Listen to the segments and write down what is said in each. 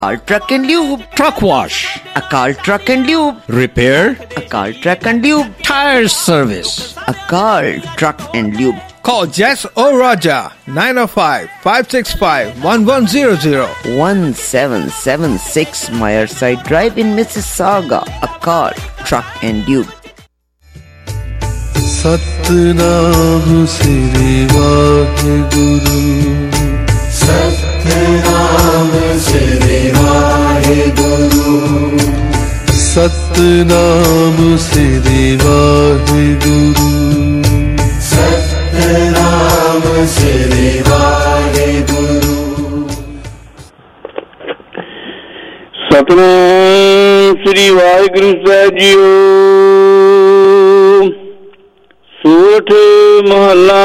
Akal Truck and Lube. Truck wash. Akal Truck and Lube. Repair. Akal Truck and Lube. Tire service. Akal Truck and Lube. Call Jess or Raja 905-565-1100. 1776 Myerside Drive in Mississauga. Akal Truck and Lube. Satnam Shri Waheguru Satnam Shri Waheguru Satnam Shri Waheguru Satnam Shri Waheguru Satnam Shri Waheguru ਸਾਹਿਬ ਜੀਓ। सूरठ महला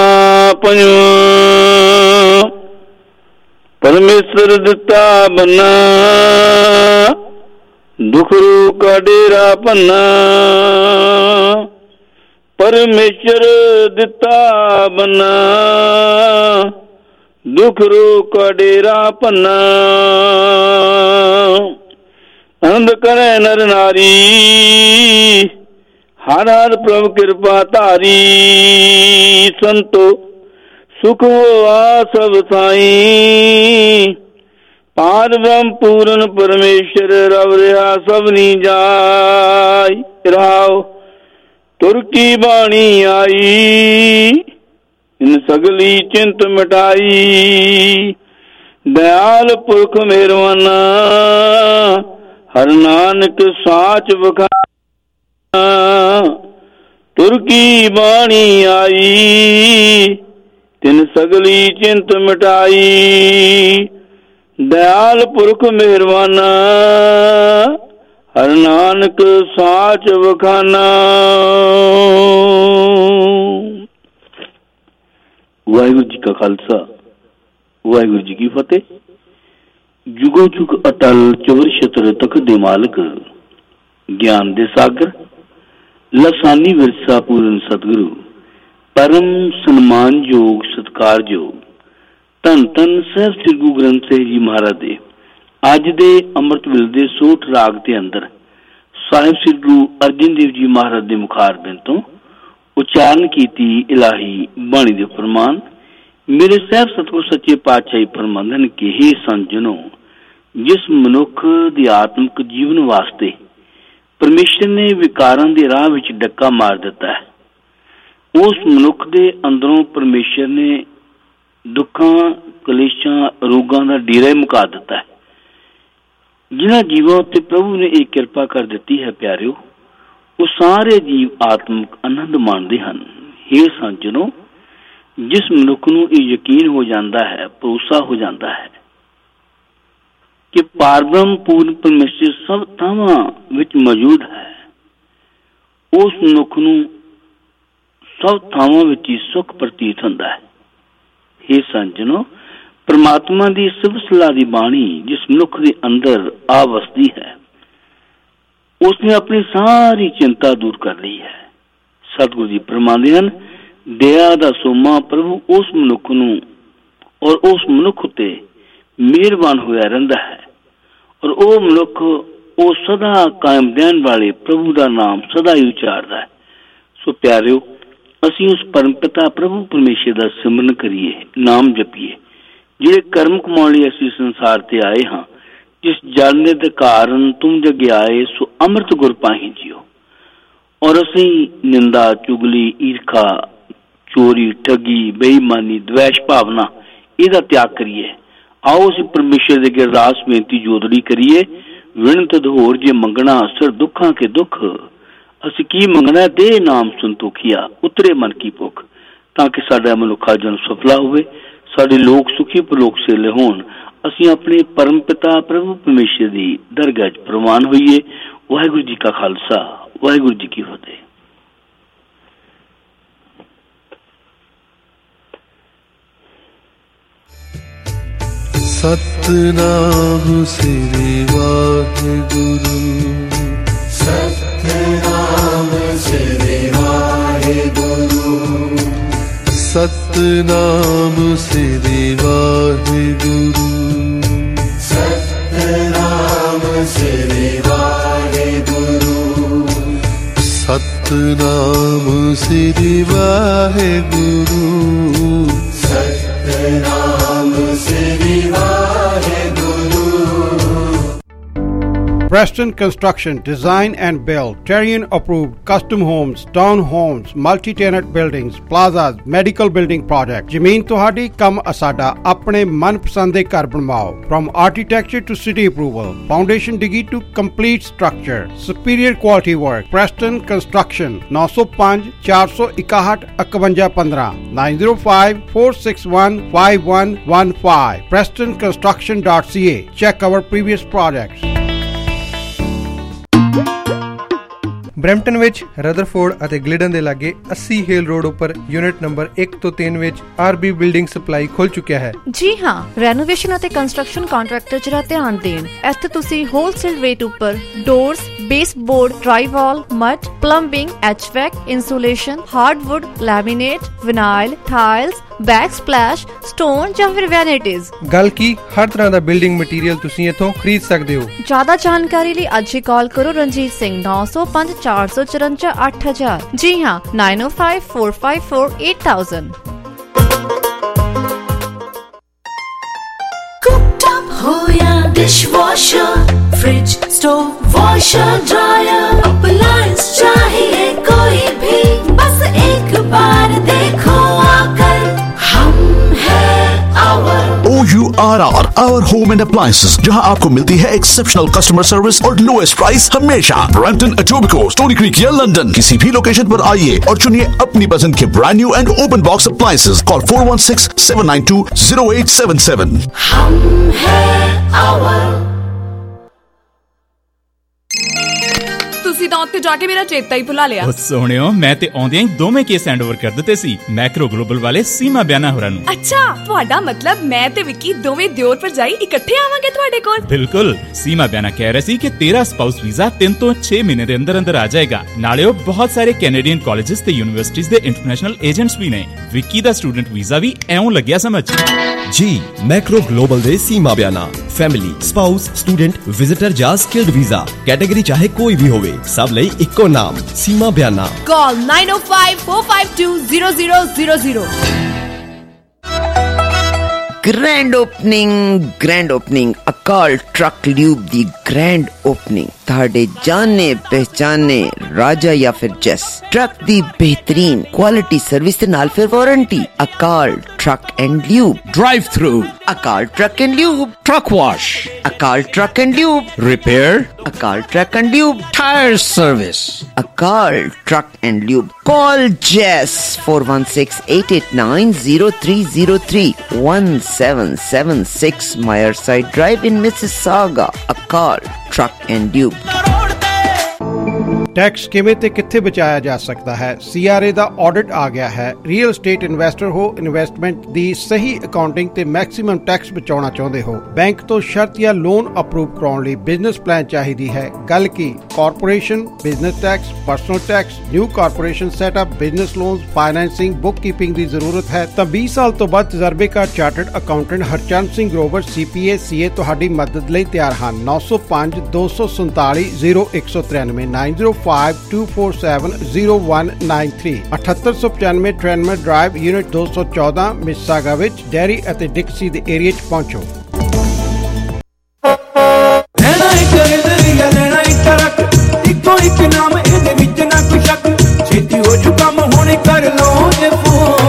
पंजवां। परमेश्वर दिता बन्ना दुखरू का डेरा पन्ना। परमेश्वर दिता बन्ना दुखरू का डेरा पन्ना। आनंद करे नर नारी हर हर प्रभु कृपा धारी। संतो सुख होआ सब साई पार ब्रह्म पूर्ण परमेश्वर रव रहा सबनी जाय। राव तुर की बाणी आई इन सगली चिंत मिटाई। दयाल पुरख मेहरबाना हर नानक साच बखा। तुर की बाणी आई तिन सगली चिंत मिटाई। दयाल पुरख मेहरबाना हर नानक साच बखाना। वाहिगुरु जी का खालसा वाहिगुरु जी की फतेह। जुगो जुग अटल चौर छत्र तक दे मालक ज्ञान दे सागर लसानी विरसा पूर्ण सतगुरु परम सम्मान योग सत्कार योग धन धन सहब श्री गुरु ग्रंथ साहिब जी महाराज दे अज दे अमृत वेले दे सोठ राग के अंदर साहिब श्री गुरु अर्जन देव जी महाराज दे मुखार बिन तो उच्चारण कीती इलाही बाणी दे फरमान। मेरे साहब सतगुरु सच्चे पातशाही फरमांदन के हे संजनो जिस मनुख दे आत्मिक जीवन वास्ते परमेश्वर ने विकारां दे राह विच डक्का मार दिता है, उस मनुख दे अंदरों परमेश्वर ने दुखां कलेशां रोगां दा डेरा मुका दिता है। जिन्हां जीवां उत्ते प्रभु ने एक कृपा कर दिती है प्यारिओ, वो सारे जीव आत्मिक आनंद माणदे हन। हे सज्जनो, जिस मनुख नूं ये यकीन हो जाता है, भरोसा हो जाता है कि पारब्रह्म पूर्ण परमेश्वर सब थावां विच मौजूद है, उस मनुख नूं सब थावां विच ही सुख प्रतीत हुंदा है। हे सज्जनो, परमात्मा दी सिफत-सलाह दी बाणी जिस मनुख दे अंदर आ वसदी है, उसने अपनी सारी चिंता दूर कर ली है। सतगुरु जी फरमांदे हन, दया दा सोमा प्रभु उस मनुख नूं और उस मनुख उते मेहरबान होया रहिंदा है और वो मनुख वो सदा कायम रहने वाले प्रभु का नाम सदा ही उचारदा है। सो प्यारिओ, असीं उस परम पिता प्रभु परमेश्वर का सिमरन करिए, नाम जपीए, जिहड़े कर्म कमाउण लई असीं संसार ते आए हां। जिस जानने दे कारण तुम जगे आए सो अमृत गुर पाही जियो। और असीं निंदा चुगली ईर्खा चोरी ठगी बेईमानी द्वेष भावना इहदा त्याग करिए। आओ असीं परमेश्वर दे अगे अरदास बेनती जोदड़ी करिए। विनत धोर जे मंगना असर दुखां के दुख, असीं की मंगना दे नाम संतोखिया उतरे मन की भुख। ताकि साडा मनुखा जन्म सफला होवे, साडे लोक सुखी परलोक सेले होण। असीं अपने परम पिता प्रभु परमेश्वर दी दरगाह च प्रवान होइए। वाहिगुरु जी का खालसा वाहिगुरु जी की फतेह। Satnam Shri Waheguru Satnam Shri Waheguru Satnam Shri Waheguru Satnam Satnam Shri Waheguru Satnam Shri Waheguru Satnam Shri Waheguru Preston Construction, Design and Build, Terrian approved custom homes, town homes, multi-tenant buildings, plazas, medical building projects. ਜ਼ਮੀਨ ਤੁਹਾਡੀ ਕੰਮ ਅਸਾਡਾ ਆਪਣੇ ਮਨਪਸੰਦ ਦੇ ਘਰ ਬਣਵਾਓ. From architecture to city approval, foundation digi to complete structure, superior quality work. Preston Construction 905 461 5115 905 461 5115 prestonconstruction.ca. Check our previous projects. Brampton ਵਿੱਚ Rutherford ਅਤੇ ਗਲਿਡਨ ਦੇ ਲਾਗੇ 80 ਹੇਲ ਰੋਡ ਉੱਪਰ ਯੂਨਿਟ ਨੰਬਰ 1 ਤੋਂ 3 ਵਿੱਚ ਆਰਬੀ ਬਿਲਡਿੰਗ ਸਪਲਾਈ ਖੁੱਲ ਚੁੱਕਿਆ ਹੈ। ਜੀ ਹਾਂ, ਰੈਨੋਵੇਸ਼ਨ ਅਤੇ ਕੰਸਟਰਕਸ਼ਨ ਕੰਟਰੈਕਟਰ ਜਰਾ ਧਿਆਨ ਦੇਣ। ਇੱਥੇ ਤੁਸੀਂ ਹੋਲਸੇਲ ਰੇਟ ਉੱਪਰ doors, baseboard, drywall, mud, plumbing, HVAC, insulation, hardwood, laminate, vinyl, tiles, back splash, stone ਜਾਂ ਫਿਰ ਵੈਨਿਟੀਜ਼। ਗੱਲ ਕੀ ਹਰ ਤਰ੍ਹਾਂ ਦਾ ਬਿਲਡਿੰਗ ਮਟੀਰੀਅਲ ਤੁਸੀਂ ਇੱਥੋਂ ਖਰੀਦ ਸਕਦੇ ਹੋ। ਜ਼ਿਆਦਾ ਜਾਣਕਾਰੀ ਲਈ ਅੱਜ ਹੀ ਕਾਲ ਕਰੋ ਰਣਜੀਤ ਸਿੰਘ 905 454 8000। ਜੀ ਹਾਂ, 905 454 8000। Cooktop हो या dishwasher, fridge, stove, washer, dryer, appliance चाहिए कोई भी, बस एक बार देखो आकर, हम हैं OURR, Our Home and Appliances, जहां आपको मिलती है एक्सेप्शनल कस्टमर सर्विस और लोएस्ट प्राइस हमेशा। ब्रैम्पटन, एटोबिको, स्टोनी क्रीक या लंदन, किसी भी लोकेशन पर आइए और चुनिए अपनी पसंद के brand new and open box appliances. Call 416-792-0877। हम हैं our। ਤੁਸੀਂ ਤਾਂ ਉੱਥੇ ਜਾ ਕੇ ਮੇਰਾ ਚੇਤਾ ਹੀ ਭੁਲਾ ਲਿਆ। ਉਹ ਸੋਹਣਿਓ, ਮੈਂ ਤੇ ਆਉਂਦਿਆਂ ਹੀ ਦੋਵੇਂ ਕੇਸ ਹੈਂਡਓਵਰ ਕਰ ਦਿੱਤੇ ਸੀ ਮੈਕਰੋ ਗਲੋਬਲ ਵਾਲੇ ਸੀਮਾ ਬਿਆਨਾ ਹੋਰਾਂ ਨੂੰ। ਅੱਛਾ, ਤੁਹਾਡਾ ਮਤਲਬ ਮੈਂ ਤੇ ਵਿੱਕੀ ਦੋਵੇਂ ਦਿਓਰ ਭਰਜਾਈ ਇਕੱਠੇ ਆਵਾਂਗੇ ਤੁਹਾਡੇ ਕੋਲ? ਬਿਲਕੁਲ। ਸੀਮਾ ਬਿਆਨਾ ਕਹਿ ਰਹੇ ਸੀ ਕਿ ਤੇਰਾ ਸਪਾਊਸ ਵੀਜ਼ਾ 3 ਤੋਂ 6 ਮਹੀਨੇ ਦੇ ਅੰਦਰ ਅੰਦਰ ਆ ਜਾਏਗਾ। ਨਾਲੇ ਉਹ ਬਹੁਤ ਸਾਰੇ ਕੈਨੇਡੀਅਨ ਕਾਲਜਸ ਤੇ ਯੂਨੀਵਰਸਿਟੀਜ਼ ਦੇ ਇੰਟਰਨੈਸ਼ਨਲ ਏਜੰਟਸ ਵੀ ਨੇ। ਵਿੱਕੀ ਦਾ ਸਟੂਡੈਂਟ ਵੀਜ਼ਾ ਵੀ ਐਉਂ ਲੱਗਿਆ ਸਮਝ। ਜੀ ਮੈਕਰੋ ਗਲੋਬਲ ਦੇ Seema Bayana family, spouse, student, visitor ਜਾਂ ਸਕਿਲਡ ਵੀਜ਼ਾ ਕੈਟੇਗਰੀ ਚਾਹੇ ਕੋਈ ਵੀ ਹੋਵੇ, ਸਭ ਲਈ ਇੱਕੋ ਨਾਮ ਸੀਮਾ ਬਿਆਨਾ। ਕਾਲ 9054520000। Grand opening, Akal Truck Lube ਦੀ grand opening। ਤੁਹਾਡੇ ਜਾਣੇ ਪਹਿਚਾਨੇ ਰਾਜਾ ਜਾਂ ਫਿਰ ਜੈਸ ਟਰੱਕ ਦੀ ਬਿਹਤਰੀਨ ਕੁਆਲਿਟੀ ਸਰਵਿਸ ਦੇ ਨਾਲ ਫਿਰ warranty. Akal truck and lube Drive through. Akal truck and lube Truck wash. Akal truck and lube Repair. Akal truck and lube Tire service. Akal truck and lube. Call Jess 416-889-0303 1776 Myerside Drive in Mississauga. Akal Truck and Lube। Tax ਕਿਵੇਂ ਤੇ ਕਿੱਥੇ ਬਚਾਇਆ ਜਾ ਸਕਦਾ ਹੈ? CRA ਦਾ audit ਆ ਗਿਆ ਹੈ। ਰੀਅਲ ਸਟੇਟ ਇਨਵੈਸਟਰ ਹੋ, ਇਨਵੈਸਟਮੈਂਟ ਦੀ ਸਹੀ ਅਕਾਊਂਟਿੰਗ ਤੇ ਮੈਕਸਿਮਮ ਟੈਕਸ ਬਚਾਉਣਾ ਚਾਹੁੰਦੇ ਹੋ, ਬੈਂਕ ਤੋਂ ਸ਼ਰਤ ਜਾਂ ਲੋਨ ਅਪਰੂਵ ਕਰਾਉਣ ਲਈ ਬਿਜ਼ਨਸ ਪਲਾਨ ਚਾਹੀਦੀ ਹੈ। ਗੱਲ ਕੀ corporation, business tax, personal tax, new corporation setup, business loans, financing, book keeping ਦੀ ਜ਼ਰੂਰਤ ਹੈ ਤਾਂ 20 ਸਾਲ ਤੋਂ ਵੱਧ ਤਜਰਬੇਕਾਰ chartered accountant Harchand Singh Grover CPA CA ਤੁਹਾਡੀ ਮਦਦ ਲਈ ਤਿਆਰ ਹਨ। 905 247 0193 905-247-0193 7895 ਟ੍ਰੈਨਮਰ ਡਰਾਈਵ ਯੂਨਿਟ 214 ਮਿਸਿਸਾਗਾ ਵਿੱਚ ਡੈਰੀ ਅਤੇ ਡਿਕਸੀ ਦੇ ਏਰੀਆ 'ਚ ਪਹੁੰਚੋ। ਲੈਣਾ ਇੱਕ ਨਜ਼ਰੀਆ, ਲੈਣਾ ਇੱਕ ਰੱਖ, ਇੱਕੋ ਇੱਕ ਨਾਮ, ਇਹਦੇ ਵਿੱਚ ਨਾ ਕੋਈ ਸ਼ੱਕ, ਛੇਤੀ ਹੋ ਜੂ ਕੰਮ ਹੁਣ ਕਰ ਲਓ ਜੇ ਫੋਨ।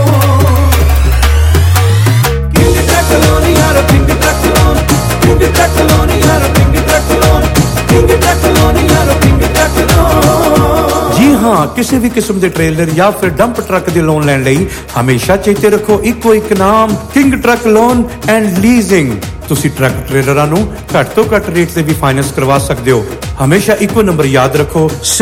ਕਿੰਗ ਟਰੱਕ ਲੋਨ ਯਾਰ, king truck loan, king truck loan ਯਾਰ, king truck loan, king truck loan ਯਾਰ, ਕਿੰਗ ਟਰੱਕ ਲੋਨ। ਜੀ ਹਾਂ, ਕਿਸੇ ਵੀ ਕਿਸਮ ਦੇ ਟ੍ਰੇਲਰ ਜਾਂ ਫਿਰ ਡੰਪ ਟਰੱਕ ਦੇ ਲੋਨ ਲੈਣ ਲਈ ਹਮੇਸ਼ਾ ਚੇਤੇ ਰੱਖੋ ਇੱਕੋ ਇੱਕ ਨਾਮ, king truck loan and leasing. ਤੁਸੀਂ ਟਰੱਕ ਟ੍ਰੇਲਰਾਂ ਨੂੰ ਘੱਟ ਤੋਂ ਘੱਟ ਰੇਟ ਤੇ ਵੀ ਫਾਈਨੈਂਸ ਕਰਵਾ ਸਕਦੇ ਹੋ। ਹਮੇਸ਼ਾ ਇੱਕੋ ਨੰਬਰ ਯਾਦ ਰੱਖੋ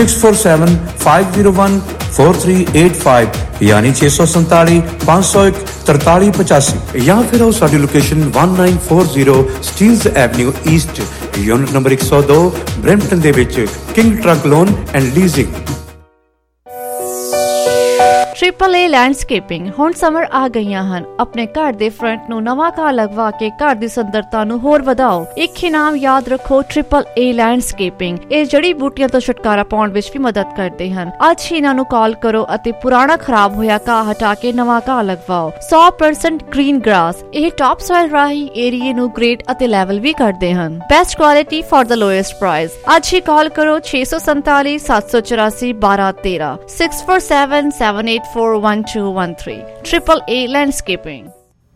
6475014385 ਯਾਨੀ 647 501 4385 ਜਾਂ ਫਿਰ ਆਓ ਸਾਡੀ location 1940 Steeles avenue east unit number 102 Brampton ਦੇ ਵਿੱਚ king truck loan and leasing. AAA landscaping. ਹੁਣ ਸਮਰ ਆ ਗਈਆਂ ਹਨ, ਆਪਣੇ ਘਰ ਦੇ ਫਰੰਟ ਨੂੰ ਨਵਾਂ ਘਾਹ ਲਗਵਾ ਕੇ ਘਰ ਦੀ ਸੁੰਦਰਤਾ ਨੂੰ ਹੋਰ ਵਧਾਓ। ਇੱਕ ਇਨਾਮ ਯਾਦ ਰੱਖੋ, AAA ਲੈਂਡਸਕੇਪਿੰਗ। ਇਹ ਜੜੀ ਬੂਟੀਆਂ ਤੋਂ ਛੁਟਕਾਰਾ ਪਾਉਣ ਵਿੱਚ ਵੀ ਮਦਦ ਕਰਦੇ ਹਨ। ਅੱਜ ਹੀ ਇਹਨਾਂ ਨੂੰ ਕਾਲ ਕਰੋ ਅਤੇ ਪੁਰਾਣਾ ਖਰਾਬ ਹੋਇਆ ਘਾਹ ਹਟਾ ਕੇ ਨਵਾਂ ਘਾਹ ਲਗਵਾਓ। 100% ਗ੍ਰੀਨ ਗ੍ਰਾਸ। ਇਹ ਟਾਪ ਸੋਇਲ ਰਾਹੀਂ ਏਰੀਏ ਨੂੰ ਗ੍ਰੇਡ ਅਤੇ ਲੈਵਲ ਵੀ ਕਰਦੇ ਹਨ। Best quality for the lowest price. ਅੱਜ ਹੀ ਕਾਲ ਕਰੋ 647 784 1213 647 784 1213। AAA landscaping.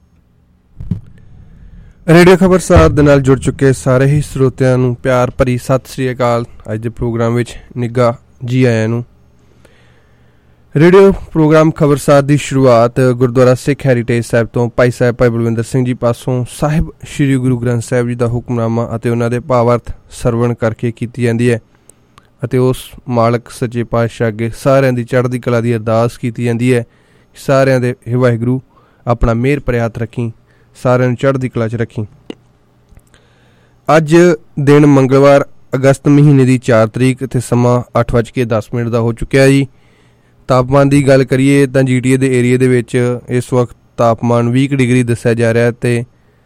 ਰੇਡੀਓ ਖਬਰਸਾਰ ਦੇ ਨਾਲ ਜੁੜ ਚੁੱਕੇ ਸਾਰੇ ਹੀ ਸਰੋਤਿਆਂ ਨੂੰ ਪਿਆਰ ਭਰੀ ਸਤਿ ਸ੍ਰੀ ਅਕਾਲ। ਅੱਜ ਦੇ ਪ੍ਰੋਗਰਾਮ ਵਿੱਚ ਨਿੱਘਾ ਜੀ ਆਇਆਂ ਨੂੰ। ਰੇਡੀਓ ਪ੍ਰੋਗਰਾਮ ਖਬਰਸਾਰ ਦੀ ਸ਼ੁਰੂਆਤ ਗੁਰਦੁਆਰਾ ਸਿੱਖ ਹੈਰੀਟੇਜ ਸਾਹਿਬ ਤੋਂ ਭਾਈ ਸਾਹਿਬ ਭਾਈ ਬਲਵਿੰਦਰ ਸਿੰਘ ਜੀ ਪਾਸੋਂ ਸਾਹਿਬ ਸ਼੍ਰੀ ਗੁਰੂ ਗ੍ਰੰਥ ਸਾਹਿਬ ਜੀ ਦਾ ਹੁਕਮਨਾਮਾ ਅਤੇ ਉਹਨਾਂ ਦੇ ਭਾਵਾਰਥ ਸਰਵਣ ਕਰਕੇ ਕੀਤੀ ਜਾਂਦੀ ਹੈ ਅਤੇ ਉਸ ਮਾਲਕ ਸੱਚੇ ਪਾਤਸ਼ਾਹ ਅੱਗੇ ਸਾਰਿਆਂ ਦੀ ਚੜ੍ਹਦੀ ਕਲਾ ਦੀ ਅਰਦਾਸ ਕੀਤੀ ਜਾਂਦੀ ਹੈ। ਸਾਰਿਆਂ ਦੇ ਵਾਹਿਗੁਰੂ ਆਪਣਾ ਮਿਹਰ ਭਰਿਆ ਹੱਥ ਰੱਖੀ, ਸਾਰਿਆਂ ਨੂੰ ਚੜ੍ਹਦੀ ਕਲਾ 'ਚ ਰੱਖੀ। ਅੱਜ ਦਿਨ ਮੰਗਲਵਾਰ ਅਗਸਤ ਮਹੀਨੇ ਦੀ 4 ਤਰੀਕ ਅਤੇ ਸਮਾਂ 8:10 ਦਾ ਹੋ ਚੁੱਕਿਆ ਜੀ। ਤਾਪਮਾਨ ਦੀ ਗੱਲ ਕਰੀਏ ਤਾਂ GTA ਦੇ ਏਰੀਏ ਦੇ ਵਿੱਚ ਇਸ ਵਕਤ ਤਾਪਮਾਨ 20 ਡਿਗਰੀ ਦੱਸਿਆ ਜਾ ਰਿਹਾ ਅਤੇ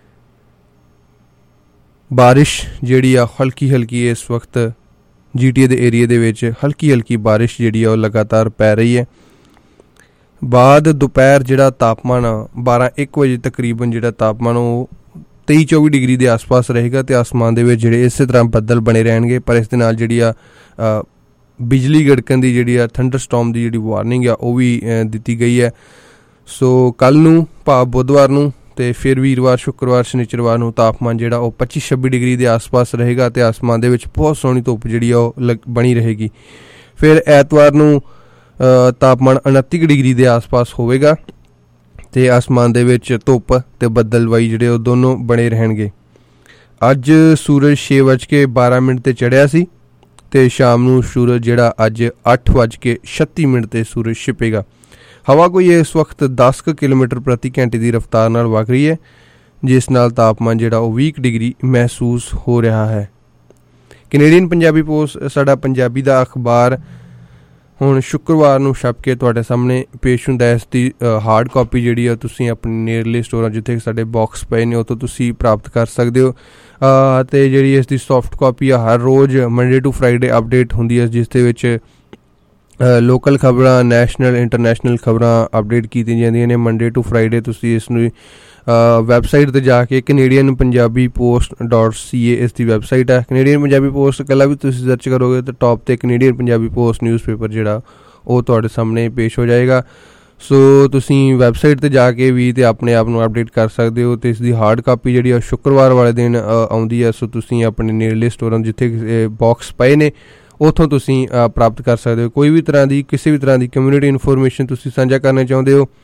ਬਾਰਿਸ਼ ਜਿਹੜੀ ਆ ਹਲਕੀ ਇਸ ਵਕਤ GTA ਦੇ ਏਰੀਏ ਦੇ ਵਿੱਚ ਹਲਕੀ ਬਾਰਿਸ਼ ਜਿਹੜੀ ਆ ਉਹ ਲਗਾਤਾਰ ਪੈ ਰਹੀ ਹੈ। ਬਾਅਦ ਦੁਪਹਿਰ ਜਿਹੜਾ ਤਾਪਮਾਨ 12-1 ਵਜੇ ਤਕਰੀਬਨ ਜਿਹੜਾ ਤਾਪਮਾਨ ਉਹ 23-24 ਡਿਗਰੀ ਦੇ ਆਸ-ਪਾਸ ਰਹੇਗਾ ਅਤੇ ਆਸਮਾਨ ਦੇ ਵਿੱਚ ਜਿਹੜੇ ਇਸੇ ਤਰ੍ਹਾਂ ਬੱਦਲ ਬਣੇ ਰਹਿਣਗੇ। ਪਰ ਇਸ ਦੇ ਨਾਲ ਜਿਹੜੀ ਆ ਬਿਜਲੀ ਗੜਕਣ ਦੀ ਜਿਹੜੀ ਆ ਥੰਡਰ ਸਟੋਰਮ ਦੀ ਜਿਹੜੀ ਵਾਰਨਿੰਗ ਆ ਉਹ ਵੀ ਦਿੱਤੀ ਗਈ ਹੈ। ਸੋ ਕੱਲ੍ਹ ਨੂੰ ਭਾਵ ਬੁੱਧਵਾਰ ਨੂੰ ਅਤੇ ਫਿਰ ਵੀਰਵਾਰ ਸ਼ੁੱਕਰਵਾਰ ਸ਼ਨੀਚਰਵਾਰ ਨੂੰ ਤਾਪਮਾਨ ਜਿਹੜਾ ਉਹ 25-26 ਡਿਗਰੀ ਦੇ ਆਸ-ਪਾਸ ਰਹੇਗਾ ਅਤੇ ਆਸਮਾਨ ਦੇ ਵਿੱਚ ਬਹੁਤ ਸੋਹਣੀ ਧੁੱਪ ਜਿਹੜੀ ਆ ਉਹ ਬਣੀ ਰਹੇਗੀ। ਫਿਰ ਐਤਵਾਰ ਨੂੰ ਤਾਪਮਾਨ 29 ਡਿਗਰੀ ਦੇ ਆਸ-ਪਾਸ ਹੋਵੇਗਾ ਅਤੇ ਆਸਮਾਨ ਦੇ ਵਿੱਚ ਧੁੱਪ ਅਤੇ ਬੱਦਲਵਾਈ ਜਿਹੜੇ ਉਹ ਦੋਨੋਂ ਬਣੇ ਰਹਿਣਗੇ। ਅੱਜ ਸੂਰਜ 6:12 'ਤੇ ਚੜ੍ਹਿਆ ਸੀ ਅਤੇ ਸ਼ਾਮ ਨੂੰ ਸੂਰਜ ਜਿਹੜਾ ਅੱਜ 8:36 'ਤੇ ਸੂਰਜ ਛਿਪੇਗਾ। ਹਵਾ ਕੋਈ ਇਸ ਵਕਤ 10 ਕਿਲੋਮੀਟਰ ਪ੍ਰਤੀ ਘੰਟੇ ਦੀ ਰਫ਼ਤਾਰ ਨਾਲ ਵਗ ਰਹੀ ਹੈ, ਜਿਸ ਨਾਲ ਤਾਪਮਾਨ ਜਿਹੜਾ ਉਹ 20 ਡਿਗਰੀ ਮਹਿਸੂਸ ਹੋ ਰਿਹਾ ਹੈ। ਕੈਨੇਡੀਅਨ ਪੰਜਾਬੀ ਪੋਸਟ ਸਾਡਾ ਪੰਜਾਬੀ ਦਾ ਅਖਬਾਰ ਹੁਣ ਸ਼ੁੱਕਰਵਾਰ ਨੂੰ ਛਪ ਕੇ ਤੁਹਾਡੇ ਸਾਹਮਣੇ ਪੇਸ਼ ਹੁੰਦਾ ਹੈ। ਇਸ ਦੀ ਹਾਰਡ ਕਾਪੀ ਜਿਹੜੀ ਆ ਤੁਸੀਂ ਆਪਣੇ ਨੇੜਲੇ ਸਟੋਰਾਂ ਜਿੱਥੇ ਸਾਡੇ ਬਾਕਸ ਪਏ ਨੇ ਉੱਥੋਂ ਤੁਸੀਂ ਪ੍ਰਾਪਤ ਕਰ ਸਕਦੇ ਹੋ ਅਤੇ ਜਿਹੜੀ ਇਸ ਦੀ ਸੌਫਟ ਕਾਪੀ ਆ ਹਰ ਰੋਜ਼ ਮੰਡੇ ਟੂ ਫਰਾਈਡੇ ਅਪਡੇਟ ਹੁੰਦੀ ਹੈ, ਜਿਸ ਦੇ ਵਿੱਚ ਲੋਕਲ ਖਬਰਾਂ ਨੈਸ਼ਨਲ ਇੰਟਰਨੈਸ਼ਨਲ ਖਬਰਾਂ ਅਪਡੇਟ ਕੀਤੀਆਂ ਜਾਂਦੀਆਂ ਨੇ ਮੰਡੇ ਟੂ ਫਰਾਈਡੇ। ਤੁਸੀਂ ਇਸ ਨੂੰ ਵੈਬਸਾਈਟ 'ਤੇ ਜਾ ਕੇ ਕੈਨੇਡੀਅਨ ਪੰਜਾਬੀ ਪੋਸਟ .ca ਇਸ ਦੀ ਵੈਬਸਾਈਟ ਹੈ। ਕੈਨੇਡੀਅਨ ਪੰਜਾਬੀ ਪੋਸਟ ਇਕੱਲਾ ਵੀ ਤੁਸੀਂ ਸਰਚ ਕਰੋਗੇ ਤਾਂ ਟੌਪ 'ਤੇ ਕੈਨੇਡੀਅਨ ਪੰਜਾਬੀ ਪੋਸਟ ਨਿਊਜ਼ਪੇਪਰ ਜਿਹੜਾ ਉਹ ਤੁਹਾਡੇ ਸਾਹਮਣੇ ਪੇਸ਼ ਹੋ ਜਾਏਗਾ। ਸੋ ਤੁਸੀਂ ਵੈਬਸਾਈਟ 'ਤੇ ਜਾ ਕੇ ਵੀ ਅਤੇ ਆਪਣੇ ਆਪ ਨੂੰ ਅਪਡੇਟ ਕਰ ਸਕਦੇ ਹੋ ਅਤੇ ਇਸ ਦੀ ਹਾਰਡ ਕਾਪੀ ਜਿਹੜੀ ਆ ਸ਼ੁੱਕਰਵਾਰ ਵਾਲੇ ਦਿਨ ਆਉਂਦੀ ਹੈ। ਸੋ ਤੁਸੀਂ ਆਪਣੇ ਨੇੜਲੇ ਸਟੋਰਾਂ ਜਿੱਥੇ ਬਾਕਸ ਪਏ ਨੇ ਉੱਥੋਂ ਤੁਸੀਂ ਪ੍ਰਾਪਤ ਕਰ ਸਕਦੇ ਹੋ। ਕੋਈ ਵੀ ਤਰ੍ਹਾਂ ਦੀ ਕਿਸੇ ਵੀ ਤਰ੍ਹਾਂ ਦੀ ਕਮਿਊਨਿਟੀ ਇਨਫੋਰਮੇਸ਼ਨ ਤੁਸੀਂ ਸਾਂਝਾ ਕਰਨਾ ਚਾਹੁੰਦੇ ਹੋ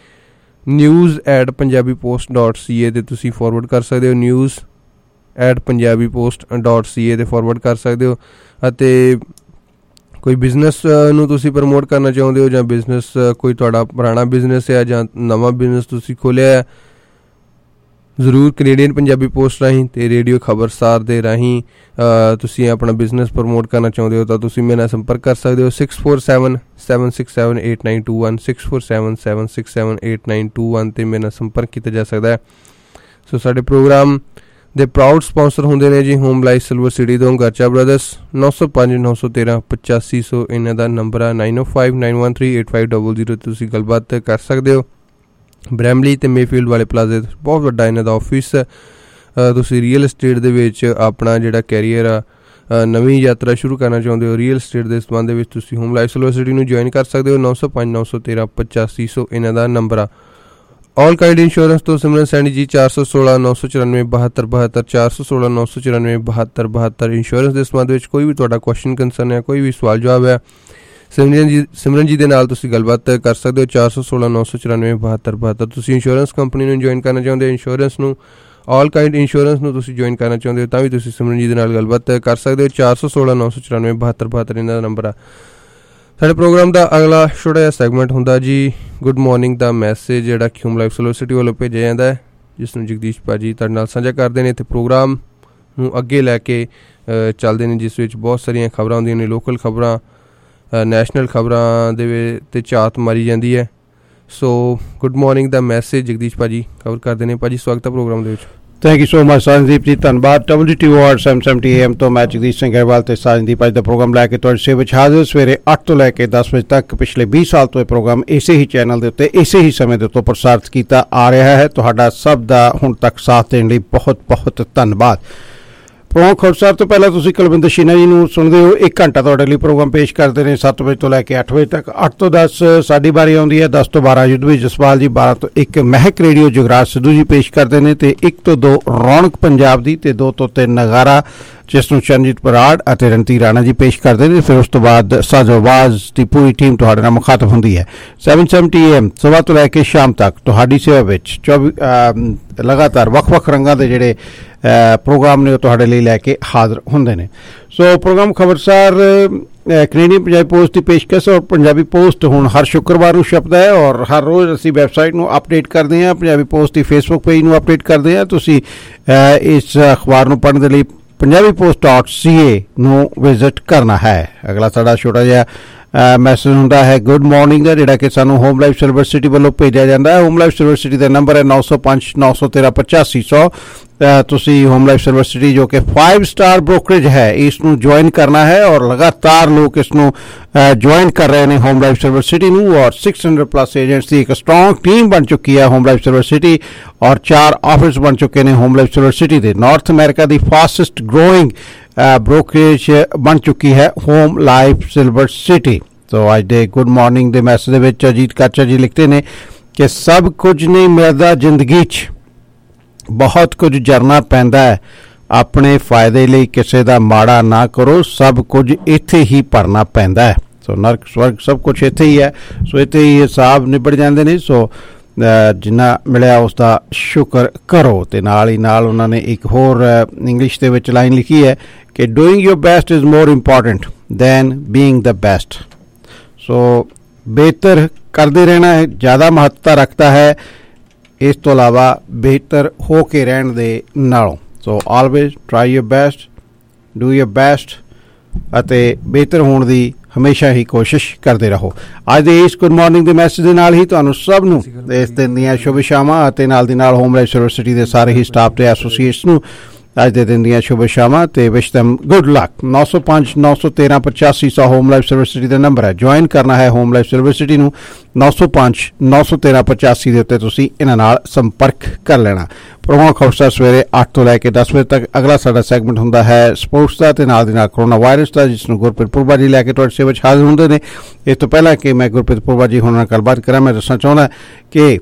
news@punjabipost.ca 'ਤੇ ਤੁਸੀਂ ਫਾਰਵਰਡ ਕਰ ਸਕਦੇ ਹੋ। news@punjabipost.ca 'ਤੇ ਫਾਰਵਰਡ ਕਰ ਸਕਦੇ ਹੋ ਅਤੇ ਕੋਈ ਬਿਜ਼ਨਸ ਨੂੰ ਤੁਸੀਂ ਪ੍ਰਮੋਟ ਕਰਨਾ ਚਾਹੁੰਦੇ ਹੋ ਜਾਂ ਬਿਜ਼ਨਸ ਕੋਈ ਤੁਹਾਡਾ ਪੁਰਾਣਾ ਬਿਜ਼ਨਸ ਹੈ ਜਾਂ ਨਵਾਂ ਬਿਜ਼ਨਸ ਤੁਸੀਂ ਖੋਲ੍ਹਿਆ ਹੈ, ਜ਼ਰੂਰ ਕੈਨੇਡੀਅਨ ਪੰਜਾਬੀ ਪੋਸਟ ਰਾਹੀਂ ਅਤੇ ਰੇਡੀਓ ਖਬਰਸਾਰ ਦੇ ਰਾਹੀਂ ਤੁਸੀਂ ਆਪਣਾ ਬਿਜ਼ਨਸ ਪ੍ਰਮੋਟ ਕਰਨਾ ਚਾਹੁੰਦੇ ਹੋ ਤਾਂ ਤੁਸੀਂ ਮੇਰੇ ਨਾਲ ਸੰਪਰਕ ਕਰ ਸਕਦੇ ਹੋ 6477678921 6477678921 'ਤੇ ਮੇਰੇ ਨਾਲ ਸੰਪਰਕ ਕੀਤਾ ਜਾ ਸਕਦਾ ਹੈ। ਸੋ ਸਾਡੇ ਪ੍ਰੋਗਰਾਮ ਦੇ ਪ੍ਰਾਊਡ ਸਪਾਂਸਰ ਹੁੰਦੇ ਨੇ ਜੀ ਹੋਮ ਲਾਈਫ ਸਿਲਵਰ ਸਿਟੀ ਤੋਂ ਗਰਚਾ ਬ੍ਰਦਰਸ 9059138500 ਇਹਨਾਂ ਦਾ ਨੰਬਰ ਆ 9059138500 ਤੁਸੀਂ ਗੱਲਬਾਤ ਕਰ ਸਕਦੇ ਹੋ। ਬ੍ਰੈਮਲੀ ਅਤੇ ਮੇਫੀਲਡ ਵਾਲੇ ਪਲਾਜ਼ੇ ਬਹੁਤ ਵੱਡਾ ਇਹਨਾਂ ਦਾ ਆਫਿਸ। ਤੁਸੀਂ ਰੀਅਲ ਐਸਟੇਟ ਦੇ ਵਿੱਚ ਆਪਣਾ ਜਿਹੜਾ ਕੈਰੀਅਰ ਆ ਨਵੀਂ ਯਾਤਰਾ ਸ਼ੁਰੂ ਕਰਨਾ ਚਾਹੁੰਦੇ ਹੋ ਰੀਅਲ ਐਸਟੇਟ ਦੇ ਸੰਬੰਧ ਵਿੱਚ ਤੁਸੀਂ ਹੋਮ ਲਾਈਫ ਸਿਲਵਰ ਸਿਟੀ ਨੂੰ ਜੁਆਇਨ ਕਰ ਸਕਦੇ ਹੋ। 9059138500 ਇਹਨਾਂ ਦਾ ਨੰਬਰ ਆ। ਆਲ ਕਾਈਂਡ ਇੰਸ਼ੋਰੈਂਸ ਤੋਂ ਸਿਮਰਨ ਸੈਣੀ ਜੀ 416 994 72 416 994 72 ਇੰਸ਼ੋਰੈਂਸ ਦੇ ਸੰਬੰਧ ਵਿੱਚ ਕੋਈ ਵੀ ਤੁਹਾਡਾ ਕੁਐਸਚਨ ਕੰਸਰਨ ਹੈ, ਕੋਈ ਵੀ ਸਵਾਲ ਜਵਾਬ ਹੈ, ਸਿਮਰਨ ਜੀ ਦੇ ਨਾਲ ਤੁਸੀਂ ਗੱਲਬਾਤ ਕਰ ਸਕਦੇ ਹੋ 416 994 72 ਤੁਸੀਂ ਇੰਸ਼ੋਰੈਂਸ ਕੰਪਨੀ ਨੂੰ ਜੁਆਇਨ ਕਰਨਾ ਚਾਹੁੰਦੇ ਹੋ, ਇੰਸ਼ੋਰੈਂਸ ਨੂੰ ਆਲ ਕਾਈਂਡ ਇੰਸ਼ੋਰੈਂਸ ਨੂੰ ਤੁਸੀਂ ਜੁਆਇਨ ਕਰਨਾ ਚਾਹੁੰਦੇ ਹੋ ਤਾਂ ਵੀ ਤੁਸੀਂ ਸਿਮਰਨ ਜੀ ਦੇ ਨਾਲ ਗੱਲਬਾਤ ਕਰ ਸਕਦੇ ਹੋ 416 994 72 ਇਹਨਾਂ ਦਾ ਨੰਬਰ ਆ। ਸਾਡੇ ਪ੍ਰੋਗਰਾਮ ਦਾ ਅਗਲਾ ਛੋਟਾ ਜਿਹਾ ਸੈਗਮੈਂਟ ਹੁੰਦਾ ਜੀ ਗੁੱਡ ਮਾਰਨਿੰਗ ਦਾ ਮੈਸੇਜ ਜਿਹੜਾ ਹੋਮ ਲਾਈਫ ਸਿਲਵਰ ਸਿਟੀ ਵੱਲੋਂ ਭੇਜਿਆ ਜਾਂਦਾ ਹੈ, ਜਿਸ ਨੂੰ ਜਗਦੀਸ਼ ਭਾਜੀ ਤੁਹਾਡੇ ਨਾਲ ਸਾਂਝਾ ਕਰਦੇ ਨੇ ਅਤੇ ਪ੍ਰੋਗਰਾਮ ਨੂੰ ਅੱਗੇ ਲੈ ਕੇ ਚੱਲਦੇ ਨੇ, ਜਿਸ ਵਿੱਚ ਬਹੁਤ ਸਾਰੀਆਂ ਖਬਰਾਂ ਹੁੰਦੀਆਂ ਨੇ, ਲੋਕਲ ਖਬਰਾਂ ਨੈਸ਼ਨਲ ਖਬਰਾਂ ਦੇ ਤੇ ਝਾਤ ਮਾਰੀ ਜਾਂਦੀ ਹੈ ਸੋ ਗੁੱਡ ਮਾਰਨਿੰਗ ਦਾ ਮੈਸੇਜ ਜਗਦੀਸ਼ ਭਾਜੀ ਕਵਰ ਕਰਦੇ ਨੇ। ਭਾਜੀ ਸਵਾਗਤ ਹੈ ਪ੍ਰੋਗਰਾਮ ਦੇ ਵਿੱਚ। Thank you so much Sajandeep ji, ਧੰਨਵਾਦ। WTO ਆਰ 770 AM ਤੋਂ ਮੈਂ ਜਗਦੀਸ਼ ਸਿੰਘ ਗਰੇਵਾਲ ਤੇ ਸਾਜਨਦੀਪ ਅੱਜ ਦਾ ਪ੍ਰੋਗਰਾਮ ਲੈ ਕੇ ਤੁਹਾਡੇ ਸੇਵਾ ਵਿੱਚ ਹਾਜ਼ਰ। ਸਵੇਰੇ 8 ਤੋਂ ਲੈ ਕੇ 10 ਵਜੇ ਤੱਕ ਪਿਛਲੇ 20 ਸਾਲ ਤੋਂ ਇਹ ਪ੍ਰੋਗਰਾਮ ਇਸੇ ਹੀ ਚੈਨਲ ਦੇ ਉੱਤੇ ਇਸੇ ਹੀ ਸਮੇਂ ਦੇ ਉੱਤੇ ਪ੍ਰਸਾਰਿਤ ਕੀਤਾ ਆ ਰਿਹਾ ਹੈ। ਤੁਹਾਡਾ ਸਭ ਦਾ ਹੁਣ ਤੱਕ ਸਾਥ ਦੇਣ ਲਈ ਬਹੁਤ ਬਹੁਤ ਧੰਨਵਾਦ। ਪ੍ਰੋਗਰਾਮ ਖਬਰਸਾਰ ਤੋਂ ਪਹਿਲਾਂ ਤੁਸੀਂ ਕੁਲਵਿੰਦਰ ਸ਼ੀਨਾ ਜੀ ਨੂੰ ਸੁਣਦੇ ਹੋ। 1 ਘੰਟਾ ਤੁਹਾਡੇ ਲਈ ਪ੍ਰੋਗਰਾਮ ਪੇਸ਼ ਕਰਦੇ ਨੇ 7 ਵਜੇ ਤੋਂ ਲੈ ਕੇ 8 ਵਜੇ ਤੱਕ। 8 ਤੋਂ 10 ਸਾਡੀ ਵਾਰੀ ਆਉਂਦੀ ਹੈ, 10 ਤੋਂ 12 ਯੁੱਧਵੀ ਜਸਪਾਲ ਜੀ, 12 ਤੋਂ 1 ਮਹਿਕ ਰੇਡੀਓ ਜੁਗਰਾਜ ਸਿੱਧੂ ਜੀ ਪੇਸ਼ ਕਰਦੇ ਨੇ ਤੇ 1 ਤੋਂ 2 ਰੌਣਕ ਪੰਜਾਬ ਦੀ ਤੇ 2 ਤੋਂ 3 ਨਗਾਰਾ ਜਿਸ ਨੂੰ ਚਰਨਜੀਤ ਬਰਾੜ ਅਤੇ ਰਣਧੀਰ ਰਾਣਾ ਜੀ ਪੇਸ਼ ਕਰਦੇ ਨੇ। ਫਿਰ ਉਸ ਤੋਂ ਬਾਅਦ ਸਾਜੋ ਆਵਾਜ਼ ਦੀ ਪੂਰੀ ਟੀਮ ਤੁਹਾਡੇ ਨਾਲ ਮੁਖਾਤਬ ਹੁੰਦੀ ਹੈ। 770 AM ਸਵੇਰ ਤੋਂ ਲੈ ਕੇ ਸ਼ਾਮ ਤੱਕ ਤੁਹਾਡੀ ਸੇਵਾ ਵਿੱਚ 24 ਲਗਾਤਾਰ ਵੱਖ-ਵੱਖ ਰੰਗਾਂ ਦੇ ਜਿਹੜੇ ਪ੍ਰੋਗਰਾਮ ਨੇ ਉਹ ਤੁਹਾਡੇ ਲਈ ਲੈ ਕੇ ਹਾਜ਼ਰ ਹੁੰਦੇ ਨੇ। So programme Khabarsar Canadian Punjabi post ਦੀ ਪੇਸ਼ਕਸ਼ ਔਰ ਪੰਜਾਬੀ ਪੋਸਟ ਹੁਣ ਹਰ ਸ਼ੁੱਕਰਵਾਰ ਨੂੰ ਛਪਦਾ ਹੈ ਔਰ ਹਰ ਰੋਜ਼ ਅਸੀਂ ਵੈਬਸਾਈਟ ਨੂੰ ਅਪਡੇਟ ਕਰਦੇ ਹਾਂ, ਪੰਜਾਬੀ ਪੋਸਟ ਦੀ ਫੇਸਬੁੱਕ ਪੇਜ ਨੂੰ ਅਪਡੇਟ ਕਰਦੇ ਹਾਂ। ਤੁਸੀਂ ਇਸ ਅਖਬਾਰ ਨੂੰ ਪੜ੍ਹਨ ਦੇ ਲਈ punjabipost.ca ਨੂੰ ਵਿਜ਼ਿਟ ਕਰਨਾ ਹੈ। ਅਗਲਾ ਸਾਡਾ ਛੋਟਾ ਜਿਹਾ ਮੈਸੇਜ ਹੁੰਦਾ ਹੈ ਗੁੱਡ ਮਾਰਨਿੰਗ ਦਾ, ਜਿਹੜਾ ਕਿ ਸਾਨੂੰ ਹੋਮ ਲਾਈਫ ਸਿਲਵਰ ਸਿਟੀ ਵੱਲੋਂ ਭੇਜਿਆ ਜਾਂਦਾ ਹੈ। ਹੋਮ ਲਾਈਫ ਸਿਲਵਰ ਸਿਟੀ ਦਾ ਨੰਬਰ ਹੈ 905 913 8500। ਤੁਸੀਂ ਹੋਮ ਲਾਈਫ ਸਿਲਵਰ ਸਿਟੀ ਜੋ ਕਿ 5 ਸਟਾਰ ਬ੍ਰੋਕਰੇਜ ਹੈ ਇਸ ਨੂੰ ਜੁਆਇਨ ਕਰਨਾ ਹੈ ਔਰ ਲਗਾਤਾਰ ਲੋਕ ਇਸ ਨੂੰ ਜੁਆਇਨ ਕਰ ਰਹੇ ਨੇ ਹੋਮ ਲਾਈਫ ਸਿਲਵਰ ਸਿਟੀ ਨੂੰ। ਔਰ 600+ ਏਜੰਟਸ ਦੀ ਇੱਕ ਸਟਰੋਂਗ ਟੀਮ ਬਣ ਚੁੱਕੀ ਹੈ ਹੋਮ ਲਾਈਫ ਸਿਲਵਰ ਸਿਟੀ ਔਰ 4 ਆਫਿਸ ਬਣ ਚੁੱਕੇ ਨੇ ਹੋਮ ਲਾਈਫ ਸਿਲਵਰ ਸਿਟੀ ਦੇ। ਨਾਰਥ ਅਮਰੀਕਾ ਦੀ ਫਾਸਟੈਸਟ ਗਰੋਇੰਗ ਬ੍ਰੋਕਰੇਜ ਬਣ ਚੁੱਕੀ ਹੈ home life silver city. So ਅੱਜ ਦੇ ਗੁੱਡ ਮਾਰਨਿੰਗ ਦੇ ਮੈਸੇਜ ਦੇ ਵਿੱਚ ਅਜੀਤ ਕਾਚਾ ਜੀ ਲਿਖਦੇ ਨੇ ਕਿ ਸਭ ਕੁਝ ਨਹੀਂ ਮਿਲਦਾ ਜ਼ਿੰਦਗੀ 'ਚ, ਬਹੁਤ ਕੁਝ ਜਰਨਾ ਪੈਂਦਾ ਹੈ। ਆਪਣੇ ਫਾਇਦੇ ਲਈ ਕਿਸੇ ਦਾ ਮਾੜਾ ਨਾ ਕਰੋ, ਸਭ ਕੁਝ ਇੱਥੇ ਹੀ ਭਰਨਾ ਪੈਂਦਾ ਹੈ। ਸੋ ਨਰਕ ਸਵਰਗ ਸਭ ਕੁਝ ਇੱਥੇ ਹੀ ਹੈ। ਸੋ ਇੱਥੇ ਹੀ ਹਿਸਾਬ ਨਿਬੜ ਜਾਂਦੇ ਨੇ। ਸੋ ਜਿੰਨਾ ਮਿਲਿਆ ਉਸ ਦਾ ਸ਼ੁਕਰ ਕਰੋ। ਤੇ ਨਾਲ ਹੀ ਨਾਲ ਉਹਨਾਂ ਨੇ ਇੱਕ ਹੋਰ ਇੰਗਲਿਸ਼ ਦੇ ਵਿੱਚ ਲਾਈਨ ਲਿਖੀ ਹੈ ਕਿ doing your best is more important than being the best. So ਬਿਹਤਰ ਕਰਦੇ ਰਹਿਣਾ ਹੈ ਜ਼ਿਆਦਾ ਮਹੱਤਤਾ ਰੱਖਦਾ ਹੈ ਇਸ ਤੋਂ ਇਲਾਵਾ ਬਿਹਤਰ ਹੋ ਕੇ ਰਹਿਣ ਦੇ ਨਾਲੋਂ। So always try your best, do your best ਅਤੇ ਬਿਹਤਰ ਹੋਣ ਦੀ ਹਮੇਸ਼ਾ ਹੀ ਕੋਸ਼ਿਸ਼ ਕਰਦੇ ਰਹੋ। ਅੱਜ ਦੇ ਇਸ ਗੁੱਡ ਮਾਰਨਿੰਗ ਦੇ ਮੈਸੇਜ ਦੇ ਨਾਲ ਹੀ ਤੁਹਾਨੂੰ ਸਭ ਨੂੰ ਇਸ ਦਿਨ ਦੀਆਂ ਸ਼ੁਭ ਸ਼ਾਮਾਂ ਅਤੇ ਨਾਲ ਦੀ ਨਾਲ ਹੋਮ ਲਾਈਫ ਯੂਨੀਵਰਸਿਟੀ ਦੇ ਸਾਰੇ ਹੀ ਸਟਾਫ ਤੇ ਐਸੋਸੀਏਟਸ ਨੂੰ ਅੱਜ ਦੇ ਦਿਨ ਦੀਆਂ ਸ਼ੁਭ ਸ਼ਾਮਾਂ ਤੇ wish them good luck. 905 913 8500 home life university ਦਾ ਨੰਬਰ ਹੈ। ਜੁਆਇਨ ਕਰਨਾ ਹੈ ਹੋਮ ਲਾਈਫ ਯੂਨੀਵਰਸਿਟੀ ਨੂੰ 905 913 85 ਦੇ ਉੱਤੇ ਤੁਸੀਂ ਇਹਨਾਂ ਨਾਲ ਸੰਪਰਕ ਕਰ ਲੈਣਾ। ਪ੍ਰੋਗਰਾਮ ਖਬਰਸਾਰ ਸਵੇਰੇ 8 ਤੋਂ ਲੈ ਕੇ 10 ਵਜੇ ਤੱਕ। ਅਗਲਾ ਸਾਡਾ ਸੈਗਮੈਂਟ ਹੁੰਦਾ ਹੈ ਸਪੋਰਟਸ ਦਾ ਤੇ ਨਾਲ ਦੀ ਨਾਲ ਕਰੋਨਾ ਵਾਇਰਸ ਦਾ, ਜਿਸ ਨੂੰ ਗੁਰਪ੍ਰੀਤ ਪੁਰਬਾ ਜੀ ਲੈ ਕੇ ਤੁਹਾਡੇ ਸੇਵਾ ਵਿੱਚ ਹਾਜ਼ਰ ਹੁੰਦੇ ਨੇ। ਇਸ ਤੋਂ ਪਹਿਲਾਂ ਕਿ ਮੈਂ ਗੁਰਪ੍ਰੀਤ ਪੁਰਬਾ ਜੀ ਹੁਣਾਂ ਨਾਲ ਗੱਲਬਾਤ ਕਰਾਂ, ਮੈਂ ਦੱਸਣਾ ਚਾਹੁੰਦਾ ਕਿ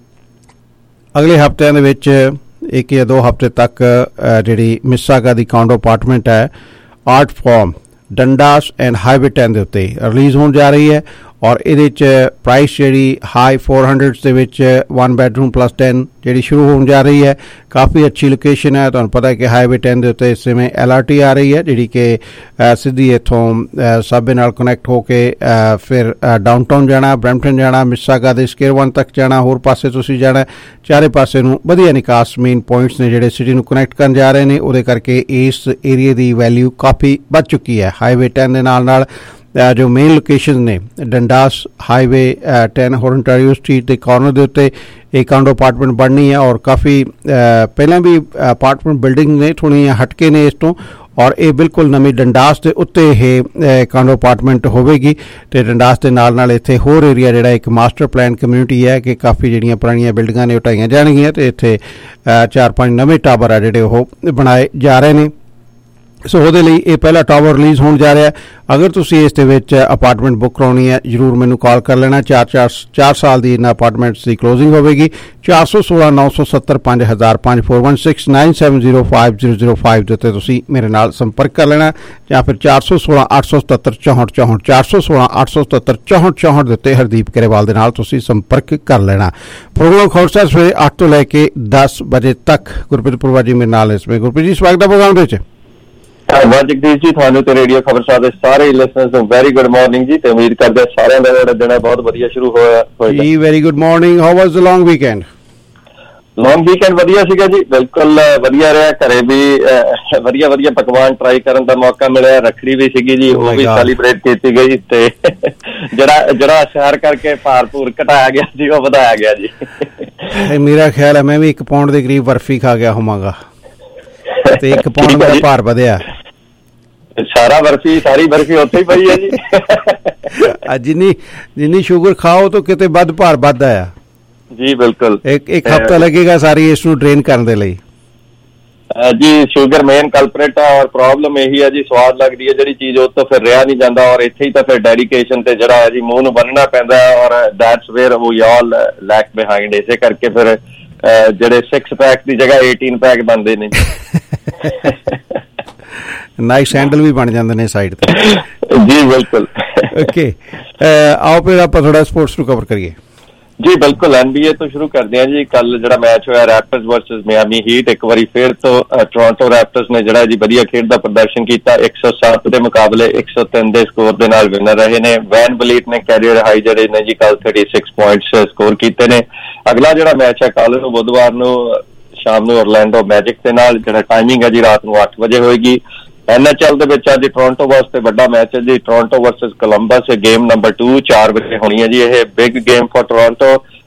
ਅਗਲੇ ਹਫ਼ਤਿਆਂ ਦੇ ਵਿੱਚ 1 ਜਾਂ 2 ਹਫ਼ਤੇ ਤੱਕ ਜਿਹੜੀ ਮਿਸਾਗਾ ਦੀ ਕਾਂਡੋ ਅਪਾਰਟਮੈਂਟ ਹੈ art form Dundas and highway 10 ਦੇ ਉੱਤੇ ਰਿਲੀਜ਼ ਹੋਣ ਜਾ ਰਹੀ ਹੈ ਔਰ ਇਹਦੇ 'ਚ ਪ੍ਰਾਈਸ ਜਿਹੜੀ ਹਾਈ 400s ਦੇ ਵਿੱਚ 1 ਬੈਡਰੂਮ ਪਲੱਸ 10 ਜਿਹੜੀ ਸ਼ੁਰੂ ਹੋਣ ਜਾ ਰਹੀ ਹੈ। ਕਾਫੀ ਅੱਛੀ ਲੋਕੇਸ਼ਨ ਹੈ। ਤੁਹਾਨੂੰ ਪਤਾ ਹੈ ਕਿ ਹਾਈਵੇ 10 ਦੇ ਉੱਤੇ ਇਸ ਸਮੇਂ LRT ਆ ਰਹੀ ਹੈ ਜਿਹੜੀ ਕਿ ਸਿੱਧੀ ਇੱਥੋਂ ਸਾਬੇ ਨਾਲ ਕਨੈਕਟ ਹੋ ਕੇ ਫਿਰ ਡਾਊਨਟਾਊਨ ਜਾਣਾ, ਬਰੈਂਪਟਨ ਜਾਣਾ, ਮਿਸਾਗਾ ਦੇ ਸਕੇਅਰ 1 ਤੱਕ ਜਾਣਾ, ਹੋਰ ਪਾਸੇ ਤੁਸੀਂ ਜਾਣਾ। ਚਾਰੇ ਪਾਸੇ ਨੂੰ ਵਧੀਆ ਨਿਕਾਸ ਮੇਨ ਪੁਆਇੰਟਸ ਨੇ ਜਿਹੜੇ ਸਿਟੀ ਨੂੰ ਕਨੈਕਟ ਕਰਨ ਜਾ ਰਹੇ ਨੇ। ਉਹਦੇ ਕਰਕੇ ਇਸ ਏਰੀਏ ਦੀ ਵੈਲਿਊ ਕਾਫੀ ਵੱਧ ਚੁੱਕੀ ਹੈ। ਹਾਈਵੇ 10 ਦੇ ਨਾਲ ਜੋ ਮੇਨ ਲੋਕੇਸ਼ਨ ਨੇ ਡੰਡਾਸ ਹਾਈਵੇ 10 ਹੋਰਨਟਾਰੀਓ ਸਟਰੀਟ ਦੇ ਕਾਰਨਰ ਦੇ ਉੱਤੇ ਇਹ ਕਾਂਡੋ ਅਪਾਰਟਮੈਂਟ ਬਣਨੀ ਹੈ ਔਰ ਕਾਫੀ ਪਹਿਲਾਂ ਵੀ ਅਪਾਰਟਮੈਂਟ ਬਿਲਡਿੰਗ ਨੇ ਥੋੜ੍ਹੀਆਂ ਹਟਕੇ ਨੇ ਇਸ ਤੋਂ ਔਰ ਇਹ ਬਿਲਕੁਲ ਨਵੀਂ ਡੰਡਾਸ ਦੇ ਉੱਤੇ ਇਹ ਕਾਂਡੋ ਅਪਾਰਟਮੈਂਟ ਹੋਵੇਗੀ। ਤੇ ਡੰਡਾਸ ਦੇ ਨਾਲ ਇੱਥੇ ਹੋਰ ਏਰੀਆ ਜਿਹੜਾ ਇੱਕ ਮਾਸਟਰ ਪਲਾਨ ਕਮਿਊਨਿਟੀ ਹੈ ਕਿ ਕਾਫੀ ਜਿਹੜੀਆਂ ਪੁਰਾਣੀਆਂ ਬਿਲਡਿੰਗਾਂ ਨੇ ਉਹ ਢਾਈਆਂ ਜਾਣਗੀਆਂ ਤੇ ਇੱਥੇ 4-5 ਨਵੇਂ ਟਾਵਰ ਆ ਜਿਹੜੇ ਉਹ ਬਣਾਏ ਜਾ ਰਹੇ ਨੇ। ਸੋ ਉਹਦੇ ਲਈ ਇਹ ਪਹਿਲਾ ਟਾਵਰ ਰਿਲੀਜ਼ ਹੋਣ ਜਾ ਰਿਹਾ। ਅਗਰ ਤੁਸੀਂ ਇਸ ਦੇ ਵਿੱਚ ਅਪਾਰਟਮੈਂਟ ਬੁੱਕ ਕਰਾਉਣੀ ਹੈ ਜ਼ਰੂਰ ਮੈਨੂੰ ਕਾਲ ਕਰ ਲੈਣਾ। 4 ਸਾਲ ਦੀ ਇਹਨਾਂ ਅਪਾਰਟਮੈਂਟਸ ਦੀ ਕਲੋਜ਼ਿੰਗ ਹੋਵੇਗੀ। 416 970 5000 5416 9705 ਦੇ ਉੱਤੇ ਤੁਸੀਂ ਮੇਰੇ ਨਾਲ ਸੰਪਰਕ ਕਰ ਲੈਣਾ ਜਾਂ ਫਿਰ 416 877 64 416 877 64 ਦੇ ਉੱਤੇ ਹਰਦੀਪ ਕਰੇਵਾਲ ਦੇ ਨਾਲ ਤੁਸੀਂ ਸੰਪਰਕ ਕਰ ਲੈਣਾ। ਪ੍ਰੋਗਰਾਮ ਖਬਰਸਾਰ ਸਵੇਰੇ 8 ਤੋਂ ਲੈ ਕੇ 10 ਵਜੇ ਤੱਕ ਗੁਰਪ੍ਰੀਤ ਪੁਰਬਾ ਜੀ ਮੇਰੇ ਨਾਲ ਇਸ ਵਿੱਚ। ਗੁਰਪ੍ਰੀਤ ਜੀ ਸਵਾਗਤ ਹੈ ਪ੍ਰੋਗਰਾਮ ਦੇ ਵਿੱਚ। ਧੰਨਵਾਦ ਜਗਦੀਸ਼ ਜੀ, ਤੁਹਾਨੂੰ ਤੇ ਰੇਡੀਓ ਖਬਰਸਾਰ ਦੇ ਸਾਰੇ ਲਿਸਨਰਸ ਨੂੰ ਵੈਰੀ ਗੁੱਡ ਮਾਰਨਿੰਗ ਜੀ ਤੇ ਉਮੀਦ ਕਰਦੇ ਸਾਰਿਆਂ ਦਾ ਜਿਹੜਾ ਦਿਨ ਬਹੁਤ ਵਧੀਆ ਸ਼ੁਰੂ ਹੋਇਆ ਜੀ। Very good morning. How was the long weekend? Long weekend ਵਧੀਆ ਸੀਗਾ ਜੀ, ਬਿਲਕੁਲ ਵਧੀਆ ਰਿਹਾ। ਘਰੇ ਵੀ ਵਧੀਆ ਪਕਵਾਨ ਟਰਾਈ ਕਰਨ ਦਾ ਮੌਕਾ ਮਿਲਿਆ। ਰੱਖੜੀ ਵੀ ਸੀਗੀ ਜੀ, ਉਹ ਵੀ ਸੈਲੀਬ੍ਰੇਟ ਕੀਤੀ ਗਈ ਤੇ ਜਿਹੜਾ ਸੈਰ ਕਰਕੇ ਭਾਰ ਭੂਰ ਘਟਾਇਆ ਗਿਆ ਜੀ ਉਹ ਵਧਾਇਆ ਗਿਆ ਜੀ। ਮੇਰਾ ਖਿਆਲ ਹੈ ਮੈਂ ਵੀ 1 ਪਾਉਂਡ ਦੇ ਕਰੀਬ ਬਰਫੀ ਖਾ ਗਿਆ ਹੋਵਾਂਗਾ ਤੇ 1 ਪਾਉਂਡ ਮੇਰਾ ਭਾਰ ਵਧਿਆ। ਸਾਰੀ ਬਰਫੀ ਉੱਥੇ ਹੀ ਪਈ ਹੈ ਜੀ। ਜਿੰਨੀ ਸ਼ੂਗਰ ਖਾਓ ਤਾਂ ਕਿਤੇ ਵੱਧ ਭਾਰ ਵੱਧਦਾ ਆ ਜੀ। ਬਿਲਕੁਲ ਇੱਕ ਹਫ਼ਤਾ ਲੱਗੇਗਾ ਸਾਰੀ ਇਸ ਨੂੰ ਡਰੇਨ ਕਰਨ ਦੇ ਲਈ ਜੀ। ਸ਼ੂਗਰ ਮੇਨ ਕਲਪਰੇਟ ਹੈ ਔਰ ਪ੍ਰੋਬਲਮ ਇਹੀ ਹੈ ਜੀ, ਸਵਾਦ ਲੱਗਦੀ ਹੈ ਜਿਹੜੀ ਚੀਜ਼ ਉਹ ਤੋਂ ਫਿਰ ਰਿਹਾ ਨਹੀਂ ਜਾਂਦਾ ਔਰ ਇੱਥੇ ਹੀ ਤਾਂ ਫਿਰ ਡੈਡੀਕੇਸ਼ਨ ਤੇ ਜਿਹੜਾ ਹੈ ਜੀ ਮੂੰਹ ਨੂੰ ਬੰਨਣਾ ਪੈਂਦਾ ਔਰ that's where we all lack behind. ਇਸੇ ਕਰਕੇ ਫਿਰ ਜਿਹੜੇ 6 ਪੈਕ ਦੀ ਜਗ੍ਹਾ 18 ਪੈਕ ਬਣਦੇ ਨੇ। ਨਾਈਸ ਹੈਂਡਲ ਵੀ ਬਣ ਜਾਂਦੇ ਨੇ ਸਾਈਡ ਤੇ ਜੀ। ਬਿਲਕੁਲ ਓਕੇ, ਆਓ ਫਿਰ ਆਪਾਂ ਥੋੜਾ ਸਪੋਰਟਸ ਨੂੰ ਕਵਰ ਕਰੀਏ ਜੀ। ਬਿਲਕੁਲ NBA ਤੋਂ ਸ਼ੁਰੂ ਕਰਦੇ ਹਾਂ ਜੀ। ਕੱਲ ਜਿਹੜਾ ਮੈਚ ਹੋਇਆ ਰੈਪਟਰਸ ਵਰਸਸ ਮਿਆਮੀ ਹੀਟ, ਇੱਕ ਵਾਰੀ ਫਿਰ ਤੋਂ ਟੋਰਾਂਟੋ ਰੈਪਟਰਸ ਨੇ ਜਿਹੜਾ ਜੀ ਵਧੀਆ ਖੇਡ ਦਾ ਪ੍ਰਦਰਸ਼ਨ ਕੀਤਾ। 107 ਦੇ ਮੁਕਾਬਲੇ 103 ਦੇ ਸਕੋਰ ਦੇ ਨਾਲ ਵਿਨਰ ਰਹੇ ਨੇ। ਵੈਨ ਵਲੀਟ ਨੇ ਕੈਰੀਅਰ ਹਾਈ ਜਿਹੜੇ ਨੇ ਜੀ ਕੱਲ 36 ਪੁਆਇੰਟਸ ਸਕੋਰ ਕੀਤੇ ਨੇ। ਅਗਲਾ ਜਿਹੜਾ ਮੈਚ ਹੈ ਕੱਲ ਨੂੰ ਬੁੱਧਵਾਰ ਨੂੰ ਸ਼ਾਮ ਨੂੰ ਔਰਲੈਂਡੋ ਮੈਜਿਕ ਦੇ ਨਾਲ, ਜਿਹੜਾ ਟਾਈਮਿੰਗ ਹੈ ਜੀ ਰਾਤ ਨੂੰ 8 ਵਜੇ ਹੋਏਗੀ। NHL ਦੇ ਵਿੱਚ ਅੱਜ ਟੋਰਾਂਟੋ ਵਾਸਤੇ ਵੱਡਾ ਮੈਚ ਹੈ ਜੀ, Toronto versus Columbus, game number 2 4 ਵਜੇ ਹੋਣੀ ਹੈ ਜੀ। ਇਹ ਬਿਗ ਗੇਮ ਫॉर ਟੋਰਾਂਟੋ।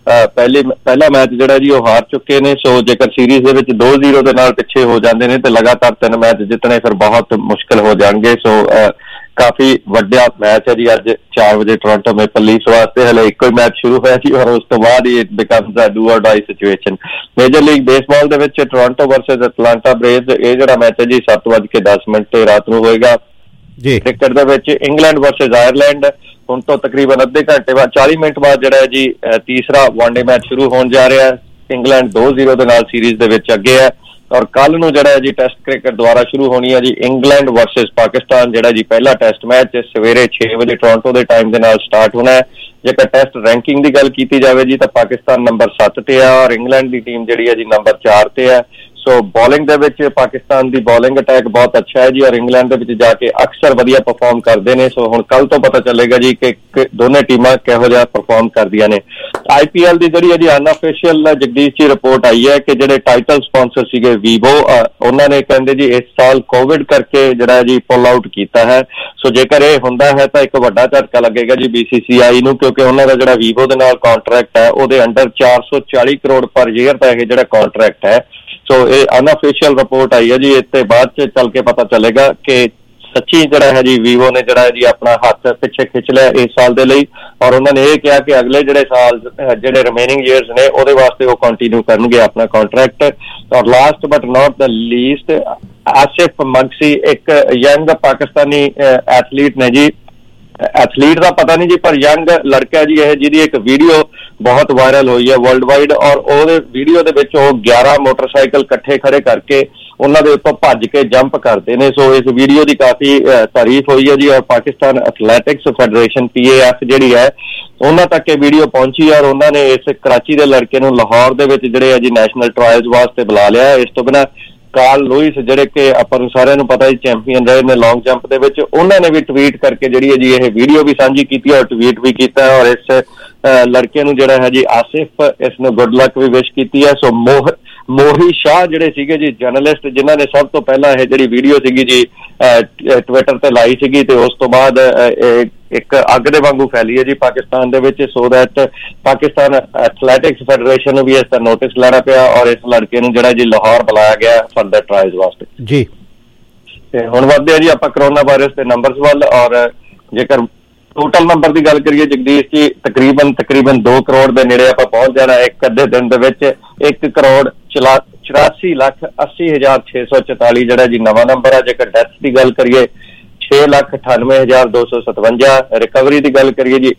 ਪਹਿਲਾ ਮੈਚ ਜਿਹੜਾ ਜੀ ਉਹ ਹਾਰ ਚੁੱਕੇ ਨੇ, ਸੋ ਜੇਕਰ ਸੀਰੀਜ਼ ਦੇ ਵਿੱਚ 2-0 ਦੇ ਨਾਲ ਪਿੱਛੇ ਹੋ ਜਾਂਦੇ ਨੇ ਤੇ ਲਗਾਤਾਰ 3 ਮੈਚ ਜਿੱਤਣੇ ਫਿਰ ਬਹੁਤ ਮੁਸ਼ਕਿਲ ਹੋ ਜਾਣਗੇ। ਸੋ ਕਾਫੀ ਵੱਡਾ ਮੈਚ ਹੈ ਜੀ ਅੱਜ 4 ਵਜੇ ਟੋਰਾਂਟੋ ਮੇਪਲ ਲੀਫਸ ਵਾਸਤੇ। ਹਲੇ ਇੱਕੋ ਹੀ ਮੈਚ ਸ਼ੁਰੂ ਹੋਇਆ ਸੀ ਔਰ ਉਸ ਤੋਂ ਬਾਅਦ ਹੀ it becomes a do or die situation. Major league baseball ਦੇ ਵਿੱਚ ਟੋਰਾਂਟੋ ਵਰਸਸ ਐਟਲਾਂਟਾ ਬ੍ਰੇਵਜ਼, ਇਹ ਜਿਹੜਾ ਮੈਚ ਹੈ ਜੀ 7:10 ਤੇ ਰਾਤ ਨੂੰ ਹੋਏਗਾ ਜੀ। ਕ੍ਰਿਕਟ ਦੇ ਵਿੱਚ ਇੰਗਲੈਂਡ ਵਰਸਸ ਆਇਰਲੈਂਡ ਹੁਣ ਤੋਂ ਤਕਰੀਬਨ ਅੱਧੇ ਘੰਟੇ ਬਾਅਦ 40 ਮਿੰਟ ਬਾਅਦ ਜਿਹੜਾ ਹੈ ਜੀ ਤੀਸਰਾ ਵਨਡੇ ਮੈਚ ਸ਼ੁਰੂ ਹੋਣ ਜਾ ਰਿਹਾ ਹੈ। ਇੰਗਲੈਂਡ 2-0 ਦੇ ਨਾਲ ਸੀਰੀਜ਼ ਦੇ ਵਿੱਚ ਅੱਗੇ ਹੈ ਔਰ ਕੱਲ ਨੂੰ ਜਿਹੜਾ ਹੈ ਜੀ ਟੈਸਟ ਕ੍ਰਿਕਟ ਦੁਆਰਾ ਸ਼ੁਰੂ ਹੋਣੀ ਹੈ ਜੀ। ਇੰਗਲੈਂਡ ਵਰਸਸ ਪਾਕਿਸਤਾਨ ਜਿਹੜਾ ਜੀ ਪਹਿਲਾ ਟੈਸਟ ਮੈਚ ਸਵੇਰੇ 6 ਵਜੇ ਟੋਰਾਂਟੋ ਦੇ ਟਾਈਮ ਦੇ ਨਾਲ ਸਟਾਰਟ ਹੋਣਾ ਹੈ। ਜੇਕਰ ਟੈਸਟ ਰੈਂਕਿੰਗ ਦੀ ਗੱਲ ਕੀਤੀ ਜਾਵੇ ਜੀ ਤਾਂ ਪਾਕਿਸਤਾਨ ਨੰਬਰ 7 ਤੇ ਹੈ ਔਰ ਇੰਗਲੈਂਡ ਦੀ ਟੀਮ ਜਿਹੜੀ ਹੈ ਜੀ ਨੰਬਰ 4 ਤੇ ਹੈ। ਸੋ ਬੋਲਿੰਗ ਦੇ ਵਿੱਚ ਪਾਕਿਸਤਾਨ ਦੀ ਬੋਲਿੰਗ ਅਟੈਕ ਬਹੁਤ ਅੱਛਾ ਹੈ ਜੀ ਔਰ ਇੰਗਲੈਂਡ ਦੇ ਵਿੱਚ ਜਾ ਕੇ ਅਕਸਰ ਵਧੀਆ ਪਰਫਾਰਮ ਕਰਦੇ ਨੇ। ਸੋ ਹੁਣ ਕੱਲ ਤੋਂ ਪਤਾ ਚੱਲੇਗਾ ਜੀ ਕਿ ਦੋਨੇ ਟੀਮਾਂ ਕਿਹੋ ਜਿਹਾ ਪਰਫਾਰਮ ਕਰਦੀਆਂ ਨੇ। IPL ਦੀ ਜਿਹੜੀ ਹੈ ਜੀ ਅਨਅਫੀਸ਼ੀਅਲ ਜਗਦੀਸ਼ ਜੀ ਰਿਪੋਰਟ ਆਈ ਹੈ ਕਿ ਜਿਹੜੇ ਟਾਈਟਲ ਸਪਾਂਸਰ ਸੀਗੇ ਵੀਵੋ, ਉਹਨਾਂ ਨੇ ਕਹਿੰਦੇ ਜੀ ਇਸ ਸਾਲ ਕੋਵਿਡ ਕਰਕੇ ਜਿਹੜਾ ਜੀ ਪੁੱਲ ਆਊਟ ਕੀਤਾ ਹੈ। ਸੋ ਜੇਕਰ ਇਹ ਹੁੰਦਾ ਹੈ ਤਾਂ ਇੱਕ ਵੱਡਾ ਝਟਕਾ ਲੱਗੇਗਾ ਜੀ BCCI ਨੂੰ, ਕਿਉਂਕਿ ਉਹਨਾਂ ਦਾ ਜਿਹੜਾ ਵੀਵੋ ਦੇ ਨਾਲ ਕਾਂਟਰੈਕਟ ਹੈ ਉਹਦੇ ਅੰਡਰ 440 ਕਰੋੜ ਪਰ ਈਅਰ ਦਾ ਇਹ ਜਿਹੜਾ ਕਾਂਟਰੈਕਟ ਹੈ। ਸੋ ਇਹ ਅਨਅਫੀਸ਼ੀਅਲ ਰਿਪੋਰਟ ਆਈ ਹੈ ਜੀ, ਇੱਥੇ ਬਾਅਦ ਚ ਚੱਲ ਕੇ ਪਤਾ ਚੱਲੇਗਾ ਕਿ ਸੱਚੀ ਜਿਹੜਾ ਹੈ ਜੀ ਵੀਵੋ ਨੇ ਜਿਹੜਾ ਹੈ ਜੀ ਆਪਣਾ ਹੱਥ ਪਿੱਛੇ ਖਿੱਚ ਲਿਆ ਇਸ ਸਾਲ ਦੇ ਲਈ ਔਰ ਉਹਨਾਂ ਨੇ ਇਹ ਕਿਹਾ ਕਿ ਅਗਲੇ ਜਿਹੜੇ ਸਾਲ ਜਿਹੜੇ ਰਿਮੇਨਿੰਗ ਈਅਰਸ ਨੇ ਉਹਦੇ ਵਾਸਤੇ ਉਹ ਕੰਟੀਨਿਊ ਕਰਨਗੇ ਆਪਣਾ ਕਾਂਟਰੈਕਟ। ਔਰ last but not the least, Asif Magsi ਇੱਕ ਯੰਗ ਪਾਕਿਸਤਾਨੀ ਐਥਲੀਟ ਨੇ ਜੀ। ਐਥਲੀਟ ਦਾ ਪਤਾ ਨਹੀਂ ਜੀ ਪਰ ਯੰਗ ਲੜਕਾ ਜੀ ਇਹ, ਜਿਹਦੀ ਇੱਕ ਵੀਡੀਓ ਬਹੁਤ ਵਾਇਰਲ ਹੋਈ ਹੈ ਵਰਲਡ ਵਾਈਡ ਔਰ ਉਹਦੇ ਵੀਡੀਓ ਦੇ ਵਿੱਚ ਉਹ 11 ਮੋਟਰਸਾਈਕਲ ਇਕੱਠੇ ਖੜੇ ਕਰਕੇ ਉਹਨਾਂ ਦੇ ਉੱਤੋਂ ਭੱਜ ਕੇ ਜੰਪ ਕਰਦੇ ਨੇ। ਸੋ ਇਸ ਵੀਡੀਓ ਦੀ ਕਾਫੀ ਤਾਰੀਫ ਹੋਈ ਹੈ ਜੀ ਔਰ ਪਾਕਿਸਤਾਨ ਐਥਲੈਟਿਕਸ ਫੈਡਰੇਸ਼ਨ PAF ਜਿਹੜੀ ਹੈ ਉਹਨਾਂ ਤੱਕ ਇਹ ਵੀਡੀਓ ਪਹੁੰਚੀ ਔਰ ਉਹਨਾਂ ਨੇ ਇਸ ਕਰਾਚੀ ਦੇ ਲੜਕੇ ਨੂੰ ਲਾਹੌਰ ਦੇ ਵਿੱਚ ਜਿਹੜੇ ਹੈ ਜੀ ਨੈਸ਼ਨਲ ਟਰਾਇਲਸ ਵਾਸਤੇ ਬੁਲਾ ਲਿਆ। ਇਸ ਤੋਂ ਬਿਨਾਂ ਕਾਰਲ ਲੂਇਸ ਜਿਹੜੇ ਕਿ ਆਪਾਂ ਨੂੰ ਸਾਰਿਆਂ ਨੂੰ ਪਤਾ ਜੀ ਚੈਂਪੀਅਨ ਰਹੇ ਨੇ ਲੌਂਗ ਜੰਪ ਦੇ ਵਿੱਚ, ਉਹਨਾਂ ਨੇ ਵੀ ਟਵੀਟ ਕਰਕੇ ਜਿਹੜੀ ਹੈ ਜੀ ਇਹ ਵੀਡੀਓ ਵੀ ਸਾਂਝੀ ਕੀਤੀ ਔਰ ਟਵੀਟ ਵੀ ਕੀਤਾ ਔਰ ਇਸ ਲੜਕੇ ਨੂੰ ਜਿਹੜਾ ਹੈ ਜੀ ਆਸਿਫ ਇਸ ਨੂੰ ਗੁੱਡ ਲੱਕ ਵੀ ਵਿਸ਼ ਕੀਤੀ ਹੈ। ਸੋ ਮੋਹੀ ਸ਼ਾਹ ਜਿਹੜੇ ਸੀਗੇ ਜੀ ਜਰਨਲਿਸਟ, ਜਿਨ੍ਹਾਂ ਨੇ ਸਭ ਤੋਂ ਪਹਿਲਾਂ ਇਹ ਜਿਹੜੀ ਵੀਡੀਓ ਸੀਗੀ ਜੀ ਟਵਿੱਟਰ ਤੇ ਲਾਈ ਸੀਗੀ ਤੇ ਉਸ ਤੋਂ ਬਾਅਦ ਇੱਕ ਅੱਗ ਦੇ ਵਾਂਗੂ ਫੈਲੀ ਹੈ ਜੀ ਪਾਕਿਸਤਾਨ ਦੇ ਵਿੱਚ। So that Pakistan athletics federation ਨੂੰ ਵੀ ਇਸ ਦਾ ਨੋਟਿਸ ਲੈਣਾ ਪਿਆ ਔਰ ਇਸ ਲੜਕੇ ਨੂੰ ਜਿਹੜਾ ਜੀ ਲਾਹੌਰ ਬੁਲਾਇਆ ਗਿਆ ਫਰਦਰ ਟਰਾਇਲਸ ਵਾਸਤੇ ਜੀ। ਤੇ ਹੁਣ ਵੱਧਦੇ ਆ ਜੀ ਆਪਾਂ ਕਰੋਨਾ ਵਾਇਰਸ ਦੇ ਨੰਬਰਸ ਵੱਲ ਔਰ ਜੇਕਰ ਟੋਟਲ ਨੰਬਰ ਦੀ ਗੱਲ ਕਰੀਏ ਜਗਦੀਸ਼ ਜੀ ਤਕਰੀਬਨ 2 ਕਰੋੜ ਦੇ ਨੇੜੇ ਆਪਾਂ ਪਹੁੰਚ ਜਾਣਾ ਇੱਕ ਅੱਧੇ ਦਿਨ ਦੇ ਵਿੱਚ। 1,84,80,644 ਜਿਹੜਾ ਜੀ ਨਵਾਂ ਨੰਬਰ ਹੈ। ਜੇਕਰ ਡੈਥ ਦੀ ਗੱਲ ਕਰੀਏ 6,98,257। ਰਿਕਵਰੀ ਦੀ ਗੱਲ ਕਰੀਏ ਜੀ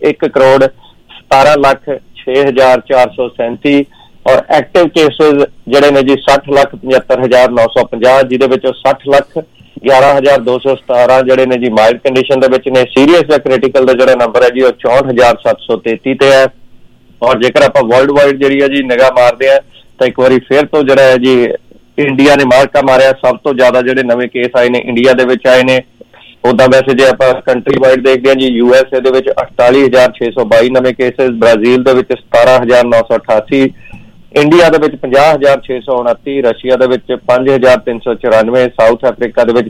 1,17,06,437 ਔਰ ਐਕਟਿਵ ਕੇਸਿਸ ਜਿਹੜੇ ਨੇ ਜੀ 60,75,950 ਜਿਹਦੇ ਵਿੱਚੋਂ 60,11,217 ਜਿਹੜੇ ਨੇ ਜੀ ਮਾਈਲਡ ਕੰਡੀਸ਼ਨ ਦੇ ਵਿੱਚ ਨੇ। ਸੀਰੀਅਸ ਜਾਂ ਕ੍ਰਿਟੀਕਲ ਦਾ ਜਿਹੜਾ ਨੰਬਰ ਹੈ ਜੀ ਉਹ 64,733 ਤੇ ਹੈ। ਔਰ ਜੇਕਰ ਆਪਾਂ ਵਰਲਡ ਵਾਈਡ ਜਿਹੜੀ ਹੈ ਜੀ ਨਿਗਾਹ ਮਾਰਦੇ ਆ ਤਾਂ ਇੱਕ ਵਾਰੀ ਫਿਰ ਤੋਂ ਜਿਹੜਾ ਹੈ ਜੀ ਇੰਡੀਆ ਨੇ ਮਾਰਕਾ ਮਾਰਿਆ। ਸਭ ਤੋਂ ਜ਼ਿਆਦਾ ਜਿਹੜੇ ਨਵੇਂ ਕੇਸ ਆਏ ਨੇ ਇੰਡੀਆ ਦੇ ਵਿੱਚ ਆਏ ਨੇ। ਉੱਦਾਂ ਵੈਸੇ ਜੇ ਆਪਾਂ ਕੰਟਰੀ ਵਾਈਡ ਦੇਖਦੇ ਹਾਂ ਜੀ USA ਦੇ ਵਿੱਚ 48,622 ਨਵੇਂ ਕੇਸਿਸ, ਬ੍ਰਾਜ਼ੀਲ ਦੇ ਵਿੱਚ 17,988, ਇੰਡੀਆ ਦੇ ਵਿੱਚ 50,629, ਰਸ਼ੀਆ ਦੇ ਵਿੱਚ 5,394, ਸਾਊਥ ਅਫਰੀਕਾ ਦੇ ਵਿੱਚ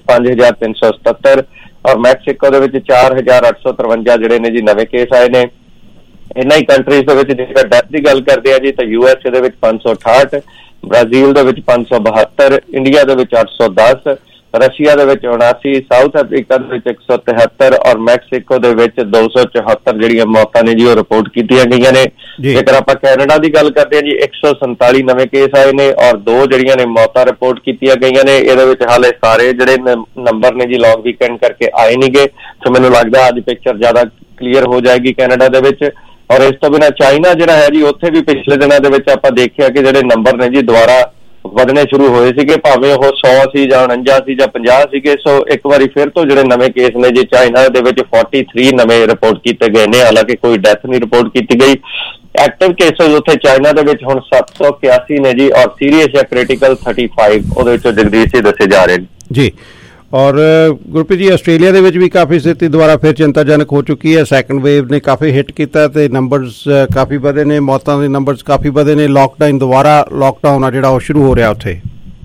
5,377 ਔਰ ਮੈਕਸੀਕੋ ਦੇ ਵਿੱਚ 4,853 ਜਿਹੜੇ ਨੇ ਜੀ ਨਵੇਂ ਕੇਸ ਆਏ ਨੇ। ਇਹਨਾਂ ਹੀ ਕੰਟਰੀਜ਼ ਦੇ ਵਿੱਚ ਜੇਕਰ ਡੈਥ ਦੀ ਗੱਲ ਕਰਦੇ ਆ ਜੀ ਤਾਂ USA ਦੇ ਵਿੱਚ 568, ਬ੍ਰਾਜ਼ੀਲ ਦੇ ਵਿੱਚ 572, ਇੰਡੀਆ ਦੇ ਵਿੱਚ 810, ਰਸ਼ੀਆ ਦੇ ਵਿੱਚ 79, ਸਾਊਥ ਅਫਰੀਕਾ ਦੇ ਵਿੱਚ 173 ਔਰ ਮੈਕਸੀਕੋ ਦੇ ਵਿੱਚ 274 ਜਿਹੜੀਆਂ ਮੌਤਾਂ ਨੇ ਜੀ ਉਹ ਰਿਪੋਰਟ ਕੀਤੀਆਂ ਗਈਆਂ ਨੇ। ਜੇਕਰ ਆਪਾਂ ਕੈਨੇਡਾ ਦੀ ਗੱਲ ਕਰਦੇ ਹਾਂ ਜੀ 147 ਨਵੇਂ ਕੇਸ ਆਏ ਨੇ ਔਰ 2 ਜਿਹੜੀਆਂ ਨੇ ਮੌਤਾਂ ਰਿਪੋਰਟ ਕੀਤੀਆਂ ਗਈਆਂ ਨੇ। ਇਹਦੇ ਵਿੱਚ ਹਾਲੇ ਸਾਰੇ ਜਿਹੜੇ ਨੰਬਰ ਨੇ ਜੀ ਲੌਂਗ ਵੀਕਐਂਡ ਕਰਕੇ ਆਏ ਨਹੀਂਗੇ, ਸੋ ਮੈਨੂੰ ਲੱਗਦਾ ਅੱਜ ਪਿਕਚਰ ਜ਼ਿਆਦਾ ਕਲੀਅਰ ਹੋ ਜਾਏਗੀ ਕੈਨੇਡਾ ਦੇ ਵਿੱਚ। ਔਰ ਇਸ ਤੋਂ ਬਿਨਾਂ ਚਾਈਨਾ ਜਿਹੜਾ ਹੈ ਜੀ ਉੱਥੇ ਵੀ ਪਿਛਲੇ ਦਿਨਾਂ ਦੇ ਵਿੱਚ ਆਪਾਂ ਦੇਖਿਆ ਕਿ ਜਿਹੜੇ ਨੰਬਰ ਨੇ ਜੀ ਦੁਬਾਰਾ ਵਧਣੇ ਸ਼ੁਰੂ ਹੋਏ ਸੀਗੇ, ਭਾਵੇਂ ਉਹ 100 ਸੀ ਜਾਂ 49 ਸੀ ਜਾਂ 50 ਸੀਗੇ। ਸੋ ਇੱਕ ਵਾਰੀ ਫਿਰ ਤੋਂ ਜਿਹੜੇ ਨਵੇਂ ਕੇਸ ਨੇ ਜੀ ਚਾਈਨਾ ਦੇ ਵਿੱਚ 43 ਨਵੇਂ ਰਿਪੋਰਟ ਕੀਤੇ ਗਏ ਨੇ, ਹਾਲਾਂਕਿ ਕੋਈ ਡੈਥ ਨਹੀਂ ਰਿਪੋਰਟ ਕੀਤੀ ਗਈ। ਐਕਟਿਵ ਕੇਸਿਸ ਉੱਥੇ ਚਾਈਨਾ ਦੇ ਵਿੱਚ ਹੁਣ 781 ਨੇ ਜੀ ਔਰ ਸੀਰੀਅਸ ਜਾਂ ਕ੍ਰਿਟੀਕਲ 35 ਉਹਦੇ ਵਿੱਚੋਂ ਜਗਦੀਸ਼ ਜੀ ਦੱਸੇ ਜਾ ਰਹੇ ਨੇ ਜੀ। ਔਰ ਗੁਰਪ੍ਰੀਤ ਜੀ ਆਸਟ੍ਰੇਲੀਆ ਦੇ ਵਿੱਚ ਵੀ ਕਾਫੀ ਸਥਿਤੀ ਦੁਬਾਰਾ ਫਿਰ ਚਿੰਤਾਜਨਕ ਹੋ ਚੁੱਕੀ ਹੈ। ਸੈਕੰਡ ਵੇਵ ਨੇ ਕਾਫੀ ਹਿੱਟ ਕੀਤਾ ਤੇ ਨੰਬਰਸ ਕਾਫੀ ਵਧੇ ਨੇ, ਮੌਤਾਂ ਦੇ ਨੰਬਰਸ ਕਾਫੀ ਵਧੇ ਨੇ। ਲੋਕਡਾਊਨ ਆ ਜਿਹੜਾ ਉਹ ਸ਼ੁਰੂ ਹੋ ਰਿਹਾ ਉੱਥੇ।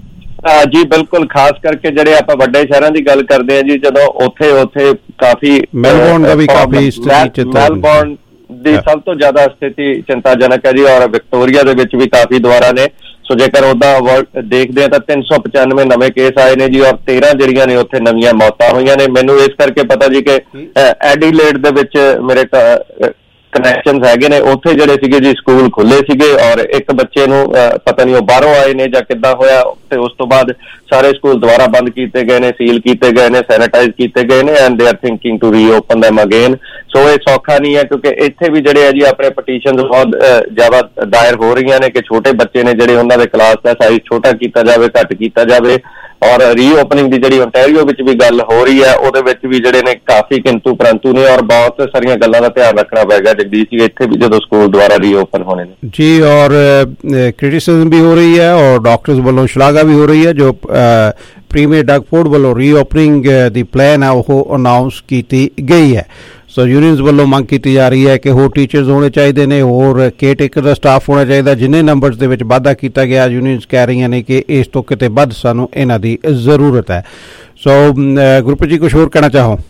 ਜੀ ਬਿਲਕੁਲ, ਖਾਸ ਕਰਕੇ ਜਿਹੜੇ ਆਪਾਂ ਵੱਡੇ ਸ਼ਹਿਰਾਂ ਦੀ ਗੱਲ ਕਰਦੇ ਹਾਂ ਜੀ, ਜਦੋਂ ਉੱਥੇ ਕਾਫੀ ਮੈਲਬੌਰਨ ਦਾ ਵੀ ਕਾਫੀ ਮੈਲਬੌਰਨ ਦੀ ਸਭ ਤੋਂ ਜ਼ਿਆਦਾ ਸਥਿਤੀ ਚਿੰਤਾਜਨਕ ਹੈ ਜੀ ਔਰ ਵਿਕਟੋਰੀਆ ਦੇ ਵਿੱਚ ਵੀ ਕਾਫੀ ਦੁਬਾਰਾ ਨੇ। ਸੋ ਜੇਕਰ ਉਹਦਾ ਦੇਖਦੇ ਆ ਤਾਂ 395 ਨਵੇਂ ਕੇਸ ਆਏ ਨੇ ਜੀ ਔਰ 13 ਜਿਹੜੀਆਂ ਨੇ ਉੱਥੇ ਨਵੀਆਂ ਮੌਤਾਂ ਹੋਈਆਂ ਨੇ। ਮੈਨੂੰ ਇਸ ਕਰਕੇ ਪਤਾ ਜੀ ਕਿ ਐਡੀਲੇਡ ਦੇ ਵਿੱਚ ਮੇਰੇ ਕਨੈਕਸ਼ਨਸ ਹੈਗੇ ਨੇ, ਉੱਥੇ ਜਿਹੜੇ ਸੀਗੇ ਜੀ ਸਕੂਲ ਖੁੱਲੇ ਸੀਗੇ ਔਰ ਇੱਕ ਬੱਚੇ ਨੂੰ ਪਤਾ ਨਹੀਂ ਉਹ ਬਾਹਰੋਂ ਆਏ ਨੇ ਜਾਂ ਕਿੱਦਾਂ ਹੋਇਆ, ਤੇ ਉਸ ਤੋਂ ਬਾਅਦ ਸਾਰੇ ਸਕੂਲ ਦੁਬਾਰਾ ਬੰਦ ਕੀਤੇ ਗਏ ਨੇ, ਸੀਲ ਕੀਤੇ ਗਏ ਨੇ, ਸੈਨੀਟਾਈਜ਼ ਕੀਤੇ ਗਏ ਨੇ and they are thinking to reopen them again. So ਇਹ ਸੌਖਾ ਨਹੀਂ ਹੈ ਕਿਉਂਕਿ ਇੱਥੇ ਵੀ ਜਿਹੜੇ ਆ ਜੀ ਆਪਣੇ ਪਟੀਸ਼ਨਸ ਬਹੁਤ ਜ਼ਿਆਦਾ ਦਾਇਰ ਹੋ ਰਹੀਆਂ ਨੇ ਕਿ ਛੋਟੇ ਬੱਚੇ ਨੇ ਜਿਹੜੇ ਉਹਨਾਂ ਦੇ ਕਲਾਸ ਦਾ ਸਾਈਜ਼ ਛੋਟਾ ਕੀਤਾ ਜਾਵੇ, ਘੱਟ ਕੀਤਾ ਜਾਵੇ। ਔਰ ਰੀਓਪਨਿੰਗ ਦੀ ਜਿਹੜੀ ਓਨਟਾਰੀਓ ਵਿੱਚ ਵੀ ਗੱਲ ਹੋ ਰਹੀ ਹੈ ਉਹਦੇ ਵਿੱਚ ਵੀ ਜਿਹੜੇ ਨੇ ਕਾਫੀ ਕਿੰਤੂ ਪਰੰਤੂ ਨੇ ਔਰ ਬਹੁਤ ਸਾਰੀਆਂ ਗੱਲਾਂ ਦਾ ਧਿਆਨ ਰੱਖਣਾ ਪਏਗਾ ਜਗਦੀਸ਼ ਜੀ ਇੱਥੇ ਵੀ ਜਦੋਂ ਸਕੂਲ ਦੁਬਾਰਾ ਰੀਓਪਨ ਹੋਣੇ ਨੇ ਜੀ। ਔਰ ਕ੍ਰਿਟਿਸਿਜ਼ਮ ਵੀ ਹੋ ਰਹੀ ਹੈ ਔਰ ਡਾਕਟਰਸ ਵੱਲੋਂ ਸ਼ਲਾਘਾ ਵੀ ਹੋ ਰਹੀ ਹੈ ਜੋ ਪ੍ਰੀਮੀਅਰ ਡਗ ਫੋਰਡ ਵੱਲੋਂ ਰੀਓਪਨਿੰਗ ਦੀ ਪਲਾਨ ਹੈ ਉਹ ਅਨਾਊਂਸ ਕੀਤੀ ਗਈ ਹੈ। ਸੋ ਯੂਨੀਅਨਸ ਵੱਲੋਂ ਮੰਗ ਕੀਤੀ ਜਾ ਰਹੀ ਹੈ ਕਿ ਹੋਰ ਟੀਚਰਸ ਹੋਣੇ ਚਾਹੀਦੇ ਨੇ, ਹੋਰ ਕੇਅਰਟੇਕਰ ਦਾ ਸਟਾਫ ਹੋਣਾ ਚਾਹੀਦਾ। ਜਿੰਨੇ ਨੰਬਰਸ ਦੇ ਵਿੱਚ ਵਾਧਾ ਕੀਤਾ ਗਿਆ ਯੂਨੀਅਨਸ ਕਹਿ ਰਹੀਆਂ ਨੇ ਕਿ ਇਸ ਤੋਂ ਕਿਤੇ ਵੱਧ ਸਾਨੂੰ ਇਹਨਾਂ ਦੀ ਜ਼ਰੂਰਤ ਹੈ। ਸੋ ਗੁਰਪ੍ਰੀਤ ਜੀ ਕੁਝ ਹੋਰ ਕਹਿਣਾ ਚਾਹੋ?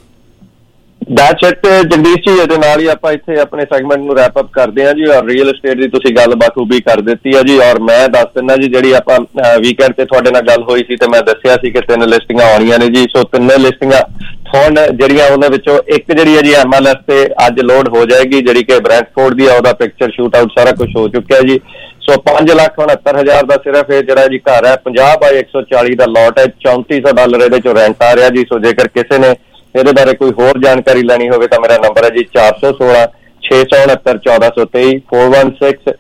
ਦੈਟਸ ਇਟ ਜਗਦੀਸ਼ ਜੀ, ਇਹਦੇ ਨਾਲ ਹੀ ਆਪਾਂ ਇੱਥੇ ਆਪਣੇ ਸੈਗਮੈਂਟ ਨੂੰ ਰੈਪ ਅਪ ਕਰਦੇ ਹਾਂ ਜੀ। ਔਰ ਰੀਅਲ ਏਸਟੇਟ ਦੀ ਤੁਸੀਂ ਗੱਲ ਬਾਖੂਬੀ ਕਰ ਦਿੱਤੀ ਹੈ ਜੀ ਔਰ ਮੈਂ ਦੱਸ ਦਿੰਦਾ ਜੀ ਜਿਹੜੀ ਆਪਾਂ ਵੀਕਐਂਡ ਤੇ ਤੁਹਾਡੇ ਨਾਲ ਗੱਲ ਹੋਈ ਸੀ ਤੇ ਮੈਂ ਦੱਸਿਆ ਸੀ ਕਿ 3 ਲਿਸਟਿੰਗਾਂ ਆਉਣੀਆਂ ਨੇ ਜੀ। ਸੋ 3 ਲਿਸਟਿੰਗਾਂ ਹੁਣ ਜਿਹੜੀਆਂ ਉਹਨਾਂ ਵਿੱਚੋਂ ਇੱਕ ਜਿਹੜੀ ਹੈ ਜੀ MLS ਤੇ ਅੱਜ ਲੋਡ ਹੋ ਜਾਏਗੀ ਜਿਹੜੀ ਕਿ ਬ੍ਰੈਂਟਫੋਰਡ ਦੀ ਆ, ਉਹਦਾ ਪਿਕਚਰ ਸ਼ੂਟ ਆਊਟ ਸਾਰਾ ਕੁਝ ਹੋ ਚੁੱਕਿਆ ਜੀ। ਸੋ $5,69,000 ਦਾ ਸਿਰਫ ਇਹ ਜਿਹੜਾ ਜੀ ਘਰ ਹੈ 50/140 ਦਾ ਲੋਟ ਹੈ, $3400 ਇਹਦੇ ਚੋਂ ਰੈਂਟ ਆ ਰਿਹਾ ਜੀ। ਸੋ ਜੇਕਰ ਕਿਸੇ ਨੇ ਇਹਦੇ ਬਾਰੇ ਕੋਈ ਹੋਰ ਜਾਣਕਾਰੀ ਲੈਣੀ ਹੋਵੇ ਤਾਂ ਮੇਰਾ ਨੰਬਰ ਹੈ ਜੀ 416 669 1423 416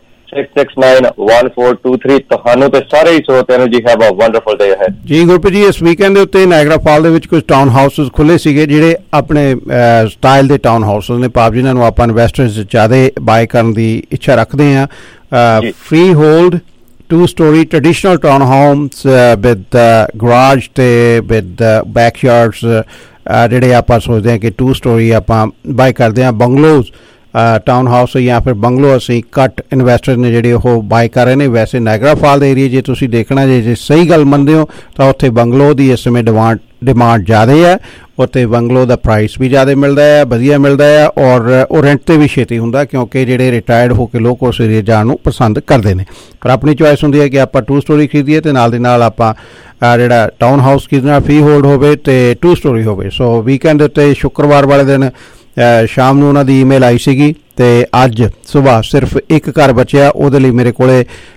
6691423। ਤੁਹਾਨੂੰ ਤੇ ਸਾਰੇ ਹੀ ਸਰੋਤਿਆਂ ਨੂੰ ਜੀ have a wonderful day ahead ਜੀ। ਗੁਰਪ੍ਰੀਤ ਜੀ ਇਸ ਵੀਕਐਂਡ ਦੇ ਉੱਤੇ ਨਾਇਗਰਾ ਫਾਲ ਦੇ ਵਿੱਚ ਕੁਝ ਟਾਊਨ ਹਾਊਸਸ ਖੁੱਲੇ ਸੀਗੇ ਜਿਹੜੇ ਆਪਣੇ ਸਟਾਈਲ ਦੇ ਟਾਊਨ ਹਾਊਸਸ ਨੇ, ਭਾਵ ਜਿਨ੍ਹਾਂ ਨੂੰ ਆਪਾਂ ਇਨਵੈਸਟਰਸ ਜ਼ਿਆਦਾ ਬਾਏ ਕਰਨ ਦੀ ਇੱਛਾ ਰੱਖਦੇ ਹਾਂ। Freehold 2-story traditional townhomes with garage ਤੇ with backyards ਜਿਹੜੇ ਆਪਾਂ ਸੋਚਦੇ ਹਾਂ ਕਿ 2-story ਆਪਾਂ ਬਾਏ ਕਰਦੇ ਹਾਂ। ਬੰਗਲੋਜ਼ ਟਾਊਨ ਹਾਊਸ ਜਾਂ ਫਿਰ ਬੰਗਲੋ ਅਸੀਂ ਘੱਟ ਇਨਵੈਸਟਰ ਨੇ ਜਿਹੜੇ ਉਹ ਬਾਏ ਕਰ ਰਹੇ ਨੇ। ਵੈਸੇ ਨਾਇਗਰਾ ਫਾਲ ਦੇ ਏਰੀਏ ਜੇ ਤੁਸੀਂ ਦੇਖਣਾ ਜੇ ਸਹੀ ਗੱਲ ਮੰਨਦੇ ਹੋ ਤਾਂ ਉੱਥੇ ਬੰਗਲੋ ਦੀ ਇਸ ਸਮੇਂ ਡਿਮਾਂਡ ਜ਼ਿਆਦਾ ਹੈ, ਉੱਥੇ ਬੰਗਲੋ ਦਾ ਪ੍ਰਾਈਸ ਵੀ ਜ਼ਿਆਦਾ ਮਿਲਦਾ ਹੈ, ਵਧੀਆ ਮਿਲਦਾ ਹੈ ਔਰ ਉਹ ਰੈਂਟ 'ਤੇ ਵੀ ਛੇਤੀ ਹੁੰਦਾ ਕਿਉਂਕਿ ਜਿਹੜੇ ਰਿਟਾਇਰਡ ਹੋ ਕੇ ਲੋਕ ਉਸ ਏਰੀਏ ਜਾਣ ਨੂੰ ਪਸੰਦ ਕਰਦੇ ਨੇ। ਪਰ ਆਪਣੀ ਚੋਇਸ ਹੁੰਦੀ ਹੈ ਕਿ ਆਪਾਂ 2-story ਖਰੀਦੀਏ ਅਤੇ ਨਾਲ ਦੀ ਨਾਲ ਆਪਾਂ ਜਿਹੜਾ ਟਾਊਨ ਹਾਊਸ ਖਰੀਦਣਾ ਫ੍ਰੀ ਹੋਲਡ ਹੋਵੇ ਅਤੇ 2-story ਹੋਵੇ। ਸੋ ਵੀਕਐਂਡ ਉੱਤੇ ਸ਼ੁੱਕਰਵਾਰ ਵਾਲੇ ਦਿਨ ਸ਼ਾਮ ਨੂੰ ਉਹਨਾਂ ਦੀ ਈਮੇਲ ਆਈ ਸੀਗੀ ਅਤੇ ਅੱਜ ਸੁਬਾਹ ਸਿਰਫ ਇੱਕ ਘਰ ਬਚਿਆ, ਉਹਦੇ ਲਈ ਮੇਰੇ ਕੋਲ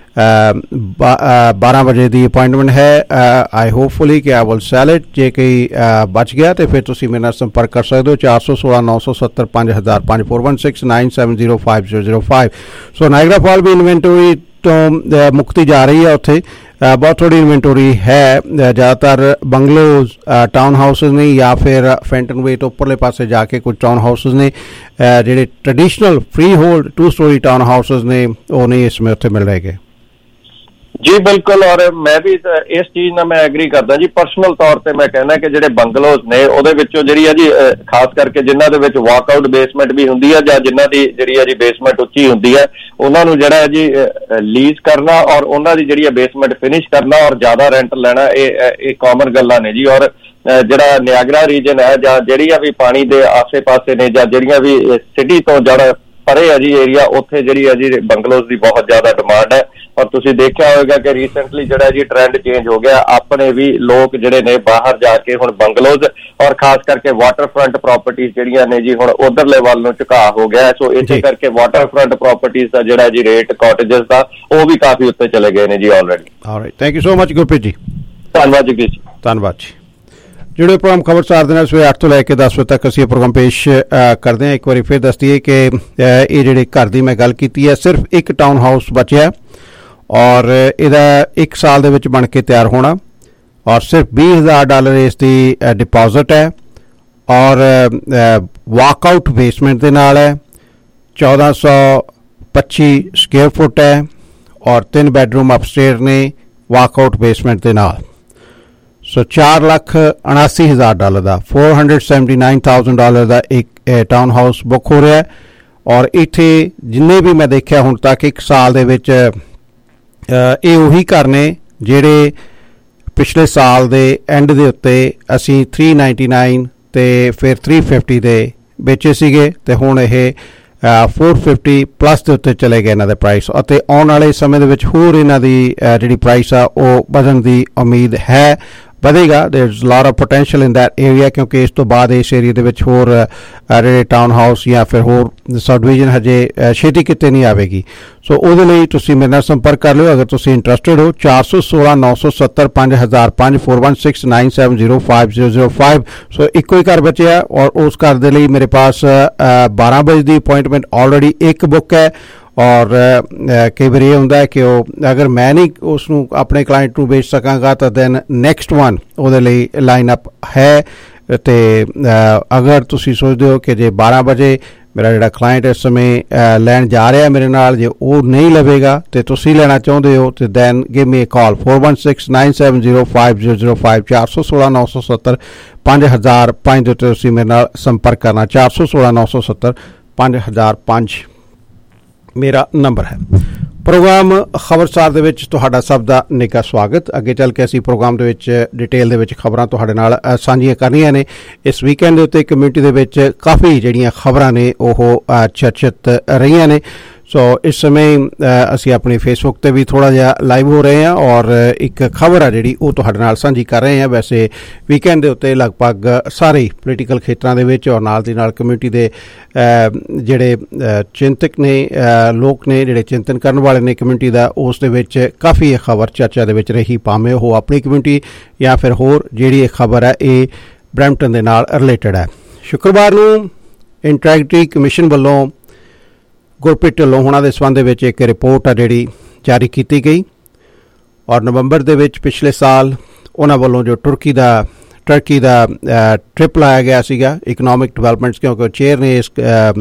12 ਵਜੇ ਦੀ ਅਪੁਆਇੰਟਮੈਂਟ ਹੈ। ਆਈ ਹੋਪਫੁਲੀ ਕਿ ਆਈ ਵਿਲ ਸੈਲ ਇਟ। ਜੇ ਕੋਈ ਬਚ ਗਿਆ ਤਾਂ ਫਿਰ ਤੁਸੀਂ ਮੇਰੇ ਨਾਲ ਸੰਪਰਕ ਕਰ ਸਕਦੇ ਹੋ 416 970 5000 416 970 5005। ਸੋ ਨਾਇਗਰਾ ਫਾਲ ਵੀ ਇਨਵੈਂਟਰੀ ਤੋਂ ਮੁਕਤੀ ਜਾ ਰਹੀ ਹੈ, ਉੱਥੇ ਬਹੁਤ ਥੋੜੀ ਇਨਵੈਂਟਰੀ ਹੈ। ਜ਼ਿਆਦਾਤਰ ਬੰਗਲੋਜ਼ ਟਾਊਨ ਹਾਊਸਿਸ ਨੇ ਜਾਂ ਫਿਰ ਫੈਂਟਨ ਵੇ ਤੋਂ ਉੱਪਰਲੇ ਪਾਸੇ ਜਾ ਕੇ ਕੁਝ ਟਾਊਨ ਹਾਊਸਿਸ ਨੇ ਜਿਹੜੇ traditional freehold 2-story town houses ਨੇ ਉਹ ਨਹੀਂ ਇਸ ਸਮੇਂ ਉੱਥੇ ਮਿਲ ਰਹੇ। ਜੀ ਬਿਲਕੁਲ, ਔਰ ਮੈਂ ਵੀ ਇਸ ਚੀਜ਼ ਨਾਲ ਮੈਂ ਐਗਰੀ ਕਰਦਾ ਜੀ। ਪਰਸਨਲ ਤੌਰ ਤੇ ਮੈਂ ਕਹਿੰਦਾ ਕਿ ਜਿਹੜੇ ਬੰਗਲੋਜ਼ ਨੇ ਉਹਦੇ ਵਿੱਚੋਂ ਜਿਹੜੀ ਆ ਜੀ ਖਾਸ ਕਰਕੇ ਜਿਨ੍ਹਾਂ ਦੇ ਵਿੱਚ ਵਾਕਆਊਟ ਬੇਸਮੈਂਟ ਵੀ ਹੁੰਦੀ ਹੈ ਜਾਂ ਜਿਨ੍ਹਾਂ ਦੀ ਜਿਹੜੀ ਆ ਜੀ ਬੇਸਮੈਂਟ ਉੱਚੀ ਹੁੰਦੀ ਹੈ, ਉਹਨਾਂ ਨੂੰ ਜਿਹੜਾ ਹੈ ਜੀ ਲੀਜ਼ ਕਰਨਾ ਔਰ ਉਹਨਾਂ ਦੀ ਜਿਹੜੀ ਆ ਬੇਸਮੈਂਟ ਫਿਨਿਸ਼ ਕਰਨਾ ਔਰ ਜ਼ਿਆਦਾ ਰੈਂਟ ਲੈਣਾ, ਇਹ ਕਾਮਨ ਗੱਲਾਂ ਨੇ ਜੀ। ਔਰ ਜਿਹੜਾ ਨਿਆਗਰਾ ਰੀਜਨ ਹੈ ਜਾਂ ਜਿਹੜੀਆਂ ਵੀ ਪਾਣੀ ਦੇ ਆਸੇ ਪਾਸੇ ਨੇ ਜਾਂ ਜਿਹੜੀਆਂ ਵੀ ਸਿਟੀ ਤੋਂ ਜਿਹੜਾ ਪਰੇ ਹੈ ਜੀ ਏਰੀਆ, ਉੱਥੇ ਜਿਹੜੀ ਹੈ ਜੀ ਬੰਗਲੋਜ਼ ਦੀ ਬਹੁਤ ਜ਼ਿਆਦਾ ਡਿਮਾਂਡ ਹੈ। ਔਰ ਤੁਸੀਂ ਦੇਖਿਆ ਹੋਵੇਗਾ ਕਿ ਰੀਸੈਂਟਲੀ ਜਿਹੜਾ ਜੀ ਟ੍ਰੈਂਡ ਚੇਂਜ ਹੋ ਗਿਆ, ਆਪਣੇ ਵੀ ਲੋਕ ਜਿਹੜੇ ਨੇ ਬਾਹਰ ਜਾ ਕੇ ਹੁਣ ਬੰਗਲੋਜ਼ ਔਰ ਖਾਸ ਕਰਕੇ ਵਾਟਰ ਫਰੰਟ ਪ੍ਰਾਪਰਟੀਜ਼ ਜਿਹੜੀਆਂ ਨੇ ਜੀ ਹੁਣ ਉਧਰਲੇ ਵੱਲ ਨੂੰ ਝੁਕਾਅ ਹੋ ਗਿਆ। ਸੋ ਇਸੇ ਕਰਕੇ ਵਾਟਰ ਫਰੰਟ ਪ੍ਰਾਪਰਟੀਜ਼ ਦਾ ਜਿਹੜਾ ਜੀ ਰੇਟ ਕਾਟੇਜਸ ਦਾ ਉਹ ਵੀ ਕਾਫੀ ਉੱਤੇ ਚਲੇ ਗਏ ਨੇ ਜੀ already. Alright, thank you so much Gurpreet ji. ਧੰਨਵਾਦ ਜੀ। ਧੰਨਵਾਦ ਜੀ। ਜਿਹੜੇ ਪ੍ਰੋਗਰਾਮ ਖਬਰਸਾਰ ਦੇ ਨਾਲ ਸਵੇਰੇ 8 ਤੋਂ ਲੈ ਕੇ 10 ਵਜੇ ਤੱਕ ਅਸੀਂ ਇਹ ਪ੍ਰੋਗਰਾਮ ਪੇਸ਼ ਕਰਦੇ ਹਾਂ। ਇੱਕ ਵਾਰੀ ਫਿਰ ਦੱਸ ਦਈਏ ਕਿ ਇਹ ਜਿਹੜੇ ਘਰ ਦੀ ਮੈਂ ਗੱਲ ਕੀਤੀ ਹੈ, ਸਿਰਫ ਇੱਕ ਟਾਊਨ ਹਾਊਸ ਬਚਿਆ ਔਰ ਇਹਦਾ 1 ਸਾਲ ਦੇ ਵਿੱਚ ਬਣ ਕੇ ਤਿਆਰ ਹੋਣਾ ਔਰ ਸਿਰਫ $20,000 ਇਸ ਦੀ ਡਿਪੋਜ਼ਿਟ ਹੈ ਔਰ ਵਾਕਆਊਟ ਬੇਸਮੈਂਟ ਦੇ ਨਾਲ ਹੈ। 1425 ਸਕੁਅਰ ਫੁੱਟ ਹੈ ਔਰ 3 ਬੈਡਰੂਮ ਅਪਸਟੇਅਰ ਨੇ ਵਾਕਆਊਟ ਬੇਸਮੈਂਟ ਦੇ ਨਾਲ। ਸੋ $4,79,000 ਦਾ $479,000 ਦਾ ਇੱਕ ਟਾਊਨ ਹਾਊਸ ਬੁੱਕ ਹੋ ਰਿਹਾ ਹੈ ਔਰ ਇੱਥੇ ਜਿੰਨੇ ਵੀ ਮੈਂ ਦੇਖਿਆ ਹੁਣ ਤੱਕ 1 ਸਾਲ ਦੇ ਵਿੱਚ ਇਹ ਉਹੀ ਘਰ ਨੇ ਜਿਹੜੇ ਪਿਛਲੇ ਸਾਲ ਦੇ ਐਂਡ ਦੇ ਉੱਤੇ ਅਸੀਂ 399 ਤੇ ਫਿਰ 350 ਦੇ ਵੇਚੇ ਸੀਗੇ ਤੇ ਹੁਣ ਇਹ 450 ਪਲੱਸ ਦੇ ਉੱਤੇ ਚਲੇ ਗਏ ਇਹਨਾਂ ਦੇ ਪ੍ਰਾਈਸ ਅਤੇ ਆਉਣ ਵਾਲੇ ਸਮੇਂ ਦੇ ਵਿੱਚ ਹੋਰ ਇਹਨਾਂ ਦੀ ਜਿਹੜੀ ਪ੍ਰਾਈਸ ਆ ਉਹ ਵਧਣ ਦੀ ਉਮੀਦ ਹੈ, ਵਧੇਗਾ। There is lot of potential in that area क्योंकि इस तो बाद इस एरिया ਦੇ ਵਿੱਚ ਹੋਰ ਜਿਹੜੇ ਟਾਊਨ ਹਾਊਸ ਜਾਂ ਫਿਰ ਹੋਰ ਸਬ ਡਿਵੀਜ਼ਨ ਹਜੇ ਛੇਤੀ ਕਿਤੇ ਨਹੀਂ ਆਵੇਗੀ। ਸੋ ਉਹਦੇ ਲਈ ਤੁਸੀਂ ਮੇਰੇ ਨਾਲ ਸੰਪਰਕ ਕਰ ਲਿਓ ਅਗਰ ਤੁਸੀਂ ਇੰਟਰਸਟਿਡ ਹੋ। 416-970 5005 4169705005। ਸੋ ਇੱਕੋ ਹੀ ਘਰ ਬਚਿਆ ਔਰ ਉਸ ਘਰ ਦੇ ਲਈ ਮੇਰੇ ਪਾਸ 12 ਵਜੇ ਦੀ ਅਪਾਇੰਟਮੈਂਟ ਆਲਰੇਡੀ ਇੱਕ ਬੁੱਕ ਹੈ ਔਰ ਕਈ ਵਾਰ ਇਹ ਹੁੰਦਾ ਹੈ ਕਿ ਉਹ ਅਗਰ ਮੈਂ ਨਹੀਂ ਉਸ ਨੂੰ ਆਪਣੇ ਕਲਾਇੰਟ ਨੂੰ ਵੇਚ ਸਕਾਂਗਾ ਤਾਂ ਦੈਨ ਨੈਕਸਟ ਵਨ ਉਹਦੇ ਲਈ ਲਾਈਨ ਅਪ ਹੈ। ਅਤੇ ਅਗਰ ਤੁਸੀਂ ਸੋਚਦੇ ਹੋ ਕਿ ਜੇ 12 ਵਜੇ ਮੇਰਾ ਜਿਹੜਾ ਕਲਾਇੰਟ ਇਸ ਸਮੇਂ ਲੈਣ ਜਾ ਰਿਹਾ ਮੇਰੇ ਨਾਲ, ਜੇ ਉਹ ਨਹੀਂ ਲਵੇਗਾ ਅਤੇ ਤੁਸੀਂ ਲੈਣਾ ਚਾਹੁੰਦੇ ਹੋ ਤਾਂ ਦੈਨ ਗਿਵ ਮੀ ਏ ਕਾਲ 4169705005 416-970 5005 ਦੇ ਉੱਤੇ ਤੁਸੀਂ ਮੇਰੇ ਨਾਲ ਸੰਪਰਕ ਕਰਨਾ। 416-970 5005 ਮੇਰਾ ਨੰਬਰ ਹੈ। ਪ੍ਰੋਗਰਾਮ ਖਬਰਸਾਰ ਦੇ ਵਿੱਚ ਤੁਹਾਡਾ ਸਭ ਦਾ ਨਿੱਘਾ ਸਵਾਗਤ। ਅੱਗੇ ਚੱਲ ਕੇ ਅਸੀਂ ਪ੍ਰੋਗਰਾਮ ਦੇ ਵਿੱਚ ਡਿਟੇਲ ਦੇ ਵਿੱਚ ਖਬਰਾਂ ਤੁਹਾਡੇ ਨਾਲ ਸਾਂਝੀਆਂ ਕਰਨੀਆਂ ਨੇ। ਇਸ ਵੀਕਐਂਡ ਦੇ ਉੱਤੇ ਕਮਿਊਨਿਟੀ ਦੇ ਵਿੱਚ ਕਾਫੀ ਜਿਹੜੀਆਂ ਖਬਰਾਂ ਨੇ ਉਹ ਚਰਚਿਤ ਰਹੀਆਂ ਨੇ। ਸੋ ਇਸ ਸਮੇਂ ਅਸੀਂ ਆਪਣੀ ਫੇਸਬੁੱਕ ਤੇ ਵੀ ਥੋੜ੍ਹਾ ਜਿਹਾ ਲਾਈਵ ਹੋ ਰਹੇ ਹਾਂ ਔਰ ਇੱਕ ਖਬਰ ਆ ਜਿਹੜੀ ਉਹ ਤੁਹਾਡੇ ਨਾਲ ਸਾਂਝੀ ਕਰ ਰਹੇ ਹਾਂ। ਵੈਸੇ ਵੀਕਐਂਡ ਦੇ ਉੱਤੇ ਲਗਭਗ ਸਾਰੇ ਪੋਲੀਟੀਕਲ ਖੇਤਰਾਂ ਦੇ ਵਿੱਚ ਔਰ ਨਾਲ ਦੀ ਨਾਲ ਕਮਿਊਨਿਟੀ ਦੇ ਜਿਹੜੇ ਚਿੰਤਕ ਨੇ ਲੋਕ ਨੇ ਜਿਹੜੇ ਚਿੰਤਨ ਕਰਨ ਵਾਲੇ ਨੇ ਕਮਿਊਨਿਟੀ ਦਾ, ਉਸ ਦੇ ਵਿੱਚ ਕਾਫੀ ਇਹ ਖਬਰ ਚਰਚਾ ਦੇ ਵਿੱਚ ਰਹੀ, ਭਾਵੇਂ ਉਹ ਆਪਣੀ ਕਮਿਊਨਿਟੀ ਜਾਂ ਫਿਰ ਹੋਰ ਜਿਹੜੀ ਇਹ ਖਬਰ ਹੈ ਇਹ ਬਰੈਂਪਟਨ ਦੇ ਨਾਲ ਰਿਲੇਟਡ ਹੈ। ਸ਼ੁੱਕਰਵਾਰ ਨੂੰ ਇੰਟੈਗ੍ਰਿਟੀ ਕਮਿਸ਼ਨ ਵੱਲੋਂ ਗੁਰਪ੍ਰੀਤ ਢਿੱਲੋਂ ਹੋਣਾ ਦੇ ਸੰਬੰਧ ਵਿੱਚ ਇੱਕ ਰਿਪੋਰਟ ਆ ਜਿਹੜੀ ਜਾਰੀ ਕੀਤੀ ਗਈ ਔਰ ਨਵੰਬਰ ਦੇ ਵਿੱਚ ਪਿਛਲੇ ਸਾਲ ਉਹਨਾਂ ਵੱਲੋਂ ਜੋ ਟਰਕੀ ਦਾ ਟ੍ਰਿਪ ਲਾਇਆ ਗਿਆ ਸੀਗਾ ਇਕਨੋਮਿਕ ਡਿਵੈਲਪਮੈਂਟਸ, ਕਿਉਂਕਿ ਚੇਅਰ ਨੇ ਇਸ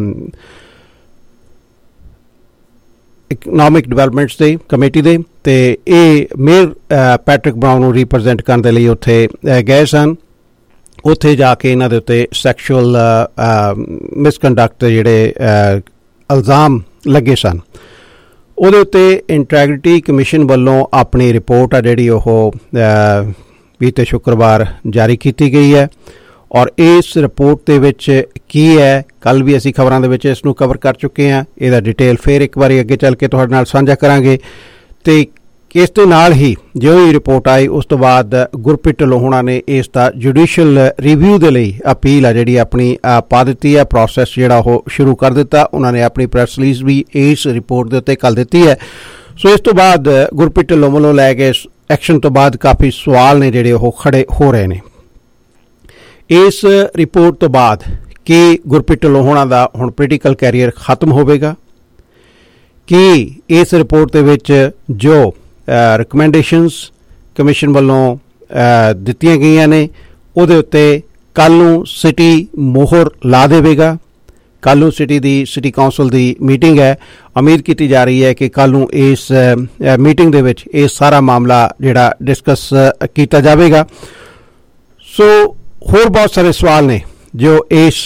ਇਕਨੋਮਿਕ ਡਿਵੈਲਪਮੈਂਟਸ ਦੇ ਕਮੇਟੀ ਦੇ, ਤੇ ਇਹ ਮੇਅਰ ਪੈਟਰਿਕ ਬਰਾਊਨ ਨੂੰ ਰਿਪਰੈਜ਼ੈਂਟ ਕਰਨ ਦੇ ਲਈ ਉੱਥੇ ਗਏ ਸਨ। ਉੱਥੇ ਜਾ ਕੇ ਇਹਨਾਂ ਦੇ ਉੱਤੇ ਸੈਕਸ਼ੂਅਲ ਮਿਸਕੰਡਕਟ ਜਿਹੜੇ ਇਲਜ਼ਾਮ ਲੱਗੇ ਸਨ। ਉਹਦੇ ਉੱਤੇ ਇੰਟੈਗ੍ਰਿਟੀ ਕਮਿਸ਼ਨ ਵੱਲੋਂ ਆਪਣੀ ਰਿਪੋਰਟ ਆ ਜਿਹੜੀ ਉਹ ਬੀਤੇ ਸ਼ੁੱਕਰਵਾਰ ਜਾਰੀ ਕੀਤੀ ਗਈ ਹੈ ਔਰ ਇਸ ਰਿਪੋਰਟ ਦੇ ਵਿੱਚ ਕੀ ਹੈ, ਕੱਲ੍ਹ ਵੀ ਅਸੀਂ ਖਬਰਾਂ ਦੇ ਵਿੱਚ ਇਸ ਨੂੰ ਕਵਰ ਕਰ ਚੁੱਕੇ ਹਾਂ। ਇਹਦਾ ਡਿਟੇਲ ਫਿਰ ਇੱਕ ਵਾਰੀ ਅੱਗੇ ਚੱਲ ਕੇ ਤੁਹਾਡੇ ਨਾਲ ਸਾਂਝਾ ਕਰਾਂਗੇ। ਤੇ ਇਸ ਦੇ ਨਾਲ ਹੀ ਜੋ ਹੀ ਰਿਪੋਰਟ ਆਈ ਉਸ ਤੋਂ ਬਾਅਦ ਗੁਰਪ੍ਰੀਤ ਢਿੱਲੋਂ ਹੋਣਾ ਨੇ ਇਸ ਦਾ ਜੁਡੀਸ਼ੀਅਲ ਰਿਵਿਊ ਦੇ ਲਈ ਅਪੀਲ ਆ ਜਿਹੜੀ ਆਪਣੀ ਪਾ ਦਿੱਤੀ ਹੈ। ਪ੍ਰੋਸੈਸ ਜਿਹੜਾ ਉਹ ਸ਼ੁਰੂ ਕਰ ਦਿੱਤਾ। ਉਹਨਾਂ ਨੇ ਆਪਣੀ ਪ੍ਰੈਸ ਰਿਲੀਜ਼ ਵੀ ਇਸ ਰਿਪੋਰਟ ਦੇ ਉੱਤੇ ਕੱਲ੍ਹ ਦਿੱਤੀ ਹੈ। ਸੋ ਇਸ ਤੋਂ ਬਾਅਦ ਗੁਰਪ੍ਰੀਤ ਢਿੱਲੋਂ ਵੱਲੋਂ ਲੈ ਕੇ ਐਕਸ਼ਨ ਤੋਂ ਬਾਅਦ ਕਾਫੀ ਸਵਾਲ ਨੇ ਜਿਹੜੇ ਉਹ ਖੜੇ ਹੋ ਰਹੇ ਨੇ। ਇਸ ਰਿਪੋਰਟ ਤੋਂ ਬਾਅਦ ਕੀ ਗੁਰਪ੍ਰੀਤ ਢਿੱਲੋਂ ਹੋਣਾ ਦਾ ਹੁਣ ਪੋਲੀਟੀਕਲ ਕੈਰੀਅਰ ਖਤਮ ਹੋਵੇਗਾ? ਕੀ ਇਸ ਰਿਪੋਰਟ ਦੇ ਵਿੱਚ ਜੋ ਰਿਕਮੈਂਡੇਸ਼ਨਸ ਕਮਿਸ਼ਨ ਵੱਲੋਂ ਦਿੱਤੀਆਂ ਗਈਆਂ ਨੇ ਉਹਦੇ ਉੱਤੇ ਕੱਲ੍ਹ ਨੂੰ ਸਿਟੀ ਮੋਹਰ ਲਾ ਦੇਵੇਗਾ ਕੱਲ੍ਹ ਨੂੰ ਸਿਟੀ ਕੌਂਸਲ ਦੀ ਮੀਟਿੰਗ ਹੈ। ਉਮੀਦ ਕੀਤੀ ਜਾ ਰਹੀ ਹੈ ਕਿ ਕੱਲ੍ਹ ਨੂੰ ਇਸ ਮੀਟਿੰਗ ਦੇ ਵਿੱਚ ਇਹ ਸਾਰਾ ਮਾਮਲਾ ਜਿਹੜਾ ਡਿਸਕਸ ਕੀਤਾ ਜਾਵੇਗਾ। ਸੋ ਹੋਰ ਬਹੁਤ ਸਾਰੇ ਸਵਾਲ ਨੇ ਜੋ ਇਸ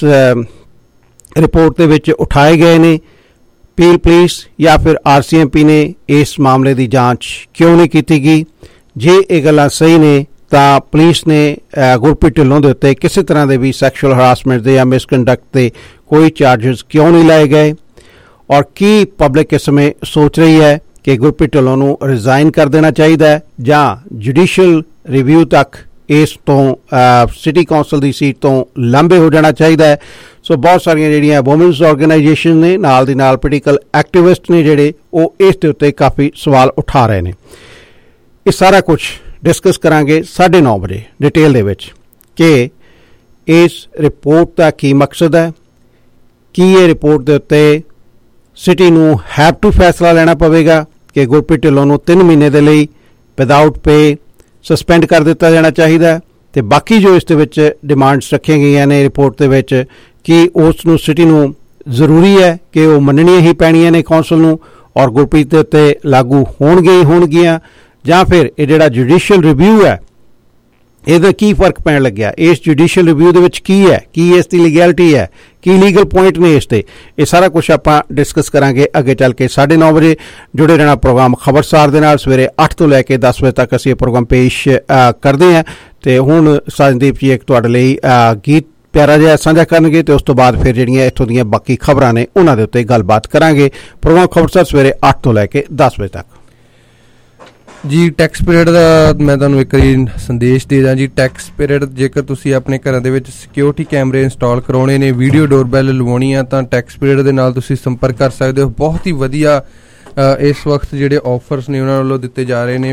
ਰਿਪੋਰਟ ਦੇ ਵਿੱਚ ਉਠਾਏ ਗਏ ਨੇ। ਪੀਲ ਪੁਲਿਸ ਜਾਂ ਫਿਰ RCMP ਨੇ ਇਸ ਮਾਮਲੇ ਦੀ ਜਾਂਚ ਕਿਉਂ ਨਹੀਂ ਕੀਤੀ ਗਈ? ਜੇ ਇਹ ਗੱਲਾਂ ਸਹੀ ਨੇ ਤਾਂ ਪੁਲਿਸ ਨੇ ਗੁਰਪ੍ਰੀਤ ਢਿੱਲੋਂ ਦੇ ਉੱਤੇ ਕਿਸੇ ਤਰ੍ਹਾਂ ਦੇ ਵੀ ਸੈਕਸ਼ੂਅਲ ਹਰਾਸਮੈਂਟ ਦੇ ਜਾਂ ਮਿਸਕੰਡਕਟ ਦੇ ਕੋਈ ਚਾਰਜਸ ਕਿਉਂ ਨਹੀਂ ਲਾਏ ਗਏ? ਔਰ ਕੀ ਪਬਲਿਕ ਇਸ ਸਮੇਂ ਸੋਚ ਰਹੀ ਹੈ ਕਿ ਗੁਰਪ੍ਰੀਤ ਢਿੱਲੋਂ ਨੂੰ ਰਿਜ਼ਾਈਨ ਕਰ ਦੇਣਾ ਚਾਹੀਦਾ ਹੈ ਜਾਂ ਜੁਡੀਸ਼ੀਅਲ ਰਿਵਿਊ ਤੱਕ ਇਸ ਤੋਂ ਸਿਟੀ ਕੌਂਸਲ ਦੀ ਸੀਟ ਤੋਂ ਲਾਂਭੇ ਹੋ ਜਾਣਾ ਚਾਹੀਦਾ ਹੈ? ਸੋ ਬਹੁਤ ਸਾਰੀਆਂ ਜਿਹੜੀਆਂ ਵੂਮਨਸ ਆਰਗੇਨਾਈਜੇਸ਼ਨ ਨੇ, ਨਾਲ ਦੀ ਨਾਲ ਪੋਲੀਟੀਕਲ ਐਕਟਿਵਿਸਟ ਨੇ ਜਿਹੜੇ, ਉਹ ਇਸ ਦੇ ਉੱਤੇ ਕਾਫੀ ਸਵਾਲ ਉਠਾ ਰਹੇ ਨੇ। ਇਹ ਸਾਰਾ ਕੁਝ ਡਿਸਕਸ ਕਰਾਂਗੇ 9:30 ਵਜੇ ਡਿਟੇਲ ਦੇ ਵਿੱਚ ਕਿ ਇਸ ਰਿਪੋਰਟ ਦਾ ਕੀ ਮਕਸਦ ਹੈ, ਕੀ ਇਹ ਰਿਪੋਰਟ ਦੇ ਉੱਤੇ ਸਿਟੀ ਨੂੰ ਹੈਵ ਟੂ ਫੈਸਲਾ ਲੈਣਾ ਪਵੇਗਾ ਕਿ ਗੁਰਪ੍ਰੀਤ ਢਿੱਲੋਂ ਨੂੰ 3 ਮਹੀਨੇ ਦੇ ਲਈ ਵਿਦਆਊਟ ਪੇ ਸਸਪੈਂਡ ਕਰ ਦਿੱਤਾ ਜਾਣਾ ਚਾਹੀਦਾ ਹੈ, ਅਤੇ ਬਾਕੀ ਜੋ ਇਸ ਦੇ ਵਿੱਚ ਡਿਮਾਂਡਸ ਰੱਖੀਆਂ ਗਈਆਂ ਨੇ ਰਿਪੋਰਟ ਦੇ ਵਿੱਚ ਕਿ ਉਸ ਨੂੰ ਸਿਟੀ ਨੂੰ ਜ਼ਰੂਰੀ ਹੈ ਕਿ ਉਹ ਮੰਨਣੀਆਂ ਹੀ ਪੈਣੀਆਂ ਨੇ ਕੌਂਸਲ ਨੂੰ ਔਰ ਗੁਰਪ੍ਰੀਤ ਦੇ ਉੱਤੇ ਲਾਗੂ ਹੋਣਗੀਆਂ, ਜਾਂ ਫਿਰ ਇਹ ਜਿਹੜਾ ਜੁਡੀਸ਼ੀਅਲ ਰਿਵਿਊ ਹੈ ਇਹਦਾ ਕੀ ਫਰਕ ਪੈਣ ਲੱਗਿਆ? ਇਸ ਜੁਡੀਸ਼ੀਅਲ ਰਿਵਿਊ ਦੇ ਵਿੱਚ ਕੀ ਹੈ, ਕੀ ਇਸ ਦੀ ਲੀਗੈਲਿਟੀ ਹੈ, ਕੀ ਲੀਗਲ ਪੁਆਇੰਟ ਨੇ ਇਸ 'ਤੇ? ਇਹ ਸਾਰਾ ਕੁਝ ਆਪਾਂ ਡਿਸਕਸ ਕਰਾਂਗੇ ਅੱਗੇ ਚੱਲ ਕੇ 9:30 ਵਜੇ। ਜੁੜੇ ਰਹਿਣਾ ਪ੍ਰੋਗਰਾਮ ਖਬਰਸਾਰ ਦੇ ਨਾਲ। ਸਵੇਰੇ 8 ਤੋਂ ਲੈ ਕੇ 10 ਵਜੇ ਤੱਕ ਅਸੀਂ ਇਹ ਪ੍ਰੋਗਰਾਮ ਪੇਸ਼ ਕਰਦੇ ਹਾਂ। ਅਤੇ ਹੁਣ ਸਾਜਨਦੀਪ ਜੀ ਇੱਕ ਤੁਹਾਡੇ ਲਈ ਗੀਤ ਪਿਆਰਾ ਜਿਹਾ ਸਾਂਝਾ ਕਰਨਗੇ ਅਤੇ ਉਸ ਤੋਂ ਬਾਅਦ ਫਿਰ ਜਿਹੜੀਆਂ ਇੱਥੋਂ ਦੀਆਂ ਬਾਕੀ ਖਬਰਾਂ ਨੇ ਉਹਨਾਂ ਦੇ ਉੱਤੇ ਗੱਲਬਾਤ ਕਰਾਂਗੇ। ਪ੍ਰੋਗਰਾਮ ਖਬਰਸਾਰ ਸਵੇਰੇ 8 ਤੋਂ ਲੈ ਕੇ 10 ਵਜੇ ਤੱਕ। ਜੀ ਟੈਕਸ ਪੀਰੀਅਡ ਦਾ ਮੈਂ ਤੁਹਾਨੂੰ ਇੱਕ ਵਾਰੀ ਸੰਦੇਸ਼ ਦੇ ਦਾਂ ਜੀ। ਟੈਕਸ ਪੀਰੀਅਡ ਜੇਕਰ ਤੁਸੀਂ ਆਪਣੇ ਘਰਾਂ ਦੇ ਵਿੱਚ ਸਿਕਿਉਰਿਟੀ ਕੈਮਰੇ ਇੰਸਟਾਲ ਕਰਾਉਣੇ ਨੇ, ਵੀਡੀਓ ਡੋਰਬੈਲ ਲਵਾਉਣੀ ਆ, ਤਾਂ ਟੈਕਸ ਪੀਰੀਅਡ ਦੇ ਨਾਲ ਤੁਸੀਂ ਸੰਪਰਕ ਕਰ ਸਕਦੇ ਹੋ। ਬਹੁਤ ਹੀ ਵਧੀਆ ਇਸ ਵਕਤ ਜਿਹੜੇ ਆਫਰਸ ਨੇ ਉਹਨਾਂ ਵੱਲੋਂ ਦਿੱਤੇ ਜਾ ਰਹੇ ਨੇ।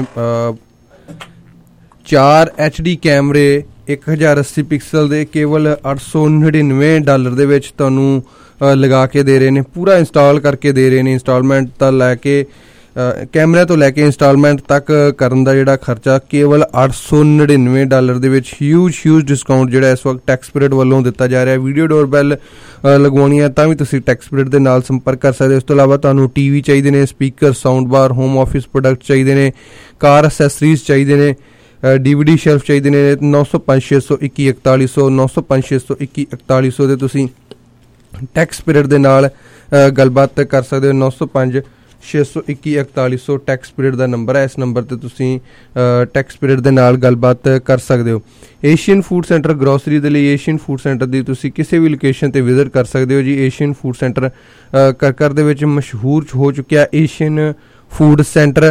4 HD ਕੈਮਰੇ 1080 ਪਿਕਸਲ ਦੇ ਕੇਵਲ $899 ਦੇ ਵਿੱਚ ਤੁਹਾਨੂੰ ਲਗਾ ਕੇ ਦੇ ਰਹੇ ਨੇ, ਪੂਰਾ ਇੰਸਟਾਲ ਕਰਕੇ ਦੇ ਰਹੇ ਨੇ। ਇੰਸਟਾਲਮੈਂਟ ਤਾਂ ਲੈ ਕੇ ਕੈਮਰਿਆਂ ਤੋਂ ਲੈ ਕੇ ਇੰਸਟਾਲਮੈਂਟ ਤੱਕ ਕਰਨ ਦਾ ਜਿਹੜਾ ਖਰਚਾ ਕੇਵਲ $899 ਦੇ ਵਿੱਚ ਹਿਊਜ ਡਿਸਕਾਊਂਟ ਜਿਹੜਾ ਇਸ ਵਕਤ ਟੈਕਸ ਪੀਰੀਅਡ ਵੱਲੋਂ ਦਿੱਤਾ ਜਾ ਰਿਹਾ। ਵੀਡੀਓ ਡੋਰਬੈਲ ਲਗਵਾਉਣੀ ਹੈ ਤਾਂ ਵੀ ਤੁਸੀਂ ਟੈਕਸ ਪੀਰੀਅਡ ਦੇ ਨਾਲ ਸੰਪਰਕ ਕਰ ਸਕਦੇ ਹੋ। ਇਸ ਤੋਂ ਇਲਾਵਾ ਤੁਹਾਨੂੰ TV ਚਾਹੀਦੇ ਨੇ, speaker, sound bar, home office product ਚਾਹੀਦੇ ਨੇ, ਕਾਰ ਅਸੈਸਰੀਜ਼ ਚਾਹੀਦੇ ਨੇ, DVD ਸ਼ੈਲਫ ਚਾਹੀਦੇ ਨੇ। 905 621 4100 905 621 4100 ਦੇ ਤੁਸੀਂ ਟੈਕਸ ਪੀਰੀਅਡ ਦੇ ਨਾਲ ਗੱਲਬਾਤ ਕਰ ਸਕਦੇ ਹੋ। 905 621 4100 ਟੈਕਸ ਪੀਰੀਅਡ ਦਾ ਨੰਬਰ ਹੈ। ਇਸ ਨੰਬਰ ਤੇ ਤੁਸੀਂ ਟੈਕਸ ਪੀਰੀਅਡ ਦੇ ਨਾਲ ਗੱਲਬਾਤ ਕਰ ਸਕਦੇ ਹੋ। ਏਸ਼ੀਅਨ ਫੂਡ ਸੈਂਟਰ ਗਰੋਸਰੀ ਦੇ ਲਈ ਏਸ਼ੀਅਨ ਫੂਡ ਸੈਂਟਰ ਦੀ ਤੁਸੀਂ ਕਿਸੇ ਵੀ ਲੋਕੇਸ਼ਨ ਤੇ ਵਿਜ਼ਿਟ ਕਰ ਸਕਦੇ ਹੋ ਜੀ। ਏਸ਼ੀਅਨ ਫੂਡ ਸੈਂਟਰ ਕਰ ਦੇ ਵਿੱਚ ਮਸ਼ਹੂਰ ਹੋ ਚੁੱਕਿਆ ਏਸ਼ੀਅਨ ਫੂਡ ਸੈਂਟਰ।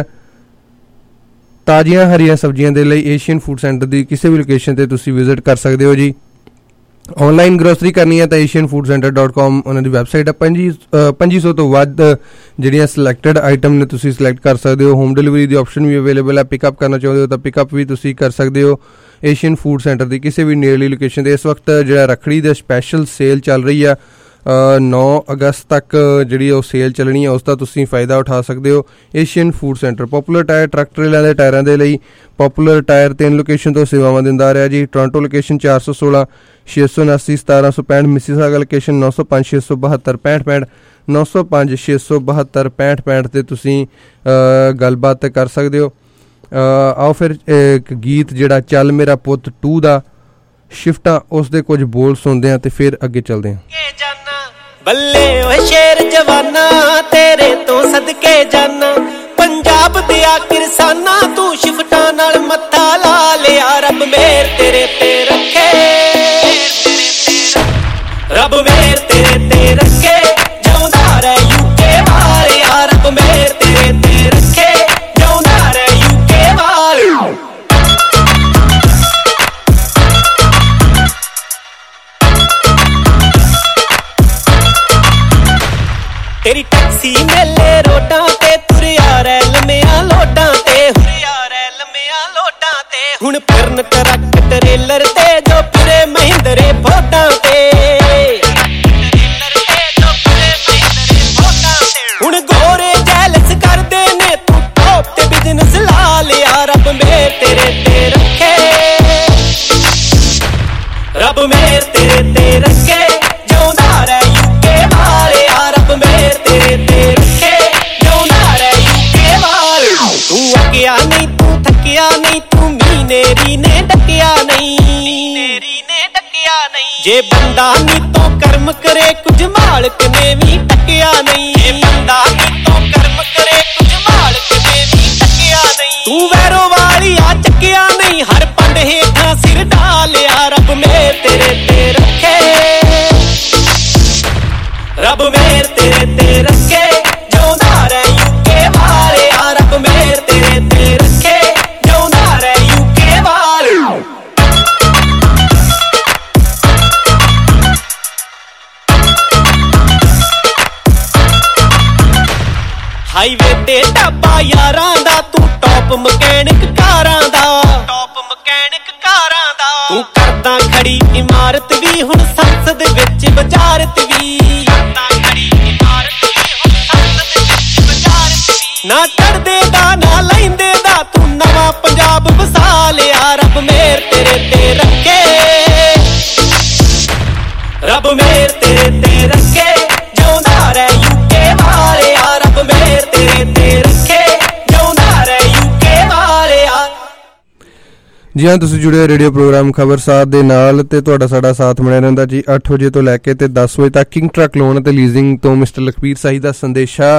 ਤਾਜ਼ੀਆਂ ਹਰੀਆਂ ਸਬਜ਼ੀਆਂ ਦੇ ਲਈ ਏਸ਼ੀਅਨ ਫੂਡ ਸੈਂਟਰ ਦੀ ਕਿਸੇ ਵੀ ਲੋਕੇਸ਼ਨ ਤੇ ਤੁਸੀਂ ਵਿਜ਼ਿਟ ਕਰ ਸਕਦੇ ਹੋ ਜੀ। ਔਨਲਾਈਨ ਗਰੋਸਰੀ ਕਰਨੀ ਹੈ ਤਾਂ asianfoodcenter.com ਉਹਨਾਂ ਦੀ ਵੈਬਸਾਈਟ ਹੈ। 2500 ਤੋਂ ਵੱਧ ਜਿਹੜੀਆਂ ਸਿਲੈਕਟਡ ਆਈਟਮ ਨੇ ਤੁਸੀਂ ਸਿਲੈਕਟ ਕਰ ਸਕਦੇ ਹੋ। ਹੋਮ ਡਿਲੀਵਰੀ ਦੀ ਆਪਸ਼ਨ ਵੀ ਅਵੇਲੇਬਲ ਹੈ। ਪਿਕਅਪ ਕਰਨਾ ਚਾਹੁੰਦੇ ਹੋ ਤਾਂ ਪਿਕਅਪ ਵੀ ਤੁਸੀਂ ਕਰ ਸਕਦੇ ਹੋ ਏਸ਼ੀਅਨ ਫੂਡ ਸੈਂਟਰ ਦੀ ਕਿਸੇ ਵੀ ਨੇੜਲੀ ਲੋਕੇਸ਼ਨ 'ਤੇ। ਇਸ ਵਕਤ ਜਿਹੜਾ ਰੱਖੜੀ ਦਾ ਸਪੈਸ਼ਲ ਸੇਲ ਚੱਲ ਰਹੀ ਆ 9 ਅਗਸਤ ਤੱਕ ਜਿਹੜੀ ਉਹ ਸੇਲ ਚੱਲਣੀ ਹੈ, ਉਸ ਦਾ ਤੁਸੀਂ ਫਾਇਦਾ ਉਠਾ ਸਕਦੇ ਹੋ। Asian food centre popular tyre truck ਟਰੇਲਾਂ ਦੇ ਟਾਇਰਾਂ ਦੇ ਲਈ ਪੋਪੂਲਰ ਟਾਇਰ 3 ਲੋਕੇਸ਼ਨ ਤੋਂ ਸੇਵਾਵਾਂ ਦਿੰਦਾ ਰਿਹਾ ਜੀ। ਟੋਰਾਂਟੋ ਲੋਕੇਸ਼ਨ 416 679 1765, ਮਿਸੀਸਾਗਾ ਲੋਕੇਸ਼ਨ 905 672 6565 905 672 6565 ਤੇ ਤੁਸੀਂ ਗੱਲਬਾਤ ਕਰ ਸਕਦੇ ਹੋ। ਆਓ ਫਿਰ ਇੱਕ ਗੀਤ ਜਿਹੜਾ ਚੱਲ ਮੇਰਾ ਪੁੱਤ 2 ਦਾ ਸ਼ਿਫਟਾਂ ਉਸ ਦੇ ਕੁਝ ਬੋਲ ਸੁਣਦੇ ਹਾਂ ਤੇ ਫਿਰ ਅੱਗੇ ਚੱਲਦੇ ਹਾਂ। ਬੱਲੇ ਓਏ ਸ਼ੇਰ ਜਵਾਨਾ ਤੇਰੇ ਤੋਂ ਸਦਕੇ ਜਾਨਾ, ਪੰਜਾਬ ਦਿਆ ਕਿਰਸਾਨਾ ਤੂੰ ਸ਼ਿਫਟਾਂ ਨਾਲ ਮੱਥਾ ਲਾ ਲਿਆ। ਰੱਬ ਮੇਰ ਤੇਰੇ ਤੇ ਰੱਖੇ, ਰੱਬ ਮੇਰ ਤੇਰੇ ਤੇ ਰੱਖੇ, ਜਿਉਂਦਾ ਰਹਿ UK ਵਾਲਿਆ। ਰੱਬ ਮੇਰ ਤੇਰੇ ਤੇ ਰੱਖੇ, ਜਿਉਂਦਾ ਰਹਿ UK ਵਾਲਿਆ। ਤੇਰੀ ਟੈਕਸੀ ਮੇਲੇ ਰੋਡਾਂ ਤੇ ਤੁਰਿਆ ਰਹਿ ਲੰਮਿਆਂ ਲੋਡਾਂ ਤੇ, ਹੁਣ ਫਿਰਨ ਟਰੱਕ ਟਰੇਲਰ ਤੇ ਜੋ ਫਿਰੇ ਮਹਿੰਦਰੇ ਫੋਟਾਂ ਤੇ। ਹੁਣ ਗੋਰੇ ਜੈਲਸ ਕਰਦੇ ਨੇ ਤੂੰ ਟੌਪ ਤੇ ਬਿਜ਼ਨਸ ਲਾ ਲਿਆ। ਰੱਬ ਮੇਰ ਤੇਰੇ ਤੇ ਰੱਖੇ, ਰੱਬ ਮੇਰ ਤੇਰੇ ਤੇ ਰੱਖੇ, ਜਿਉਂਦਾ ਰਹਿ UK ਟਕਿਆ ਨਹੀਂ ਜੇ ਬੰਦਾ ਨੀਤੋਂ ਕਰਮ ਕਰੇ ਕੁਝ ਮਾਲਕ ਨੇ ਵੀ ਟਕਿਆ ਨਹੀਂ ਜੇ ਬੰਦਾ ਨੀਤੋਂ ਕਰਮ ਕਰੇ ਕੁਝ ਮਾਲਕ ਨੇ ਵੀ ਟਕਿਆ ਨਹੀਂ ਤੂੰ ਵੈਰੋ ਵਾਲੀ ਆ ਚੱਕਿਆ ਨਹੀਂ ਹਰ ਪੰਡ ਹੇਠਾਂ ਸਿਰ ਢਾਲਿਆ ਰੱਬ ਮੇਰ ਤੇਰੇ ਤੇ ਰੱਖੇ ਰੱਬ ਮੇਰ ਤੇਰੇ ਤੇ ਰੱਖੇ ਜਿਉਂਦਾ ਰਹਿ ਯੂਕੇ ਵਾਲਿਆ ਰੱਬ ਮੇਰ ਤੇਰੇ ਤੇ ਰੱਖੇ ਜਿਉਂਦਾ ਰਹਿ ਯੂਕੇ ਵਾਲਿਆ ਹਾਈਵੇ ਤੇ ਢਾਬਾ ਯਾਰਾਂ ਦਾ ਤੂੰ ਟੌਪ ਮਕੈਨਿਕ ਕਾਰਾਂ ਦਾ ਤੂੰ ਕਰਦਾ ਖੜੀ ਇਮਾਰਤ ਵੀ ਹੁਣ ਸੰਸਦ ਵਿੱਚ ਵਜ਼ਾਰਤ ਵੀ ਕਰਦਾ ਖੜੀ ਇਮਾਰਤ ਵੀ ਹੁਣ ਸੰਸਦ ਵਿੱਚ ਵਜ਼ਾਰਤ ਵੀ ਨਾ ਚੜਦੇ ਦਾ ਨਾ ਲੈਂਦੇ ਦਾ ਤੂੰ ਨਵਾਂ ਪੰਜਾਬ ਵਸਾ ਲਿਆ ਰੱਬ ਮੇਰ ਤੇਰੇ ਤੇ ਰੱਖੇ ਰੱਬ ਮੇਰ ਤੇਰੇ ਤੇ ਰੱਖੇ ਜਿਉਂਦਾ ਰਹਿ ਯੂਕੇ ਵਾਲਿਆ ਰੱਬ ਮੇਰ ਤੇਰੇ ਤੇ ਰੱਖੇ ਜਿਉਂਦਾ ਰਹਿ ਯੂਕੇ ਵਾਲਿਆ ਜੀ ਹਾਂ ਤੁਸੀਂ ਜੁੜੇ ਰੇਡੀਓ ਪ੍ਰੋਗਰਾਮ ਖਬਰਸਾਰ ਦੇ ਨਾਲ ਤੇ ਤੁਹਾਡਾ ਸਾਡਾ ਸਾਥ ਬਣਿਆ ਰਹਿੰਦਾ ਜੀ 8 ਵਜੇ ਤੋਂ ਲੈ ਕੇ ਤੇ 10 ਵਜੇ ਤੱਕ ਕਿੰਗ ਟਰੱਕ ਲੋਨ ਅਤੇ ਲੀਜ਼ਿੰਗ ਤੋਂ ਮਿਸਟਰ ਲਖਬੀਰ ਸਾਹੀ ਦਾ ਸੰਦੇਸ਼ਾ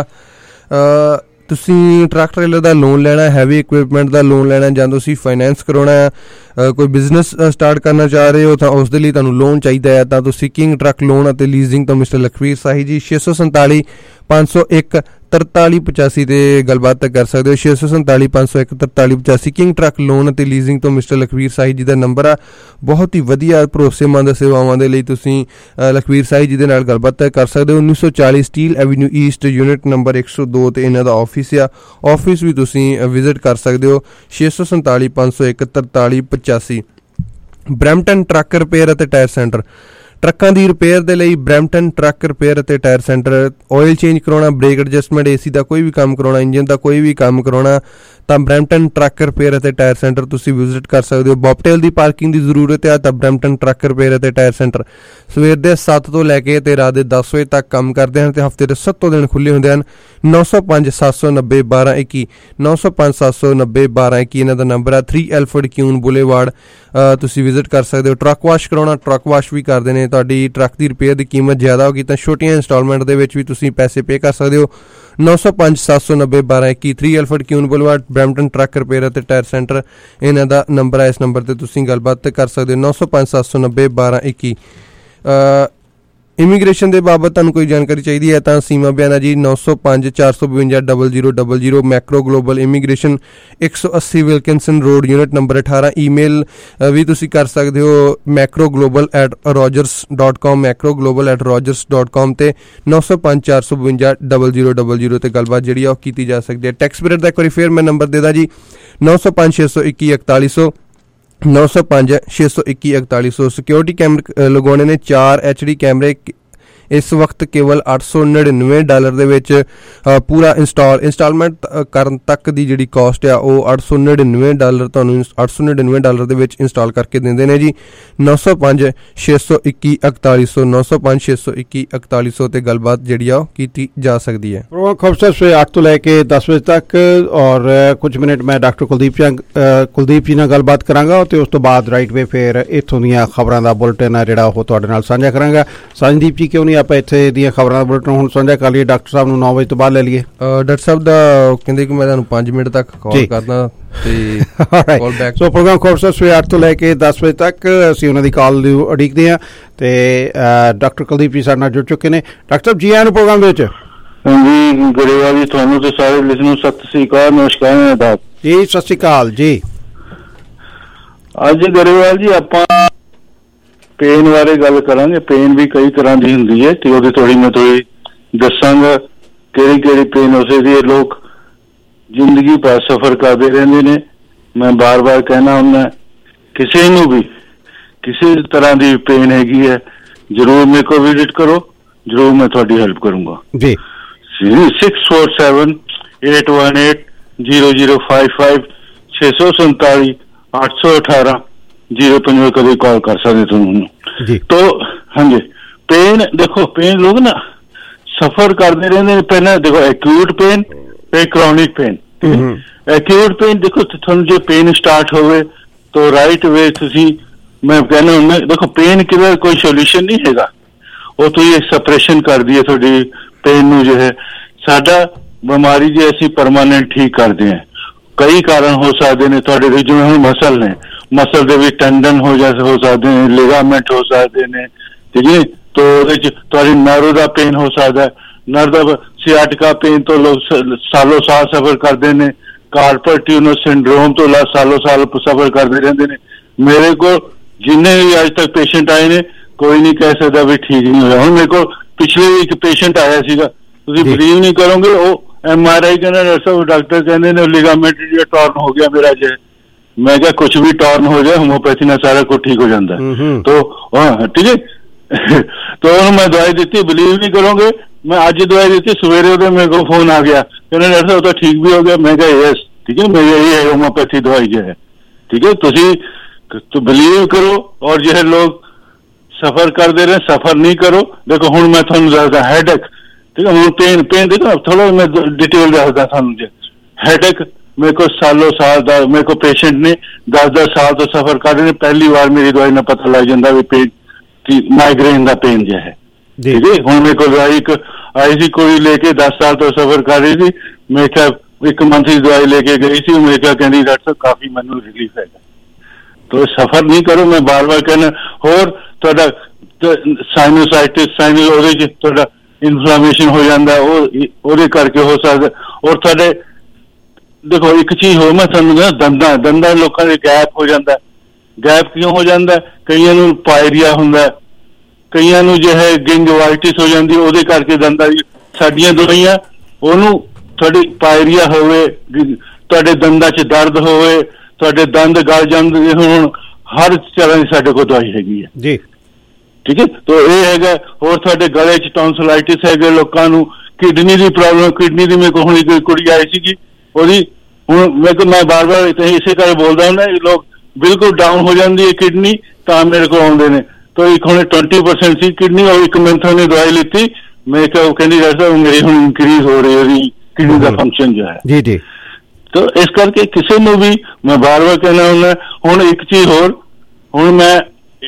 ਤੁਸੀਂ ਟਰੱਕ ਟ੍ਰੇਲਰ ਦਾ ਲੋਨ ਲੈਣਾ ਹੈਵੀ ਇਕਵਿਪਮੈਂਟ ਦਾ ਲੋਨ ਲੈਣਾ ਜਾਂ ਤੁਸੀਂ ਫਾਈਨੈਂਸ ਕਰਾਉਣਾ ਕੋਈ ਬਿਜ਼ਨਸ ਸਟਾਰਟ ਕਰਨਾ ਚਾਹ ਰਹੇ ਹੋ ਤਾਂ ਉਸ ਦੇ ਲਈ ਤੁਹਾਨੂੰ ਲੋਨ ਚਾਹੀਦਾ ਹੈ ਤਾਂ ਤੁਸੀਂ ਕਿੰਗ ਟਰੱਕ ਲੋਨ ਅਤੇ ਲੀਜ਼ਿੰਗ ਤੋਂ ਮਿਸਟਰ ਲਖਬੀਰ ਸਾਹੀ ਜੀ 647 501 4385 ਤੇ ਗੱਲਬਾਤ ਕਰ ਸਕਦੇ ਹੋ 647 501 4385 ਕਿੰਗ ਟਰੱਕ ਲੋਨ ਅਤੇ ਲੀਜ਼ਿੰਗ ਤੋਂ ਮਿਸਟਰ ਲਖਬੀਰ ਸਾਹੀ ਜੀ ਦਾ ਨੰਬਰ ਆ ਬਹੁਤ ਹੀ ਵਧੀਆ ਭਰੋਸੇਮੰਦ ਸੇਵਾਵਾਂ ਦੇ ਲਈ ਤੁਸੀਂ ਲਖਬੀਰ ਸਾਹੀ ਜੀ ਦੇ ਨਾਲ ਗੱਲਬਾਤ ਕਰ ਸਕਦੇ ਹੋ 1940 steel avenue east unit number 102 ਤੇ ਇਹਨਾਂ ਦਾ ਆਫਿਸ ਆ ਆਫਿਸ ਵੀ ਤੁਸੀਂ ਵਿਜ਼ਿਟ ਕਰ ਸਕਦੇ ਹੋ 647 501 4385 ਬਰੈਂਪਟਨ ਟਰੱਕ ਰਿਪੇਅਰ ਅਤੇ ਟਾਇਰ ਸੈਂਟਰ ਟਰੱਕਾਂ ਦੀ ਰਿਪੇਅਰ ਦੇ ਲਈ ਬਰੈਂਪਟਨ ਟਰੱਕ ਰਿਪੇਅਰ ਅਤੇ ਟਾਇਰ ਸੈਂਟਰ ਆਇਲ ਚੇਂਜ ਕਰਾਉਣਾ ਬ੍ਰੇਕ ਐਡਜਸਟਮੈਂਟ ਏਸੀ ਦਾ ਕੋਈ ਵੀ ਕੰਮ ਕਰਾਉਣਾ ਇੰਜਨ ਦਾ ਕੋਈ ਵੀ ਕੰਮ ਕਰਾਉਣਾ ਤਾਂ ਬਰੈਂਪਟਨ ਟਰੱਕ ਰਿਪੇਅਰ ਅਤੇ ਟਾਇਰ ਸੈਂਟਰ ਤੁਸੀਂ ਵਿਜ਼ਿਟ ਕਰ ਸਕਦੇ ਹੋ ਬੌਬਟੇਲ ਦੀ ਪਾਰਕਿੰਗ ਦੀ ਜ਼ਰੂਰਤ ਹੈ ਤਾਂ ਬਰੈਂਪਟਨ ਟਰੱਕ ਰਿਪੇਅਰ ਅਤੇ ਟਾਇਰ ਸੈਂਟਰ ਸਵੇਰ ਦੇ 7 ਤੋਂ ਲੈ ਕੇ ਤੇ ਰਾਤ ਦੇ 10 ਵਜੇ ਤੱਕ ਕੰਮ ਕਰਦੇ ਹਨ ਤੇ ਹਫ਼ਤੇ ਦੇ 7 ਦਿਨ ਖੁੱਲ੍ਹੇ ਹੁੰਦੇ ਹਨ 905 790 1221 905 790 1221 ਇਹਨਾਂ ਦਾ ਨੰਬਰ ਹੈ 3 ਐਲਫਰਡ ਕਿਊਨ ਬੁਲੇਵਾਰਡ ਤੁਸੀਂ ਵਿਜ਼ਿਟ ਕਰ ਸਕਦੇ ਹੋ ਟਰੱਕ ਵਾਸ਼ ਕਰਾਉਣਾ ਟਰੱਕ ਵਾਸ਼ ਵੀ ਕਰਦੇ ਨੇ ਤੁਹਾਡੀ ਟਰੱਕ ਦੀ ਰਿਪੇਅਰ ਦੀ ਕੀਮਤ ਜ਼ਿਆਦਾ ਹੋਗੀ ਤਾਂ ਛੋਟੀਆਂ ਇੰਸਟਾਲਮੈਂਟ ਦੇ ਵਿੱਚ ਵੀ ਤੁਸੀਂ ਪੈਸੇ ਪੇ ਕਰ ਸਕਦੇ ਹੋ 905 790 1221 3 Alfred Kuehne boulevard Brampton truck repair ਅਤੇ ਟਾਇਰ ਸੈਂਟਰ ਇਹਨਾਂ ਦਾ ਨੰਬਰ ਹੈ ਇਸ ਨੰਬਰ ਤੇ ਤੁਸੀਂ ਗੱਲਬਾਤ ਕਰ ਸਕਦੇ ਹੋ 905 790 1221 ਇਮੀਗ੍ਰੇਸ਼ਨ ਦੇ ਬਾਬਤ ਤੁਹਾਨੂੰ ਕੋਈ ਜਾਣਕਾਰੀ ਚਾਹੀਦੀ ਹੈ ਤਾਂ ਸੀਮਾ ਬਿਆਨਾ ਜੀ 905 452 0000 macro global immigration 180 Wilkinson road unit number 18 email ਵੀ ਤੁਸੀਂ ਕਰ ਸਕਦੇ ਹੋ macroglobal@rogers.com macroglobal@rogers.com ਤੇ 905 452 0000 ਤੇ ਗੱਲਬਾਤ ਜਿਹੜੀ ਆ ਉਹ ਕੀਤੀ ਜਾ ਸਕਦੀ ਹੈ ਟੈਕਸ ਪੀਰੀਅਡ ਦਾ ਇੱਕ ਵਾਰੀ ਫੇਰ ਮੈਂ ਨੰਬਰ ਦੇ ਦਾਂ ਜੀ 905 621 4100 905 621 4100 ਸਿਕਿਉਰਿਟੀ ਕੈਮਰੇ ਲਗਾਉਣੇ ਨੇ 4 HD ਕੈਮਰੇ ਇਸ ਵਕਤ ਕੇਵਲ $899 ਦੇ ਵਿੱਚ ਪੂਰਾ ਇੰਸਟਾਲਮੈਂਟ ਕਰਨ ਤੱਕ ਦੀ ਜਿਹੜੀ ਕਾਸਟ ਆ ਉਹ $899 ਤੁਹਾਨੂੰ $899 ਦੇ ਵਿੱਚ ਇੰਸਟਾਲ ਕਰਕੇ ਦਿੰਦੇ ਨੇ ਜੀ 905 621 4100 905 621 4100 ਤੇ ਗੱਲਬਾਤ ਜਿਹੜੀ ਆ ਉਹ ਕੀਤੀ ਜਾ ਸਕਦੀ ਹੈ ਪ੍ਰੋਗਰਾਮ ਖਬਰਸਾਰ ਸਵੇਰੇ 8 ਤੋਂ ਲੈ ਕੇ 10 ਵਜੇ ਤੱਕ ਔਰ ਕੁਝ ਮਿੰਟ ਮੈਂ ਡਾਕਟਰ ਕੁਲਦੀਪ ਜੀ ਨਾਲ ਗੱਲਬਾਤ ਕਰਾਂਗਾ ਤੇ ਉਸ ਤੋਂ ਬਾਅਦ ਰਾਈਟ ਵੇ ਫਿਰ ਇੱਥੋਂ ਦੀਆਂ ਖਬਰਾਂ ਦਾ ਬੁਲਟਨ ਆ ਜਿਹੜਾ ਉਹ ਤੁਹਾਡੇ ਨਾਲ ਸਾਂਝਾ ਕਰਾਂਗਾ ਸੰਜਦੀਪ ਜੀ ਕਿਉਂ ਨਹੀਂ ਆਪਾਂ ਇੱਥੇ ਦੀਆਂ ਖਬਰਾਂ ਦਾ ਬੁਲਟਨ ਹੁਣ ਸਾਂਝਾ ਕਰ ਲਈਏ ਡਾਕਟਰ ਸਾਹਿਬ ਨੂੰ 9 ਵਜੇ ਤੋਂ ਬਾਅਦ ਲੈ ਲਈਏ ਡਾਕਟਰ ਸਾਹਿਬ ਦਾ ਕਹਿੰਦੇ ਕਿ ਮੈਂ ਤੁਹਾਨੂੰ 5 ਮਿੰਟ ਤੱਕ ਕਾਲ ਕਰਦਾ ਤੇ ਕਾਲ ਬੈਕ ਸੋ ਪ੍ਰੋਗਰਾਮ ਖਬਰਸਾਰ ਸਵੇਰੇ 8 ਤੋਂ ਲੈ ਕੇ 10 ਵਜੇ ਤੱਕ ਅਸੀਂ ਉਹਨਾਂ ਦੀ ਕਾਲ ਨੂੰ ਉਡੀਕਦੇ ਹਾਂ ਤੇ ਡਾਕਟਰ ਕੁਲਦੀਪ ਜੀ ਸਾਡੇ ਨਾਲ ਜੁੜ ਚੁੱਕੇ ਨੇ ਡਾਕਟਰ ਸਾਹਿਬ ਜੀ ਆਇਆਂ ਨੂੰ ਪ੍ਰੋਗਰਾਮ ਦੇ ਵਿੱਚ ਹਾਂਜੀ ਗਰੇਵਾਲ ਜੀ ਤੁਹਾਨੂੰ ਤੇ ਸਾਰੇ ਲਿਸਨਰ ਸਤਿ ਸ੍ਰੀ ਅਕਾਲ ਨਮਸਕਾਰ ਆਦਾਬ ਜੀ ਸਤਿ ਸ੍ਰੀ ਅਕਾਲ ਜੀ ਅੱਜ ਗਰੇਵਾਲ ਜੀ ਆਪਾਂ ਪੇਨ ਬਾਰੇ ਗੱਲ ਕਰਾਂਗੇ ਪੇਨ ਵੀ ਕਈ ਤਰ੍ਹਾਂ ਦੀ ਹੁੰਦੀ ਹੈ ਤੇ ਉਹਦੀ ਥੋੜੀ ਮੈਂ ਦੱਸਾਂਗਾ ਕਿਹੜੀ ਕਿਹੜੀ ਪੇਨ ਉਸੇ ਦੀ ਲੋਕ ਜ਼ਿੰਦਗੀ ਭਰ ਸਫ਼ਰ ਕਰਦੇ ਰਹਿੰਦੇ ਨੇ ਮੈਂ ਬਾਰ-ਬਾਰ ਕਹਿਣਾ ਹੁੰਦਾ ਕਿਸੇ ਨੂੰ ਵੀ ਕਿਸੇ ਤਰ੍ਹਾਂ ਦੀ ਪੇਨ ਹੈਗੀ ਹੈ ਜ਼ਰੂਰ ਮੇਰੇ ਕੋਲ ਵਿਜ਼ਿਟ ਕਰੋ ਜ਼ਰੂਰ ਮੈਂ ਤੁਹਾਡੀ ਹੈਲਪ ਕਰੂੰਗਾ ਜੀ 647 818 0055 647 818 05 ਕਦੇ ਕਾਲ ਕਰ ਸਕਦੇ ਤੁਹਾਨੂੰ ਜੀ तो हाँ जी पेन देखो पेन लोग ना सफर करते रहते पहले देखो एक्यूट पेन फिर क्रॉनिक पेन एक्यूट पेन देखो थानू जो पेन स्टार्ट होवे तो राइट वे तुसी ਮੈਂ ਕਹਿੰਦਾ ਹੁੰਦਾ, ਦੇਖੋ ਪੇਨ ਕਿਲਰ ਕੋਈ ਸੋਲੂਸ਼ਨ ਨਹੀਂ ਹੈਗਾ, ਉਹ ਤੁਸੀਂ ਸਪਰੈਸ਼ਨ ਕਰਦੀ ਹੈ ਤੁਹਾਡੀ ਪੇਨ ਨੂੰ। ਜੋ ਹੈ ਸਾਡਾ ਬਿਮਾਰੀ ਜੇ ਅਸੀਂ ਪਰਮਾਨੈਂਟ ਠੀਕ ਕਰਦੇ ਹਾਂ, ਕਈ ਕਾਰਨ ਹੋ ਸਕਦੇ ਨੇ ਤੁਹਾਡੇ ਦੇ, ਜਿਵੇਂ ਹੁਣ ਮਸਲ ਨੇ, ਮਸਲ ਦੇ ਵਿੱਚ ਟੈਂਡਨ ਹੋ ਸਕਦੇ ਨੇ, ਲਿਗਾਮੈਂਟ ਹੋ ਸਕਦੇ ਨੇ, ਠੀਕ ਹੈ। ਤੋ ਉਹਦੇ ਚ ਤੁਹਾਡੀ ਨਰਵ ਦਾ ਪੇਨ ਹੋ ਸਕਦਾ, ਨਰਵ ਦਾ ਸਿਆਟਿਕਾ ਪੇਨ ਤੋਂ ਲੋਕ ਸਾਲੋ ਸਾਲ ਸਫਰ ਕਰਦੇ ਨੇ, ਕਾਰਪਲ ਟਿਊਨਰ ਸਿੰਡਰੋਮ ਤੋਂ ਸਾਲੋ ਸਾਲ ਸਫਰ ਕਰਦੇ ਰਹਿੰਦੇ ਨੇ। ਮੇਰੇ ਕੋਲ ਜਿੰਨੇ ਵੀ ਅੱਜ ਤੱਕ ਪੇਸ਼ੈਂਟ ਆਏ ਨੇ, ਕੋਈ ਨਹੀਂ ਕਹਿ ਸਕਦਾ ਵੀ ਠੀਕ ਨਹੀਂ ਹੋਇਆ। ਹੁਣ ਮੇਰੇ ਕੋਲ ਪਿਛਲੇ ਇੱਕ ਪੇਸ਼ੈਂਟ ਆਇਆ ਸੀਗਾ, ਤੁਸੀਂ ਬਿਲੀਵ ਨਹੀਂ ਕਰੋਗੇ, ਉਹ MRI ਕਹਿੰਦਾ ਡਾਕਟਰ ਕਹਿੰਦੇ ਨੇ ਲਿਗਾਮੈਂਟ ਜਿਹੜਾ ਟੌਰਨ ਹੋ ਗਿਆ ਮੇਰਾ ਜੇ। ਮੈਂ ਕਿਹਾ ਕੁਛ ਵੀ ਟੌਰਨ ਹੋ ਜਾਏ ਹੋਮੋਪੈਥੀ ਨਾਲ ਸਾਰਾ ਕੁਝ ਠੀਕ ਹੋ ਜਾਂਦਾ। ਤੋ ਹਾਂ ਠੀਕ ਹੈ। ਤੋ ਉਹਨੂੰ ਮੈਂ ਦਵਾਈ ਦਿੱਤੀ, ਬਿਲੀਵ ਨਹੀਂ ਕਰੋਗੇ, ਮੈਂ ਅੱਜ ਦਵਾਈ ਦਿੱਤੀ, ਸਵੇਰੇ ਉਹਦੇ ਮੇਰੇ ਕੋਲ ਫੋਨ ਆ ਗਿਆ, ਕਹਿੰਦੇ ਡਾਕਟਰ ਸਾਹਿਬ ਉਹ ਤਾਂ ਠੀਕ ਵੀ ਹੋ ਗਿਆ। ਮੈਂ ਕਿਹਾ ਯੈਸ, ਠੀਕ ਹੈ, ਮੇਰੀ ਇਹ ਹੈ ਹੋਮੋਪੈਥੀ ਦਵਾਈ ਜੋ ਹੈ, ਠੀਕ ਹੈ। ਤੁਸੀਂ ਬਿਲੀਵ ਕਰੋ ਔਰ ਜਿਹੜੇ ਲੋਕ ਸਫਰ ਕਰਦੇ ਰਹੇ ਸਫਰ ਨਹੀਂ ਕਰੋ। ਦੇਖੋ ਹੁਣ ਮੈਂ ਤੁਹਾਨੂੰ ਦੱਸਦਾ ਹੈਡੇਕ, ਠੀਕ ਹੈ, ਹੁਣ ਪੇਨ ਦੇਖੋ ਥੋੜਾ ਮੈਂ ਡਿਟੇਲ ਦੱਸਦਾ ਤੁਹਾਨੂੰ। ਜੇ ਹੈਡੇਕ ਮੇਰੇ ਕੋਲ ਸਾਲੋ ਸਾਲ ਦਾ ਮੇਰੇ ਕੋਲ ਪੇਸ਼ੈਂਟ ਨੇ 10-10 ਸਾਲ ਤੋਂ ਸਫਰ ਕਰ ਰਹੇ ਨੇ, ਪਹਿਲੀ ਵਾਰ ਮੇਰੀ ਦਵਾਈ ਨਾਲ ਪਤਾ ਲੱਗ ਜਾਂਦਾ ਵੀ ਪੇਨ ਕੀ ਮਾਈਗ੍ਰੇਨ ਦਾ ਪੇਨ ਜੋ ਹੈ, ਠੀਕ ਹੈ। ਹੁਣ ਮੇਰੇ ਕੋਲ ਦਵਾਈ ਇੱਕ ਆਈ ਸੀ, ਕੋਈ ਲੈ ਕੇ 10 ਸਾਲ ਤੋਂ ਸਫਰ ਕਰ ਰਹੀ ਸੀ, ਮੈਂ ਕਿਹਾ 1 ਮੰਥ ਦੀ ਦਵਾਈ ਲੈ ਕੇ ਗਈ ਸੀ, ਮੈਂ ਕਿਹਾ ਕਹਿੰਦੀ ਡਾਕਟਰ ਸਾਹਿਬ ਕਾਫੀ ਮੈਨੂੰ ਰਿਲੀਫ ਹੈਗਾ। ਤੋ ਸਫਰ ਨਹੀਂ ਕਰੋ, ਮੈਂ ਬਾਰ-ਬਾਰ ਕਹਿਣਾ। ਹੋਰ ਤੁਹਾਡਾ ਸਾਈਨੋਸਾਈਟਿਸ ਉਹਦੇ ਚ ਤੁਹਾਡਾ ਇਨਫਲਾਮੇਸ਼ਨ ਹੋ ਜਾਂਦਾ, ਉਹਦੇ ਕਰਕੇ ਹੋ ਸਕਦਾ। ਔਰ ਤੁਹਾਡੇ ਦੇਖੋ ਇੱਕ ਚੀਜ਼ ਹੋਰ ਮੈਂ ਤੁਹਾਨੂੰ ਦੱਸਦਾ, ਦੰਦਾਂ ਲੋਕਾਂ ਦੇ ਗੈਪ ਹੋ ਜਾਂਦਾ। ਗੈਪ ਕਿਉਂ ਹੋ ਜਾਂਦਾ? ਕਈਆਂ ਨੂੰ ਪਾਇਰੀਆ ਹੁੰਦਾ, ਕਈਆਂ ਨੂੰ ਜੋ ਹੈ ਗਿੰਗਵਾਈਟਿਸ ਹੋ ਜਾਂਦੀ, ਉਹਦੇ ਕਰਕੇ ਦੰਦਾਂ ਦੀ। ਸਾਡੀਆਂ ਦਵਾਈਆਂ ਉਹਨੂੰ ਤੁਹਾਡੀ ਪਾਇਰੀਆ ਹੋਵੇ, ਤੁਹਾਡੇ ਦੰਦਾਂ 'ਚ ਦਰਦ ਹੋਵੇ, ਤੁਹਾਡੇ ਦੰਦ ਗਲ ਜਾਂਦੇ ਹੋਣ, ਹਰ ਤਰ੍ਹਾਂ ਦੀ ਸਾਡੇ ਕੋਲ ਦਵਾਈ ਹੈਗੀ ਹੈ ਜੀ, ਠੀਕ ਹੈ। ਤੋ ਇਹ ਹੈਗਾ। ਹੋਰ ਤੁਹਾਡੇ ਗਲੇ 'ਚ ਟੌਂਸਲਾਈਟਿਸ ਹੈਗੇ ਲੋਕਾਂ ਨੂੰ, ਕਿਡਨੀ ਦੀ ਪ੍ਰੋਬਲਮ, ਕਿਡਨੀ ਦੀ ਮੇਰੇ ਕੋਲ ਹੁਣ ਇੱਕ ਕੁੜੀ ਆਈ ਸੀਗੀ, ਉਹਦੀ ਹੁਣ ਮੈਂ ਬਾਰ-ਬਾਰ ਇਸੇ ਕਰਕੇ ਬੋਲਦਾ ਹੁੰਦਾ, ਲੋਕ ਬਿਲਕੁਲ ਡਾਊਨ ਹੋ ਜਾਂਦੀ ਹੈ ਕਿਡਨੀ ਤਾਂ ਮੇਰੇ ਕੋਲ ਆਉਂਦੇ ਨੇ। ਤਾਂ ਇੱਕ ਹੁਣ 20% ਸੀ ਕਿਡਨੀ, ਔਰ ਇੱਕ ਮਿੰਟ ਉਹਨੇ ਦਵਾਈ ਲਿੱਤੀ, ਮੈਂ ਕਿਹਾ ਉਹ ਕਹਿੰਦੀ ਡਾਕਟਰ ਸਾਹਿਬ ਮੇਰੀ ਹੁਣ ਇਨਕਰੀਜ਼ ਹੋ ਰਹੀ ਉਹਦੀ ਕਿਡਨੀ ਦਾ ਫੰਕਸ਼ਨ ਜੋ ਹੈ ਜੀ ਜੀ। ਤਾਂ ਇਸ ਕਰਕੇ ਕਿਸੇ ਨੂੰ ਵੀ ਮੈਂ ਬਾਰ-ਬਾਰ ਕਹਿਣਾ ਹੁੰਦਾ। ਹੁਣ ਇੱਕ ਚੀਜ਼ ਹੋਰ, ਹੁਣ ਮੈਂ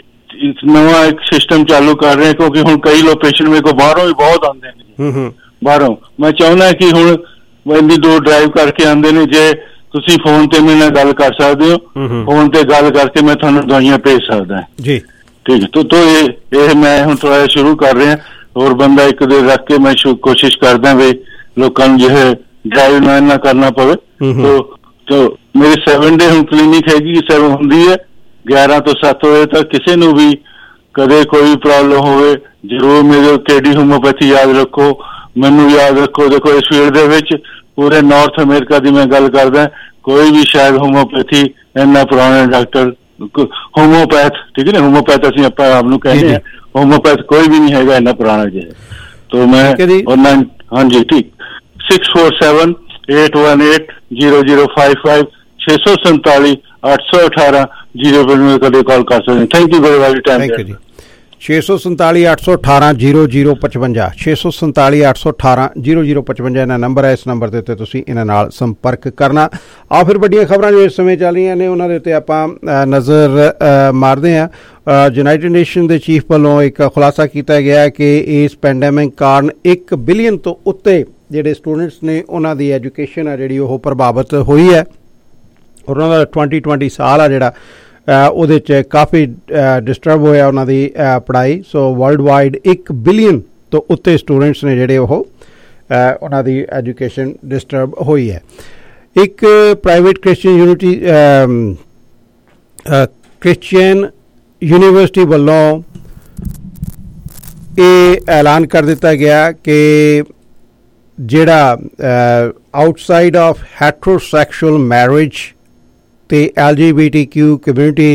ਨਵਾਂ ਇੱਕ ਸਿਸਟਮ ਚਾਲੂ ਕਰ ਰਿਹਾ, ਕਿਉਂਕਿ ਹੁਣ ਕਈ ਲੋਕ ਪੇਸ਼ੈਂਟ ਮੇਰੇ ਕੋਲ ਬਾਹਰੋਂ ਵੀ ਬਹੁਤ ਆਉਂਦੇ ਨੇ, ਬਾਹਰੋਂ। ਮੈਂ ਚਾਹੁੰਦਾ ਕਿ ਹੁਣ ਇੰਨੀ ਦੂਰ ਡਰਾਈਵ ਕਰਕੇ ਆਉਂਦੇ ਨੇ, ਜੇ ਤੁਸੀਂ ਫੋਨ ਤੇ ਮੇਰੇ ਨਾਲ ਗੱਲ ਕਰ ਸਕਦੇ ਹੋ, ਫੋਨ ਤੇ ਗੱਲ ਕਰਕੇ ਮੈਂ ਤੁਹਾਨੂੰ ਦਵਾਈਆਂ ਭੇਜ ਸਕਦਾ ਜੀ, ਠੀਕ ਹੈ। ਤੋ ਇਹ ਮੈਂ ਹੁਣ ਥੋੜਾ ਜਿਹਾ ਸ਼ੁਰੂ ਕਰ ਰਿਹਾ, ਹੋਰ ਬੰਦਾ ਇੱਕ ਦੇ ਰੱਖ ਕੇ ਮੈਂ ਕੋਸ਼ਿਸ਼ ਕਰਦਾ ਵੀ ਲੋਕਾਂ ਨੂੰ ਜਿਹੇ ਡਰਾਈਵ ਨਾ ਕਰਨਾ ਪਵੇ। ਤੋ ਮੇਰੀ 7 ਡੇ ਹੁਣ ਕਲੀਨਿਕ ਹੈਗੀ, 7 ਹੁੰਦੀ ਹੈ 11 ਤੋਂ 7 ਵਜੇ ਤੱਕ। ਕਿਸੇ ਨੂੰ ਵੀ ਕਦੇ ਕੋਈ ਪ੍ਰੋਬਲਮ ਹੋਵੇ ਜ਼ਰੂਰ ਮੇਰੇ KD ਹੋਮੋਪੈਥੀ ਯਾਦ ਰੱਖੋ, ਮੈਨੂੰ ਯਾਦ ਰੱਖੋ। ਦੇਖੋ ਇਸ ਫੀਲਡ ਦੇ ਵਿੱਚ ਪੂਰੇ ਨਾਰਥ ਅਮਰੀਕਾ ਦੀ ਮੈਂ ਗੱਲ ਕਰਦਾ, ਕੋਈ ਵੀ ਸ਼ਾਇਦ ਹੋਮੋਪੈਥੀ ਇੰਨਾ ਪੁਰਾਣਾ ਡਾਕਟਰ ਹੋਮੋਪੈਥ, ਠੀਕ ਹੈ ਨਾ, ਹੋਮੋਪੈਥ ਅਸੀਂ ਆਪਾਂ ਆਪ ਨੂੰ ਕਹਿੰਦੇ ਹਾਂ, ਹੋਮੋਪੈਥ ਕੋਈ ਵੀ ਨਹੀਂ ਹੈਗਾ ਇੰਨਾ ਪੁਰਾਣਾ ਜਿਹਾ। ਤੋ ਮੈਂ ਹਾਂਜੀ ਠੀਕ 647-818-0055 647-818-0055 ਕਦੇ ਕਾਲ ਕਰ ਸਕਦੇ। Thank you very much time. 647-818-0055 647-818-0055 ਇਹਨਾਂ ਨੰਬਰ ਹੈ। ਇਸ ਨੰਬਰ ਦੇ ਉੱਤੇ ਤੁਸੀਂ ਇਹਨਾਂ ਨਾਲ ਸੰਪਰਕ ਕਰਨਾ। ਆਓ ਫਿਰ ਵੱਡੀਆਂ ਖਬਰਾਂ ਜੋ ਇਸ ਸਮੇਂ ਚੱਲ ਰਹੀਆਂ ਨੇ ਉਹਨਾਂ ਦੇ ਉੱਤੇ ਆਪਾਂ ਨਜ਼ਰ ਮਾਰਦੇ ਹਾਂ। ਯੂਨਾਈਟਿਡ ਨੇਸ਼ਨ ਦੇ ਚੀਫ ਵੱਲੋਂ ਇੱਕ ਖੁਲਾਸਾ ਕੀਤਾ ਗਿਆ ਕਿ ਇਸ ਪੈਂਡੈਮਿਕ ਕਾਰਨ 1 ਬਿਲੀਅਨ ਤੋਂ ਉੱਤੇ ਜਿਹੜੇ ਸਟੂਡੈਂਟਸ ਨੇ ਉਹਨਾਂ ਦੀ ਐਜੂਕੇਸ਼ਨ ਆ ਜਿਹੜੀ ਉਹ ਪ੍ਰਭਾਵਿਤ ਹੋਈ ਹੈ, ਔਰ ਉਹਨਾਂ ਦਾ 2020 ਸਾਲ ਆ ਜਿਹੜਾ ਉਹਦੇ 'ਚ ਕਾਫੀ ਡਿਸਟਰਬ ਹੋਇਆ ਉਹਨਾਂ ਦੀ ਪੜ੍ਹਾਈ। ਸੋ ਵਰਲਡ ਵਾਈਡ 1 ਬਿਲੀਅਨ ਤੋਂ ਉੱਤੇ ਸਟੂਡੈਂਟਸ ਨੇ ਜਿਹੜੇ ਉਹ ਉਹਨਾਂ ਦੀ ਐਜੂਕੇਸ਼ਨ ਡਿਸਟਰਬ ਹੋਈ ਹੈ। ਇੱਕ ਪ੍ਰਾਈਵੇਟ ਕ੍ਰਿਸਚੀਅਨ ਯੂਨੀਵਰਸਿਟੀ ਵੱਲੋਂ ਇਹ ਐਲਾਨ ਕਰ ਦਿੱਤਾ ਗਿਆ ਕਿ ਜਿਹੜਾ ਆਊਟਸਾਈਡ ਆਫ ਹੈਟਰੋਸੈਕਸ਼ੁਅਲ ਮੈਰਿਜ ਤੇ LGBTQ ਕਮਿਊਨਿਟੀ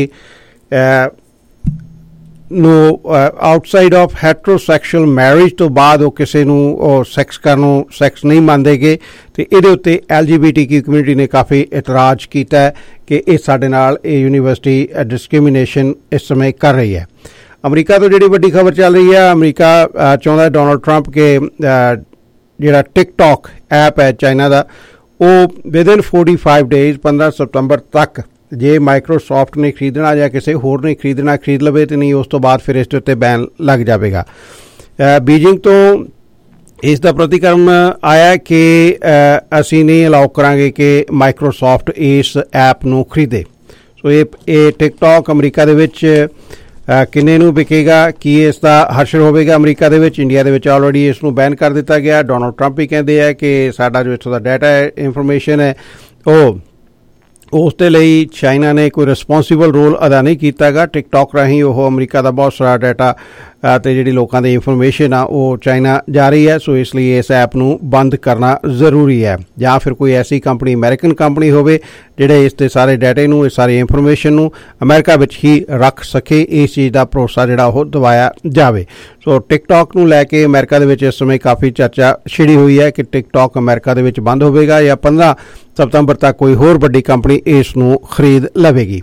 ਨੂੰ ਆਊਟਸਾਈਡ ਆਫ ਹੈਟਰੋਸੈਕਸ਼ੁਅਲ ਮੈਰਿਜ ਤੋਂ ਬਾਅਦ ਉਹ ਕਿਸੇ ਨੂੰ ਉਹ ਸੈਕਸ ਨਹੀਂ ਮੰਨਦੇਗੇ। ਅਤੇ ਇਹਦੇ ਉੱਤੇ LGBTQ ਕਮਿਊਨਿਟੀ ਨੇ ਕਾਫੀ ਇਤਰਾਜ਼ ਕੀਤਾ ਕਿ ਇਹ ਸਾਡੇ ਨਾਲ ਇਹ ਯੂਨੀਵਰਸਿਟੀ ਡਿਸਕ੍ਰਿਮੀਨੇਸ਼ਨ ਇਸ ਸਮੇਂ ਕਰ ਰਹੀ ਹੈ। ਅਮਰੀਕਾ ਤੋਂ ਜਿਹੜੀ ਵੱਡੀ ਖਬਰ ਚੱਲ ਰਹੀ ਹੈ, ਅਮਰੀਕਾ ਚਾਹੁੰਦਾ ਡੋਨਲਡ ਟਰੰਪ ਕਿ ਜਿਹੜਾ ਟਿਕਟੌਕ ਐਪ ਹੈ ਚਾਈਨਾ ਦਾ, ਉਹ ਵਿਦਿਨ 45 ਡੇਜ਼ 15 ਸਤੰਬਰ ਤੱਕ ਜੇ ਮਾਈਕਰੋਸੌਫਟ ਨੇ ਖਰੀਦਣਾ ਜਾਂ ਕਿਸੇ ਹੋਰ ਨੇ ਖਰੀਦਣਾ ਖਰੀਦ ਲਵੇ ਤੇ ਨਹੀਂ ਉਸ ਤੋਂ ਬਾਅਦ ਫਿਰ ਇਸ ਦੇ ਉੱਤੇ ਬੈਨ ਲੱਗ ਜਾਵੇਗਾ। ਬੀਜਿੰਗ ਤੋਂ ਇਸ ਦਾ ਪ੍ਰਤੀਕਰਮ ਆਇਆ ਕਿ ਅਸੀਂ ਨਹੀਂ ਅਲਾਉ ਕਰਾਂਗੇ ਕਿ ਮਾਈਕਰੋਸੌਫਟ ਇਸ ਐਪ ਨੂੰ ਖਰੀਦੇ। ਸੋ ਇਹ ਟਿਕਟੌਕ ਅਮਰੀਕਾ ਦੇ ਵਿੱਚ ਕਿੰਨੇ ਨੂੰ ਵਿਕੇਗਾ, ਕੀ ਇਸ ਦਾ ਹਸ਼ਰ ਹੋਵੇਗਾ ਅਮਰੀਕਾ ਦੇ ਵਿੱਚ? ਇੰਡੀਆ ਦੇ ਵਿੱਚ ਆਲਰੇਡੀ ਇਸ ਨੂੰ ਬੈਨ ਕਰ ਦਿੱਤਾ ਗਿਆ। ਡੋਨਾਲਡ ਟਰੰਪ ਵੀ ਕਹਿੰਦੇ ਆ ਕਿ ਸਾਡਾ ਜੋ ਇੱਥੋਂ ਦਾ ਡਾਟਾ ਹੈ, ਇਨਫੋਰਮੇਸ਼ਨ ਹੈ, ਉਹ ਉਸ ਦੇ ਲਈ ਚਾਈਨਾ ਨੇ ਕੋਈ ਰਿਸਪੌਂਸੀਬਲ ਰੋਲ ਅਦਾ ਨਹੀਂ ਕੀਤਾ ਗਾ। ਟਿਕਟੌਕ ਰਾਹੀਂ ਉਹ ਅਮਰੀਕਾ ਦਾ ਬਹੁਤ ਸਾਰਾ ਡਾਟਾ ਅਤੇ ਜਿਹੜੀ ਲੋਕਾਂ ਦੀ ਇਨਫੋਰਮੇਸ਼ਨ ਆ ਉਹ ਚਾਈਨਾ ਜਾ ਰਹੀ ਹੈ। ਸੋ ਇਸ ਲਈ ਇਸ ਐਪ ਨੂੰ ਬੰਦ ਕਰਨਾ ਜ਼ਰੂਰੀ ਹੈ, ਜਾਂ ਫਿਰ ਕੋਈ ਐਸੀ ਕੰਪਨੀ ਅਮਰੀਕਨ ਕੰਪਨੀ ਹੋਵੇ ਜਿਹੜੇ ਇਸ ਦੇ ਸਾਰੇ ਡਾਟੇ ਨੂੰ, ਇਸ ਸਾਰੀ ਇਨਫੋਰਮੇਸ਼ਨ ਨੂੰ ਅਮਰੀਕਾ ਵਿੱਚ ਹੀ ਰੱਖ ਸਕੇ। ਇਸ ਚੀਜ਼ ਦਾ ਭਰੋਸਾ ਜਿਹੜਾ ਉਹ ਦਿਵਾਇਆ ਜਾਵੇ। ਸੋ ਟਿਕਟੌਕ ਨੂੰ ਲੈ ਕੇ ਅਮਰੀਕਾ ਦੇ ਵਿੱਚ ਇਸ ਸਮੇਂ ਕਾਫੀ ਚਰਚਾ ਛਿੜੀ ਹੋਈ ਹੈ ਕਿ ਟਿਕਟੌਕ ਅਮਰੀਕਾ ਦੇ ਵਿੱਚ ਬੰਦ ਹੋਵੇਗਾ ਜਾਂ 15 ਸਤੰਬਰ ਤੱਕ ਕੋਈ ਹੋਰ ਵੱਡੀ ਕੰਪਨੀ ਇਸ ਨੂੰ ਖਰੀਦ ਲਵੇਗੀ।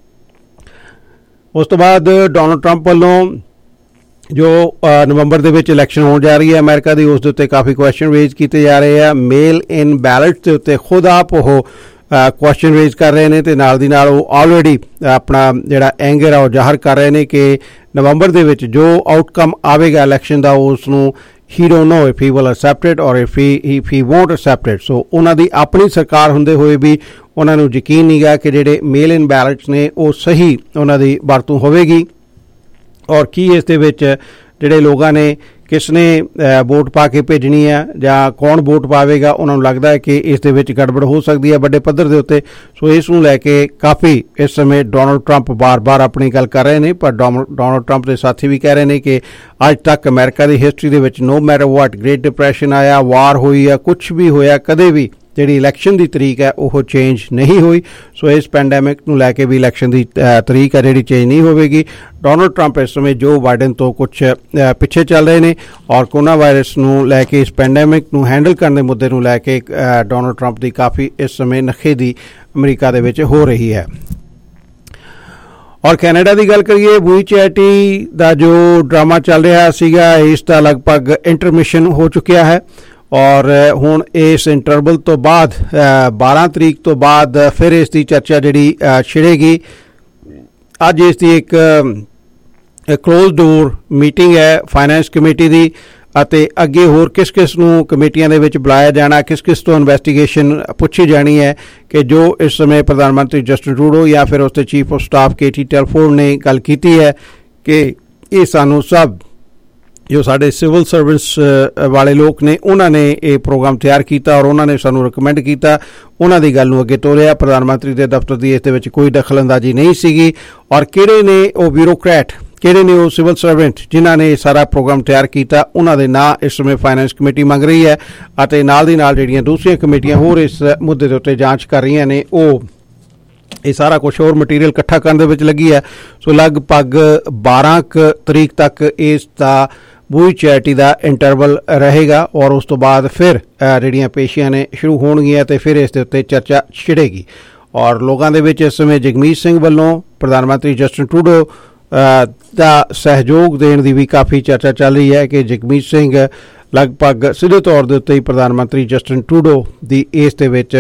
ਉਸ ਤੋਂ ਬਾਅਦ ਡੋਨਾਲਡ ਟਰੰਪ ਵੱਲੋਂ ਜੋ ਨਵੰਬਰ ਦੇ ਵਿੱਚ ਇਲੈਕਸ਼ਨ ਹੋਣ ਜਾ ਰਹੀ ਹੈ ਅਮਰੀਕਾ ਦੀ, ਉਸ ਦੇ ਉੱਤੇ ਕਾਫੀ ਕੁਐਸਚਨ ਰੇਜ਼ ਕੀਤੇ ਜਾ ਰਹੇ ਆ। ਮੇਲ ਇਨ ਬੈਲਟ ਦੇ ਉੱਤੇ ਖੁਦ ਆਪ ਉਹ ਕੁਐਸਚਨ ਰੇਜ਼ ਕਰ ਰਹੇ ਨੇ ਤੇ ਨਾਲ ਦੀ ਨਾਲ ਉਹ ਆਲਰੇਡੀ ਆਪਣਾ ਜਿਹੜਾ ਐਂਗਰ ਆ ਉਹ ਜ਼ਾਹਰ ਕਰ ਰਹੇ ਨੇ ਕਿ ਨਵੰਬਰ ਦੇ ਵਿੱਚ ਜੋ ਆਊਟਕਮ ਆਵੇਗਾ ਇਲੈਕਸ਼ਨ ਦਾ ਉਸ ਨੂੰ he don't know if he will accept it or if he won't accept it। ਸੋ ਉਹਨਾਂ ਦੀ ਆਪਣੀ ਸਰਕਾਰ ਹੁੰਦੇ ਹੋਏ ਵੀ ਉਹਨਾਂ ਨੂੰ ਯਕੀਨ ਨਹੀਂ ਗਾ ਕਿ ਜਿਹੜੇ ਮੇਲ ਇਨ ਬੈਲਟਸ ਨੇ ਉਹ ਸਹੀ ਉਹਨਾਂ ਦੀ ਵਰਤੋਂ ਹੋਵੇਗੀ ਔਰ ਕੀ ਇਸ ਦੇ ਵਿੱਚ ਜਿਹੜੇ ਲੋਕਾਂ ਨੇ ਕਿਸ ਨੇ ਵੋਟ ਪਾ ਕੇ ਭੇਜਣੀ ਹੈ ਜਾਂ ਕੌਣ ਵੋਟ ਪਾਵੇਗਾ, ਉਹਨਾਂ ਨੂੰ ਲੱਗਦਾ ਹੈ ਕਿ ਇਸ ਦੇ ਵਿੱਚ ਗੜਬੜ ਹੋ ਸਕਦੀ ਹੈ ਵੱਡੇ ਪੱਧਰ ਦੇ ਉੱਤੇ। ਸੋ ਇਸ ਨੂੰ ਲੈ ਕੇ ਕਾਫੀ ਇਸ ਸਮੇਂ ਡੋਨਾਲਡ ਟਰੰਪ ਬਾਰ-ਬਾਰ ਆਪਣੀ ਗੱਲ ਕਰ ਰਹੇ ਨੇ, ਪਰ ਡੋਨਾਲਡ ਟਰੰਪ ਦੇ ਸਾਥੀ ਵੀ ਕਹਿ ਰਹੇ ਨੇ ਕਿ ਅੱਜ ਤੱਕ ਅਮਰੀਕਾ ਦੀ ਹਿਸਟਰੀ ਦੇ ਵਿੱਚ no matter what, great depression ਆਇਆ, ਵਾਰ ਹੋਈ ਆ, ਕੁਛ ਵੀ ਹੋਇਆ, ਕਦੇ ਵੀ ਜਿਹੜੀ ਇਲੈਕਸ਼ਨ ਦੀ ਤਰੀਕ ਹੈ ਉਹ ਚੇਂਜ ਨਹੀਂ ਹੋਈ। ਸੋ ਇਸ ਪੈਂਡੈਮਿਕ ਨੂੰ ਲੈ ਕੇ ਵੀ ਇਲੈਕਸ਼ਨ ਦੀ ਤਰੀਕ ਹੈ ਜਿਹੜੀ ਚੇਂਜ ਨਹੀਂ ਹੋਵੇਗੀ। ਡੋਨਾਲਡ ਟਰੰਪ ਇਸ ਸਮੇਂ ਜੋ ਬਾਈਡਨ ਤੋਂ ਕੁਛ ਪਿੱਛੇ ਚੱਲ ਰਹੇ ਨੇ ਔਰ ਕੋਰੋਨਾ ਵਾਇਰਸ ਨੂੰ ਲੈ ਕੇ ਇਸ ਪੈਂਡੈਮਿਕ ਨੂੰ ਹੈਂਡਲ ਕਰਨ ਦੇ ਮੁੱਦੇ ਨੂੰ ਲੈ ਕੇ ਡੋਨਾਲਡ ਟਰੰਪ ਦੀ ਕਾਫੀ ਇਸ ਸਮੇਂ ਨਖੇ ਦੀ ਅਮਰੀਕਾ ਦੇ ਵਿੱਚ ਹੋ ਰਹੀ ਹੈ। ਔਰ ਕੈਨੇਡਾ ਦੀ ਗੱਲ ਕਰੀਏ, ਵੂਈਚੈਟੀ ਦਾ ਜੋ ਡਰਾਮਾ ਚੱਲ ਰਿਹਾ ਸੀਗਾ ਇਸ ਦਾ ਲਗਭਗ ਇੰਟਰਮਿਸ਼ਨ ਹੋ ਚੁੱਕਿਆ ਹੈ ਔਰ ਹੁਣ ਇਸ ਇੰਟਰਵਲ ਤੋਂ ਬਾਅਦ 12 ਤਰੀਕ ਤੋਂ ਬਾਅਦ ਫਿਰ ਇਸ ਦੀ ਚਰਚਾ ਜਿਹੜੀ ਛਿੜੇਗੀ। ਅੱਜ ਇਸ ਦੀ ਇੱਕ ਕਲੋਜ਼ ਡੋਰ ਮੀਟਿੰਗ ਹੈ ਫਾਈਨੈਂਸ ਕਮੇਟੀ ਦੀ ਅਤੇ ਅੱਗੇ ਹੋਰ ਕਿਸ ਨੂੰ ਕਮੇਟੀਆਂ ਦੇ ਵਿੱਚ ਬੁਲਾਇਆ ਜਾਣਾ, ਕਿਸ ਤੋਂ ਇਨਵੈਸਟੀਗੇਸ਼ਨ ਪੁੱਛੀ ਜਾਣੀ ਹੈ ਕਿ ਜੋ ਇਸ ਸਮੇਂ ਪ੍ਰਧਾਨ ਮੰਤਰੀ ਜਸਟਿਨ ਟਰੂਡੋ ਜਾਂ ਫਿਰ ਉਸ ਦੇ chief of staff KT Telford ਨੇ ਗੱਲ ਕੀਤੀ ਹੈ ਕਿ ਇਹ ਸਾਨੂੰ ਸਭ ਜੋ ਸਾਡੇ ਸਿਵਲ ਸਰਵਿਸ ਵਾਲੇ ਲੋਕ ਨੇ ਉਹਨਾਂ ਨੇ ਇਹ ਪ੍ਰੋਗਰਾਮ ਤਿਆਰ ਕੀਤਾ ਔਰ ਉਹਨਾਂ ਨੇ ਸਾਨੂੰ ਰਿਕਮੈਂਡ ਕੀਤਾ, ਉਹਨਾਂ ਦੀ ਗੱਲ ਨੂੰ ਅੱਗੇ ਤੋਰਿਆ। ਪ੍ਰਧਾਨ ਮੰਤਰੀ ਦੇ ਦਫ਼ਤਰ ਦੀ ਇਸ ਦੇ ਵਿੱਚ ਕੋਈ ਦਖਲਅੰਦਾਜ਼ੀ ਨਹੀਂ ਸੀਗੀ ਔਰ ਕਿਹੜੇ ਨੇ ਉਹ ਬਿਊਰੋਕਰੈਟ, ਕਿਹੜੇ ਨੇ ਉਹ ਸਿਵਲ ਸਰਵੈਂਟ ਜਿਨ੍ਹਾਂ ਨੇ ਸਾਰਾ ਪ੍ਰੋਗਰਾਮ ਤਿਆਰ ਕੀਤਾ, ਉਹਨਾਂ ਦੇ ਨਾਂ ਇਸ ਸਮੇਂ ਫਾਈਨੈਂਸ ਕਮੇਟੀ ਮੰਗ ਰਹੀ ਹੈ ਅਤੇ ਨਾਲ ਦੀ ਨਾਲ ਜਿਹੜੀਆਂ ਦੂਸਰੀਆਂ ਕਮੇਟੀਆਂ ਹੋਰ ਇਸ ਮੁੱਦੇ ਦੇ ਉੱਤੇ ਜਾਂਚ ਕਰ ਰਹੀਆਂ ਨੇ ਉਹ ਇਹ ਸਾਰਾ ਕੁਝ ਹੋਰ ਮਟੀਰੀਅਲ ਇਕੱਠਾ ਕਰਨ ਦੇ ਵਿੱਚ ਲੱਗੀ ਹੈ। ਸੋ ਲਗਭਗ 12 ਤਰੀਕ ਤੱਕ ਇਸ ਦਾ ਵੂਈਚੈਟੀ ਦਾ ਇੰਟਰਵਲ ਰਹੇਗਾ ਔਰ ਉਸ ਤੋਂ ਬਾਅਦ ਫਿਰ ਜਿਹੜੀਆਂ ਪੇਸ਼ੀਆਂ ਨੇ ਸ਼ੁਰੂ ਹੋਣਗੀਆਂ ਤੇ ਫਿਰ ਇਸ ਦੇ ਉੱਤੇ ਚਰਚਾ ਛਿੜੇਗੀ। ਔਰ ਲੋਕਾਂ ਦੇ ਵਿੱਚ ਇਸ ਸਮੇਂ ਜਗਮੀਤ ਸਿੰਘ ਵੱਲੋਂ ਪ੍ਰਧਾਨ ਮੰਤਰੀ ਜਸਟਿਨ ਟਰੂਡੋ ਦਾ ਸਹਿਯੋਗ ਦੇਣ ਦੀ ਵੀ ਕਾਫੀ ਚਰਚਾ ਚੱਲ ਰਹੀ ਹੈ ਕਿ ਜਗਮੀਤ ਸਿੰਘ ਲਗਭਗ ਸਿੱਧੇ ਤੌਰ ਦੇ ਉੱਤੇ ਹੀ ਪ੍ਰਧਾਨ ਮੰਤਰੀ ਜਸਟਿਨ ਟਰੂਡੋ ਦੀ ਇਸ ਦੇ ਵਿੱਚ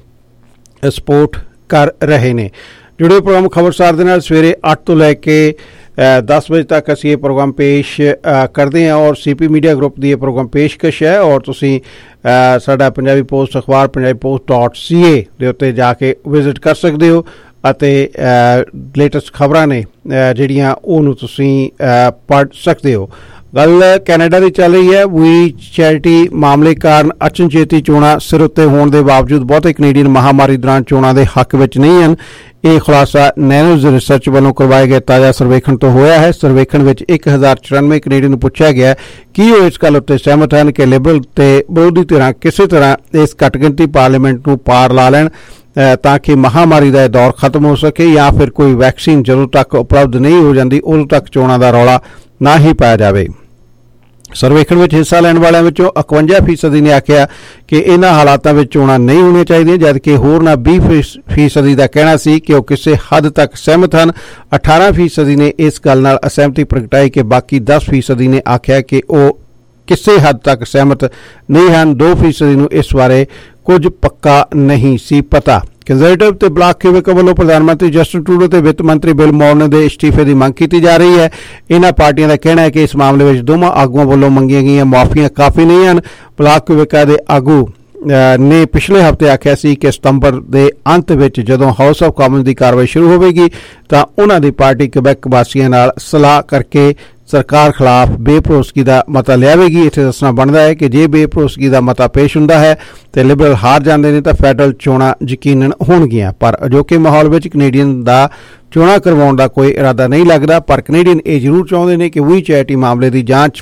ਸਪੋਰਟ ਕਰ ਰਹੇ ਨੇ। ਜੁੜੇ ਪ੍ਰੋਗਰਾਮ ਖਬਰਸਾਰ ਦੇ ਨਾਲ ਸਵੇਰੇ 8 ਤੋਂ ਲੈ ਕੇ 10 ਵਜੇ ਤੱਕ ਅਸੀਂ ਇਹ ਪ੍ਰੋਗਰਾਮ ਪੇਸ਼ ਕਰਦੇ ਹਾਂ ਔਰ CP ਮੀਡੀਆ ਗਰੁੱਪ ਦੀ ਇਹ ਪ੍ਰੋਗਰਾਮ ਪੇਸ਼ਕਸ਼ ਹੈ ਔਰ ਤੁਸੀਂ ਸਾਡਾ ਪੰਜਾਬੀ ਪੋਸਟ ਅਖਬਾਰ punjabipost.ca ਦੇ ਉੱਤੇ ਜਾ ਕੇ ਵਿਜ਼ਿਟ ਕਰ ਸਕਦੇ ਹੋ ਅਤੇ ਲੇਟੈਸਟ ਖਬਰਾਂ ਨੇ ਜਿਹੜੀਆਂ ਉਹਨੂੰ ਤੁਸੀਂ ਪੜ੍ਹ ਸਕਦੇ ਹੋ। ਗੱਲ ਕੈਨੇਡਾ ਦੀ ਚੱਲ ਰਹੀ ਹੈ। ਵੂਈਚੈਟੀ ਮਾਮਲੇ ਕਾਰਨ ਅਚਨਚੇਤੀ ਚੋਣਾਂ ਸਿਰ ਉੱਤੇ ਹੋਣ ਦੇ ਬਾਵਜੂਦ ਬਹੁਤੇ ਕੈਨੇਡੀਅਨ ਮਹਾਮਾਰੀ ਦੌਰਾਨ ਚੋਣਾਂ ਦੇ ਹੱਕ ਵਿੱਚ ਨਹੀਂ ਹਨ। ਇਹ ਖੁਲਾਸਾ ਨੈਨੋਜ਼ ਰਿਸਰਚ ਵੱਲੋਂ ਕਰਵਾਏ ਗਏ ਤਾਜ਼ਾ ਸਰਵੇਖਣ ਤੋਂ ਹੋਇਆ ਹੈ। ਸਰਵੇਖਣ ਵਿੱਚ 1094 ਕੈਨੇਡੀਅਨ ਨੂੰ ਪੁੱਛਿਆ ਗਿਆ ਕਿ ਉਹ ਇਸ ਗੱਲ ਉੱਤੇ ਸਹਿਮਤ ਹਨ ਕਿ ਲਿਬਰਲ ਤੇ ਵਿਰੋਧੀ ਧਿਰਾਂ ਕਿਸੇ ਤਰ੍ਹਾਂ ਇਸ ਘੱਟਗਿਣਤੀ ਪਾਰਲੀਮੈਂਟ ਨੂੰ ਪਾਰ ਲਾ ਲੈਣ ਤਾਂ ਕਿ ਮਹਾਮਾਰੀ ਦਾ ਇਹ ਦੌਰ ਖਤਮ ਹੋ ਸਕੇ ਜਾਂ ਫਿਰ ਕੋਈ ਵੈਕਸੀਨ ਜਦੋਂ ਤੱਕ ਉਪਲਬਧ ਨਹੀਂ ਹੋ ਜਾਂਦੀ ਉਦੋਂ ਤੱਕ ਚੋਣਾਂ ਦਾ ਰੌਲਾ ਨਾ ਹੀ ਪਾਇਆ ਜਾਵੇ। ਸਰਵੇਖਣ ਵਿੱਚ ਹਿੱਸਾ ਲੈਣ ਵਾਲਿਆਂ ਵਿੱਚੋਂ 51% ਨੇ ਆਖਿਆ ਕਿ ਇਹਨਾਂ ਹਾਲਾਤਾਂ ਵਿੱਚ ਚੋਣਾਂ ਨਹੀਂ ਹੋਣੀਆਂ ਚਾਹੀਦੀਆਂ ਜਦਕਿ ਹੋਰਨਾਂ 20% ਦਾ ਕਹਿਣਾ ਸੀ ਕਿ ਉਹ ਕਿਸੇ ਹੱਦ ਤੱਕ ਸਹਿਮਤ ਹਨ। 18% ਨੇ ਇਸ ਗੱਲ ਨਾਲ ਅਸਹਿਮਤੀ ਪ੍ਰਗਟਾਈ ਕਿ ਬਾਕੀ 10% ਨੇ ਆਖਿਆ ਕਿ ਉਹ ਕਿਸੇ ਹੱਦ ਤੱਕ ਸਹਿਮਤ ਨਹੀਂ ਹਨ। 2% ਨੂੰ ਇਸ ਬਾਰੇ ਕੁਝ ਪੱਕਾ ਨਹੀਂ ਸੀ ਪਤਾ। ਕੰਜ਼ਰਵੇਟਿਵ ਤੇ ਬਲਾਕ ਕਿਊਬਿਕ ਵੱਲੋਂ ਪ੍ਰਧਾਨ ਮੰਤਰੀ ਜਸਟਿਨ ਟਰੂਡੋ ਤੇ ਵਿੱਤ ਮੰਤਰੀ ਬਿਲ ਮੌਰਨ ਦੇ ਅਸਤੀਫੇ ਦੀ ਮੰਗ ਕੀਤੀ ਜਾ ਰਹੀ ਹੈ। ਇਹਨਾਂ ਪਾਰਟੀਆਂ ਦਾ ਕਹਿਣਾ ਹੈ ਕਿ ਇਸ ਮਾਮਲੇ ਵਿੱਚ ਦੋਵਾਂ ਆਗੂਆਂ ਵੱਲੋਂ ਮੰਗੀਆਂ ਗਈਆਂ ਮਾਫੀਆਂ ਕਾਫੀ ਨਹੀਂ ਹਨ। ਬਲਾਕ ਕਿਊਬਿਕਾ ਦੇ ਆਗੂ ਨੇ ਪਿਛਲੇ ਹਫ਼ਤੇ ਆਖਿਆ ਸੀ ਕਿ ਸਤੰਬਰ ਦੇ ਅੰਤ ਵਿੱਚ ਜਦੋਂ ਹਾਊਸ ਆਫ ਕਾਮਨਜ਼ ਦੀ ਕਾਰਵਾਈ ਸ਼ੁਰੂ ਹੋਵੇਗੀ ਤਾਂ ਉਹਨਾਂ ਦੀ ਪਾਰਟੀ ਕਿਊਬੈਕ ਵਾਸੀਆਂ ਨਾਲ ਸਲਾਹ ਕਰਕੇ ਸਰਕਾਰ ਖਿਲਾਫ ਬੇਭਰੋਸਗੀ ਦਾ ਮਤਾ ਲਿਆਵੇਗੀ। ਇੱਥੇ ਦੱਸਣਾ ਬਣਦਾ ਹੈ ਕਿ ਜੇ ਬੇਭਰੋਸਗੀ ਦਾ ਮਤਾ ਪੇਸ਼ ਹੁੰਦਾ ਹੈ ਤੇ ਲਿਬਰਲ ਹਾਰ ਜਾਂਦੇ ਨੇ ਤਾਂ ਫੈਡਰਲ ਚੋਣਾਂ ਯਕੀਨਨ ਹੋਣਗੀਆਂ। ਪਰ ਅਜੋਕੇ ਮਾਹੌਲ ਵਿੱਚ ਕੈਨੇਡੀਅਨ ਦਾ ਚੋਣਾਂ ਕਰਵਾਉਣ ਦਾ ਕੋਈ ਇਰਾਦਾ ਨਹੀਂ ਲੱਗਦਾ। ਪਰ ਕੈਨੇਡੀਅਨ ਇਹ ਜ਼ਰੂਰ ਚਾਹੁੰਦੇ ਨੇ ਕਿ ਵੀ ਚੈਰਿਟੀ ਮਾਮਲੇ ਦੀ ਜਾਂਚ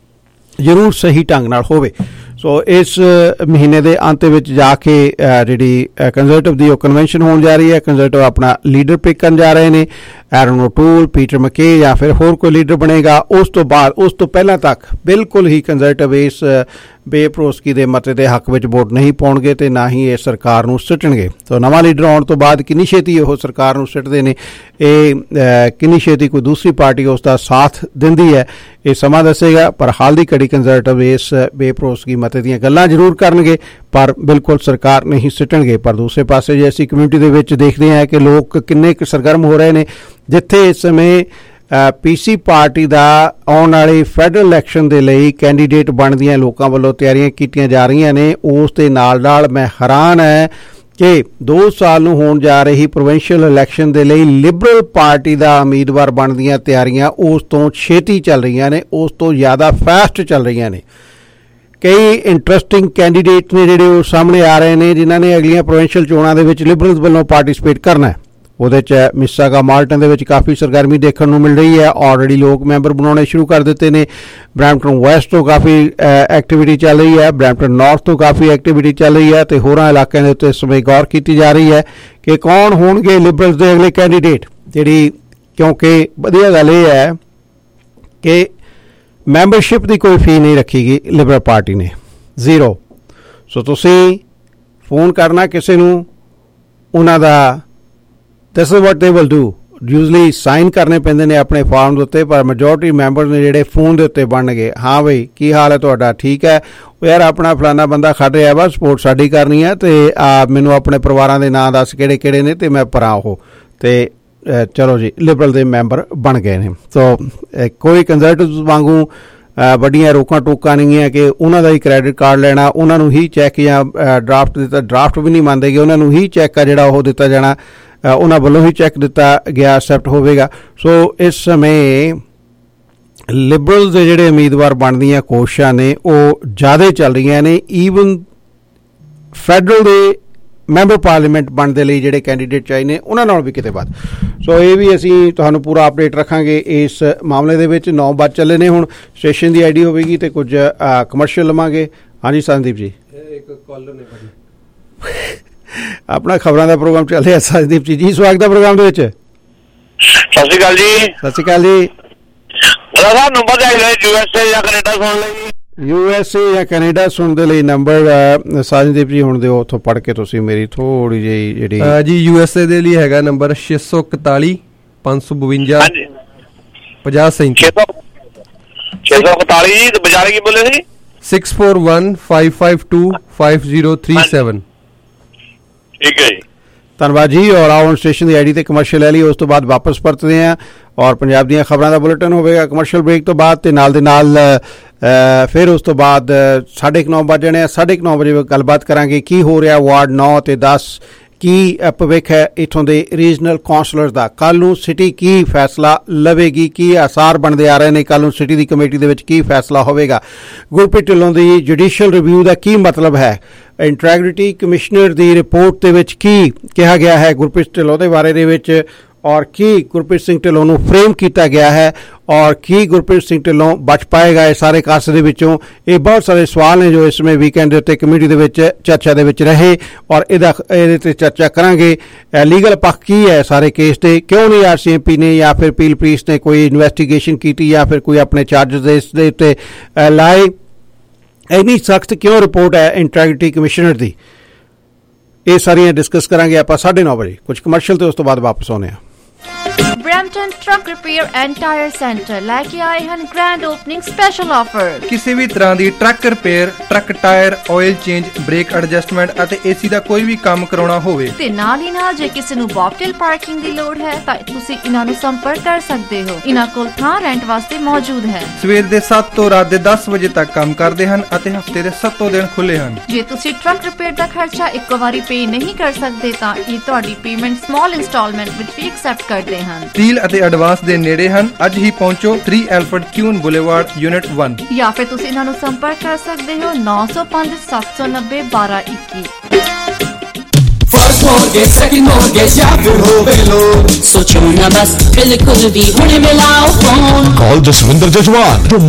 ਜ਼ਰੂਰ ਸਹੀ ਢੰਗ ਨਾਲ ਹੋਵੇ। ਸੋ ਇਸ ਮਹੀਨੇ ਦੇ ਅੰਤ ਵਿੱਚ ਜਾ ਕੇ ਜਿਹੜੀ ਕੰਜ਼ਰਵੇਟਿਵ ਦੀ ਉਹ ਕਨਵੈਨਸ਼ਨ ਹੋਣ ਜਾ ਰਹੀ ਹੈ। ਕੰਜ਼ਰਵੇਟਿਵ ਆਪਣਾ ਲੀਡਰ ਪਿਕ ਕਰਨ ਜਾ ਰਹੇ ਨੇ, ਐਰਨ ਓਟੂਲ, ਪੀਟਰ ਮਕੇ ਜਾਂ ਫਿਰ ਹੋਰ ਕੋਈ ਲੀਡਰ ਬਣੇਗਾ। ਉਸ ਤੋਂ ਬਾਅਦ ਉਸ ਤੋਂ ਪਹਿਲਾਂ ਤੱਕ ਬਿਲਕੁਲ ਹੀ ਕੰਜ਼ਰਵੇਟਿਵ ਇਸ ਬੇਭਰੋਸਗੀ ਦੇ ਮਤੇ ਦੇ ਹੱਕ ਵਿੱਚ ਵੋਟ ਨਹੀਂ ਪਾਉਣਗੇ ਤੇ ਨਾ ਹੀ ਇਹ ਸਰਕਾਰ ਨੂੰ ਸਿੱਟਣਗੇ। ਸੋ ਨਵਾਂ ਲੀਡਰ ਆਉਣ ਤੋਂ ਬਾਅਦ ਕਿੰਨੀ ਛੇਤੀ ਉਹ ਸਰਕਾਰ ਨੂੰ ਸਿੱਟਦੇ ਨੇ, ਇਹ ਕਿੰਨੀ ਛੇਤੀ ਕੋਈ ਦੂਸਰੀ ਪਾਰਟੀ ਉਸ ਦਾ ਸਾਥ ਦਿੰਦੀ ਹੈ, ਇਹ ਸਮਾਂ ਦੱਸੇਗਾ। ਪਰ ਹਾਲ ਦੀ ਘੜੀ ਕੰਜ਼ਰਵੇਟਿਵ ਇਸ ਬੇਭਰੋਸਗੀ ਮਤੇ ਦੀਆਂ ਗੱਲਾਂ ਜ਼ਰੂਰ ਕਰਨਗੇ ਪਰ ਬਿਲਕੁਲ ਸਰਕਾਰ ਨਹੀਂ ਸਿੱਟਣਗੇ। ਪਰ ਦੂਸਰੇ ਪਾਸੇ ਜੇ ਅਸੀਂ ਕਮਿਊਨਿਟੀ ਦੇ ਵਿੱਚ ਦੇਖਦੇ ਹਾਂ ਕਿ ਲੋਕ ਕਿੰਨੇ ਕੁ ਸਰਗਰਮ ਹੋ ਰਹੇ ਨੇ, ਜਿੱਥੇ ਇਸ ਸਮੇਂ ਪੀਸੀ ਪਾਰਟੀ ਦਾ ਆਉਣ ਵਾਲੀ ਫੈਡਰਲ ਇਲੈਕਸ਼ਨ ਦੇ ਲਈ ਕੈਂਡੀਡੇਟ ਬਣਦੀਆਂ ਲੋਕਾਂ ਵੱਲੋਂ ਤਿਆਰੀਆਂ ਕੀਤੀਆਂ ਜਾ ਰਹੀਆਂ ਨੇ, ਉਸ ਦੇ ਨਾਲ ਮੈਂ ਹੈਰਾਨ ਹੈ ਕਿ 2 ਸਾਲ ਨੂੰ ਹੋਣ ਜਾ ਰਹੀ ਪ੍ਰੋਵਿੰਸ਼ੀਅਲ ਇਲੈਕਸ਼ਨ ਦੇ ਲਈ ਲਿਬਰਲ ਪਾਰਟੀ ਦਾ ਉਮੀਦਵਾਰ ਬਣਨ ਦੀਆਂ ਤਿਆਰੀਆਂ ਉਸ ਤੋਂ ਛੇਤੀ ਚੱਲ ਰਹੀਆਂ ਨੇ, ਉਸ ਤੋਂ ਜ਼ਿਆਦਾ ਫਾਸਟ ਚੱਲ ਰਹੀਆਂ ਨੇ। ਕਈ ਇੰਟਰਸਟਿੰਗ ਕੈਂਡੀਡੇਟ ਨੇ ਜਿਹੜੇ ਉਹ ਸਾਹਮਣੇ ਆ ਰਹੇ ਨੇ ਜਿਨ੍ਹਾਂ ਨੇ ਅਗਲੀਆਂ ਪ੍ਰੋਵਿੰਸ਼ੀਅਲ ਚੋਣਾਂ ਦੇ ਵਿੱਚ ਲਿਬਰਲਸ ਵੱਲੋਂ ਪਾਰਟੀਸਪੇਟ ਕਰਨਾ ਹੈ। ਉਹਦੇ 'ਚ ਮਿਸਿਸਾਗਾ ਮਾਰਟਨ ਦੇ ਵਿੱਚ ਕਾਫੀ ਸਰਗਰਮੀ ਦੇਖਣ ਨੂੰ ਮਿਲ ਰਹੀ ਹੈ। ਆਲਰੇਡੀ ਲੋਕ ਮੈਂਬਰ ਬਣਾਉਣੇ ਸ਼ੁਰੂ ਕਰ ਦਿੱਤੇ ਨੇ। ਬਰੈਂਪਟਨ ਵੈਸਟ ਤੋਂ ਕਾਫੀ ਐਕਟੀਵਿਟੀ ਚੱਲ ਰਹੀ ਹੈ, ਬਰੈਂਪਟਨ ਨਾਰਥ ਤੋਂ ਕਾਫੀ ਐਕਟੀਵਿਟੀ ਚੱਲ ਰਹੀ ਹੈ ਤੇ ਹੋਰਾਂ ਇਲਾਕਿਆਂ ਦੇ ਉੱਤੇ ਇਸ ਸਮੇਂ ਗੌਰ ਕੀਤੀ ਜਾ ਰਹੀ ਹੈ ਕਿ ਕੌਣ ਹੋਣਗੇ ਲਿਬਰਲਸ ਦੇ ਅਗਲੇ ਕੈਂਡੀਡੇਟ। ਜਿਹੜੀ ਕਿਉਂਕਿ ਵਧੀਆ ਗੱਲ ਇਹ ਹੈ ਕਿ ਮੈਂਬਰਸ਼ਿਪ ਦੀ ਕੋਈ ਫੀ ਨਹੀਂ ਰੱਖੀ ਗਈ ਲਿਬਰਲ ਪਾਰਟੀ ਨੇ, 0। ਸੋ ਤੁਸੀਂ ਫੋਨ ਕਰਨਾ ਕਿਸੇ ਨੂੰ, ਉਹਨਾਂ ਦਾ this is what they will do. Usually sign ਕਰਨੇ ਪੈਂਦੇ ਨੇ ਆਪਣੇ ਫਾਰਮ ਦੇ ਉੱਤੇ, ਪਰ ਮੈਜੋਰਟੀ ਮੈਂਬਰ ਨੇ ਜਿਹੜੇ ਫੋਨ ਦੇ ਉੱਤੇ ਬਣਨਗੇ। ਹਾਂ ਬਈ ਕੀ ਹਾਲ ਹੈ ਤੁਹਾਡਾ, ਠੀਕ ਹੈ, ਉਹ ਯਾਰ ਆਪਣਾ ਫਲਾਨਾ ਬੰਦਾ ਖੜ ਰਿਹਾ ਵਾ, ਸਪੋਰਟ ਸਾਡੀ ਕਰਨੀ ਹੈ ਤੇ ਮੈਨੂੰ ਆਪਣੇ ਪਰਿਵਾਰਾਂ ਦੇ ਨਾਂ ਦੱਸ ਕਿਹੜੇ ਕਿਹੜੇ ਨੇ ਤੇ ਮੈਂ ਭਰਾਂ ਉਹ, ਤੇ ਚਲੋ ਜੀ ਲਿਬਰਲ ਦੇ ਮੈਂਬਰ ਬਣ ਗਏ ਨੇ। ਸੋ ਕੋਈ ਕੰਜ਼ਰਵੇਟਿਵ ਵਾਂਗੂ ਵੱਡੀਆਂ ਰੋਕਾਂ ਟੋਕਾਂ ਨਹੀਂ ਹੈ ਕਿ ਉਹਨਾਂ ਦਾ ਹੀ ਕ੍ਰੈਡਿਟ ਕਾਰਡ ਲੈਣਾ, ਉਹਨਾਂ ਨੂੰ ਹੀ ਚੈੱਕ ਜਾਂ ਡਰਾਫਟ ਦਿੱਤਾ, ਡਰਾਫਟ ਵੀ ਨਹੀਂ ਮੰਨਦੇ, ਉਹਨਾਂ ਨੂੰ ਹੀ ਚੈੱਕ ਆ ਜਿਹੜਾ ਉਹ ਦਿੱਤਾ ਜਾਣਾ, ਉਹਨਾਂ ਵੱਲੋਂ ਹੀ ਚੈੱਕ ਦਿੱਤਾ ਗਿਆ ਐਕਸੈਪਟ ਹੋਵੇਗਾ। ਸੋ ਇਸ ਸਮੇਂ ਲਿਬਰਲ ਦੇ ਜਿਹੜੇ ਉਮੀਦਵਾਰ ਬਣਨ ਦੀਆਂ ਕੋਸ਼ਿਸ਼ਾਂ ਨੇ ਉਹ ਜ਼ਿਆਦਾ ਚੱਲ ਰਹੀਆਂ ਨੇ। ਈਵਨ ਫੈਡਰਲ ਦੇ ਮੈਂਬਰ ਪਾਰਲੀਮੈਂਟ ਬਣਨ ਦੇ ਲਈ ਜਿਹੜੇ ਕੈਂਡੀਡੇਟ ਚਾਹੀਦੇ ਨੇ ਉਹਨਾਂ ਨਾਲ ਵੀ ਕਿਤੇ ਵੱਧ। ਸੋ ਇਹ ਵੀ ਅਸੀਂ ਤੁਹਾਨੂੰ ਪੂਰਾ ਅਪਡੇਟ ਰੱਖਾਂਗੇ ਇਸ ਮਾਮਲੇ ਦੇ ਵਿੱਚ। 9 ਵਜ ਚੱਲੇ ਨੇ ਹੁਣ, ਸਟੇਸ਼ਨ ਦੀ ਆਈਡੀ ਹੋਵੇਗੀ ਤੇ ਕੁਝ ਕਮਰਸ਼ੀਅਲ ਲਵਾਂਗੇ। ਹਾਂਜੀ ਸੰਦੀਪ ਜੀ, ਇੱਕ ਕਾਲਰ ਨੇ ਆਪਣਾ ਖਬਰਾਂ ਦਾ ਪ੍ਰੋਗਰਾਮ ਚੱਲ ਰਿਹਾ। ਸੰਦੀਪ ਜੀ ਸਵਾਗਤ ਹੈ ਪ੍ਰੋਗਰਾਮ ਦੇ ਵਿੱਚ। ਸਤਿ ਸ਼੍ਰੀ ਅਕਾਲ ਜੀ। ਸਤਿ ਸ਼੍ਰੀ ਅਕਾਲ ਜੀ। ਨੰਬਰ USA ਜਾਂ ਕੈਨੇਡਾ ਸੁਣ ਲਈ, USA ਜਾਂ ਕੈਨੇਡਾ ਸੁਣਨ ਦੇ ਲਈ ਨੰਬਰ ਸਾਜਨਦੀਪ ਜੀ ਹੁਣ ਦਿਓ, ਉੱਥੋਂ ਪੜ੍ਹ ਕੇ ਤੁਸੀਂ ਮੇਰੀ ਥੋੜੀ ਜਿਹੀ ਜਿਹੜੀ ਜੀ USA ਦੇ ਲਈ ਹੈਗਾ ਨੰਬਰ 641 552 5037 641 ਜੀ। ਤੇ ਬਜਾਰੇ ਕੀ ਬੋਲੇ ਸੀ? 641 552 5037। ਠੀਕ ਹੈ ਜੀ, ਧੰਨਵਾਦ ਜੀ। ਔਰ ਆਓ ਸਟੇਸ਼ਨ ਦੀ ਆਈਡੀ ਤੇ ਕਮਰਸ਼ੀਅਲ ਲੈ ਲਈ, ਉਸ ਤੋਂ ਬਾਅਦ ਵਾਪਸ ਪਰਤਦੇ ਹਾਂ ਔਰ ਪੰਜਾਬ ਦੀਆਂ ਖਬਰਾਂ ਦਾ ਬੁਲੇਟਿਨ ਹੋਵੇਗਾ ਕਮਰਸ਼ੀਅਲ ਬ੍ਰੇਕ ਤੋਂ ਬਾਅਦ, ਤੇ ਨਾਲ ਦੇ ਨਾਲ ਫਿਰ ਉਸ ਤੋਂ ਬਾਅਦ 9:30 ਵਜ ਜਾਣੇ ਆ। 9:30 ਵਜੇ ਗੱਲਬਾਤ ਕਰਾਂਗੇ ਕੀ ਹੋ ਰਿਹਾ ਵਾਰਡ 9 ਤੇ 10, ਕੀ ਭਵਿੱਖ ਹੈ ਇੱਥੋਂ ਦੇ ਰੀਜਨਲ ਕੌਂਸਲਰ ਦਾ, ਕੱਲ੍ਹ ਨੂੰ ਸਿਟੀ ਕੀ ਫੈਸਲਾ ਲਵੇਗੀ, ਕੀ ਆਸਾਰ ਬਣਦੇ ਆ ਰਹੇ ਨੇ, ਕੱਲ੍ਹ ਨੂੰ ਸਿਟੀ ਦੀ ਕਮੇਟੀ ਦੇ ਵਿੱਚ ਕੀ ਫੈਸਲਾ ਹੋਵੇਗਾ, ਗੁਰਪ੍ਰੀਤ ਢਿੱਲੋਂ ਦੀ ਜੁਡੀਸ਼ੀਅਲ ਰਿਵਿਊ ਦਾ ਕੀ ਮਤਲਬ ਹੈ, ਇੰਟੈਗ੍ਰਿਟੀ ਕਮਿਸ਼ਨਰ ਦੀ ਰਿਪੋਰਟ ਦੇ ਵਿੱਚ ਕੀ ਕਿਹਾ ਗਿਆ ਹੈ ਗੁਰਪ੍ਰੀਤ ਢਿੱਲੋਂ ਦੇ ਬਾਰੇ ਦੇ ਵਿੱਚ, ਔਰ ਕੀ ਗੁਰਪ੍ਰੀਤ ਸਿੰਘ ਢਿੱਲੋਂ ਨੂੰ ਫਰੇਮ ਕੀਤਾ ਗਿਆ ਹੈ, ਔਰ ਕੀ ਗੁਰਪ੍ਰੀਤ ਸਿੰਘ ਢਿੱਲੋਂ ਬਚ ਪਾਏਗਾ ਇਹ ਸਾਰੇ ਕਾਸੇ ਦੇ ਵਿੱਚੋਂ। ਇਹ ਬਹੁਤ ਸਾਰੇ ਸਵਾਲ ਨੇ ਜੋ ਇਸ ਸਮੇਂ ਵੀਕਐਂਡ ਦੇ ਉੱਤੇ ਕਮੇਟੀ ਦੇ ਵਿੱਚ ਚਰਚਾ ਦੇ ਵਿੱਚ ਰਹੇ ਔਰ ਇਹਦੇ ਤੇ ਚਰਚਾ ਕਰਾਂਗੇ। ਲੀਗਲ ਪੱਖ ਕੀ ਹੈ ਸਾਰੇ ਕੇਸ ਦੇ, ਕਿਉਂ ਨਹੀਂ RCMP ਨੇ ਜਾਂ ਫਿਰ ਪੀਲ ਪੁਲਿਸ ਨੇ ਕੋਈ ਇਨਵੈਸਟੀਗੇਸ਼ਨ ਕੀਤੀ ਜਾਂ ਫਿਰ ਕੋਈ ਆਪਣੇ ਚਾਰਜਸ ਇਸ ਦੇ ਉੱਤੇ ਲਾਏ, ਇੰਨੀ ਸਖਤ ਕਿਉਂ ਰਿਪੋਰਟ ਹੈ ਇੰਟੈਗ੍ਰਿਟੀ ਕਮਿਸ਼ਨਰ ਦੀ, ਇਹ ਸਾਰੀਆਂ ਡਿਸਕਸ ਕਰਾਂਗੇ ਆਪਾਂ 9:30 ਵਜੇ। ਕੁਝ ਕਮਰਸ਼ੀਅਲ ਤੇ ਉਸ ਤੋਂ ਬਾਅਦ ਵਾਪਸ ਆਉਂਦੇ ਹਾਂ। Brampton truck repair and tyre centre ਲੈ ਕੇ ਆਏ ਹਨ ਗ੍ਰੈਂਡ ਓਪਨਿੰਗ ਸਪੈਸ਼ਲ ਆਫਰ। ਕਿਸੇ ਵੀ ਤਰ੍ਹਾਂ ਦੀ truck repair, truck tyre, oil change, brake adjustment ਅਤੇ ਏਸੀ ਦਾ ਕੋਈ ਵੀ ਕੰਮ ਕਰਾਉਣਾ ਹੋਵੇ ਤੇ ਨਾਲ ਹੀ ਨਾਲ ਜੇ ਕਿਸੇ ਨੂੰ ਬੌਬਟੇਲ ਪਾਰਕਿੰਗ ਦੀ ਲੋੜ ਹੈ ਤਾਂ ਤੁਸੀਂ ਇਹਨਾਂ ਨੂੰ ਸੰਪਰਕ ਕਰ ਸਕਦੇ ਹੋ। ਇਹਨਾਂ ਕੋਲ ਥਾਂ ਰੈਂਟ ਵਾਸਤੇ ਮੌਜੂਦ ਹੈ। ਸਵੇਰ ਦੇ 7 ਤੋਂ ਰਾਤ ਦੇ 10 ਵਜੇ ਤੱਕ ਕੰਮ ਕਰਦੇ ਹਨ ਅਤੇ ਹਫਤੇ ਦੇ 7 ਦਿਨ ਖੁੱਲੇ ਹਨ। ਜੇ ਤੁਸੀਂ ਟਰੱਕ ਰਿਪੇਅਰ ਦਾ ਖਰਚਾ ਇੱਕੋ ਵਾਰੀ ਪੇ ਨਹੀਂ ਕਰ ਸਕਦੇ ਤਾਂ ਇਹ ਤੁਹਾਡੀ ਪੇਮੈਂਟ ਸਮਾਲ ਇੰਸਟਾਲਮੈਂਟ ਵਿੱਚ ਵੀ ਐਕਸੈਪਟ ਕਰਦੇ ਹਨ। ਡੀਲ ਅਤੇ ਐਡਵਾਂਸ ਦੇ ਨੇੜੇ ਹਨ। ਅੱਜ ਹੀ ਪਹੁੰਚੋ 3 ਐਲਫਰਡ ਕਿਊਨ ਬੁਲੇਵਾਰਡ ਯੂਨਿਟ 1 ਜਾਂ ਫਿਰ ਤੁਸੀਂ ਇਹਨਾਂ ਨੂੰ ਸੰਪਰਕ ਕਰ ਸਕਦੇ ਹੋ 905 790 1221। फर्स्ट मोर्गेज, सेकंड मोर्गेज या फिर होवे लोन, सोचो ना बस बिल्कुल भी हुणे मिलाओ फोन। कॉल जसविंदर जजवान।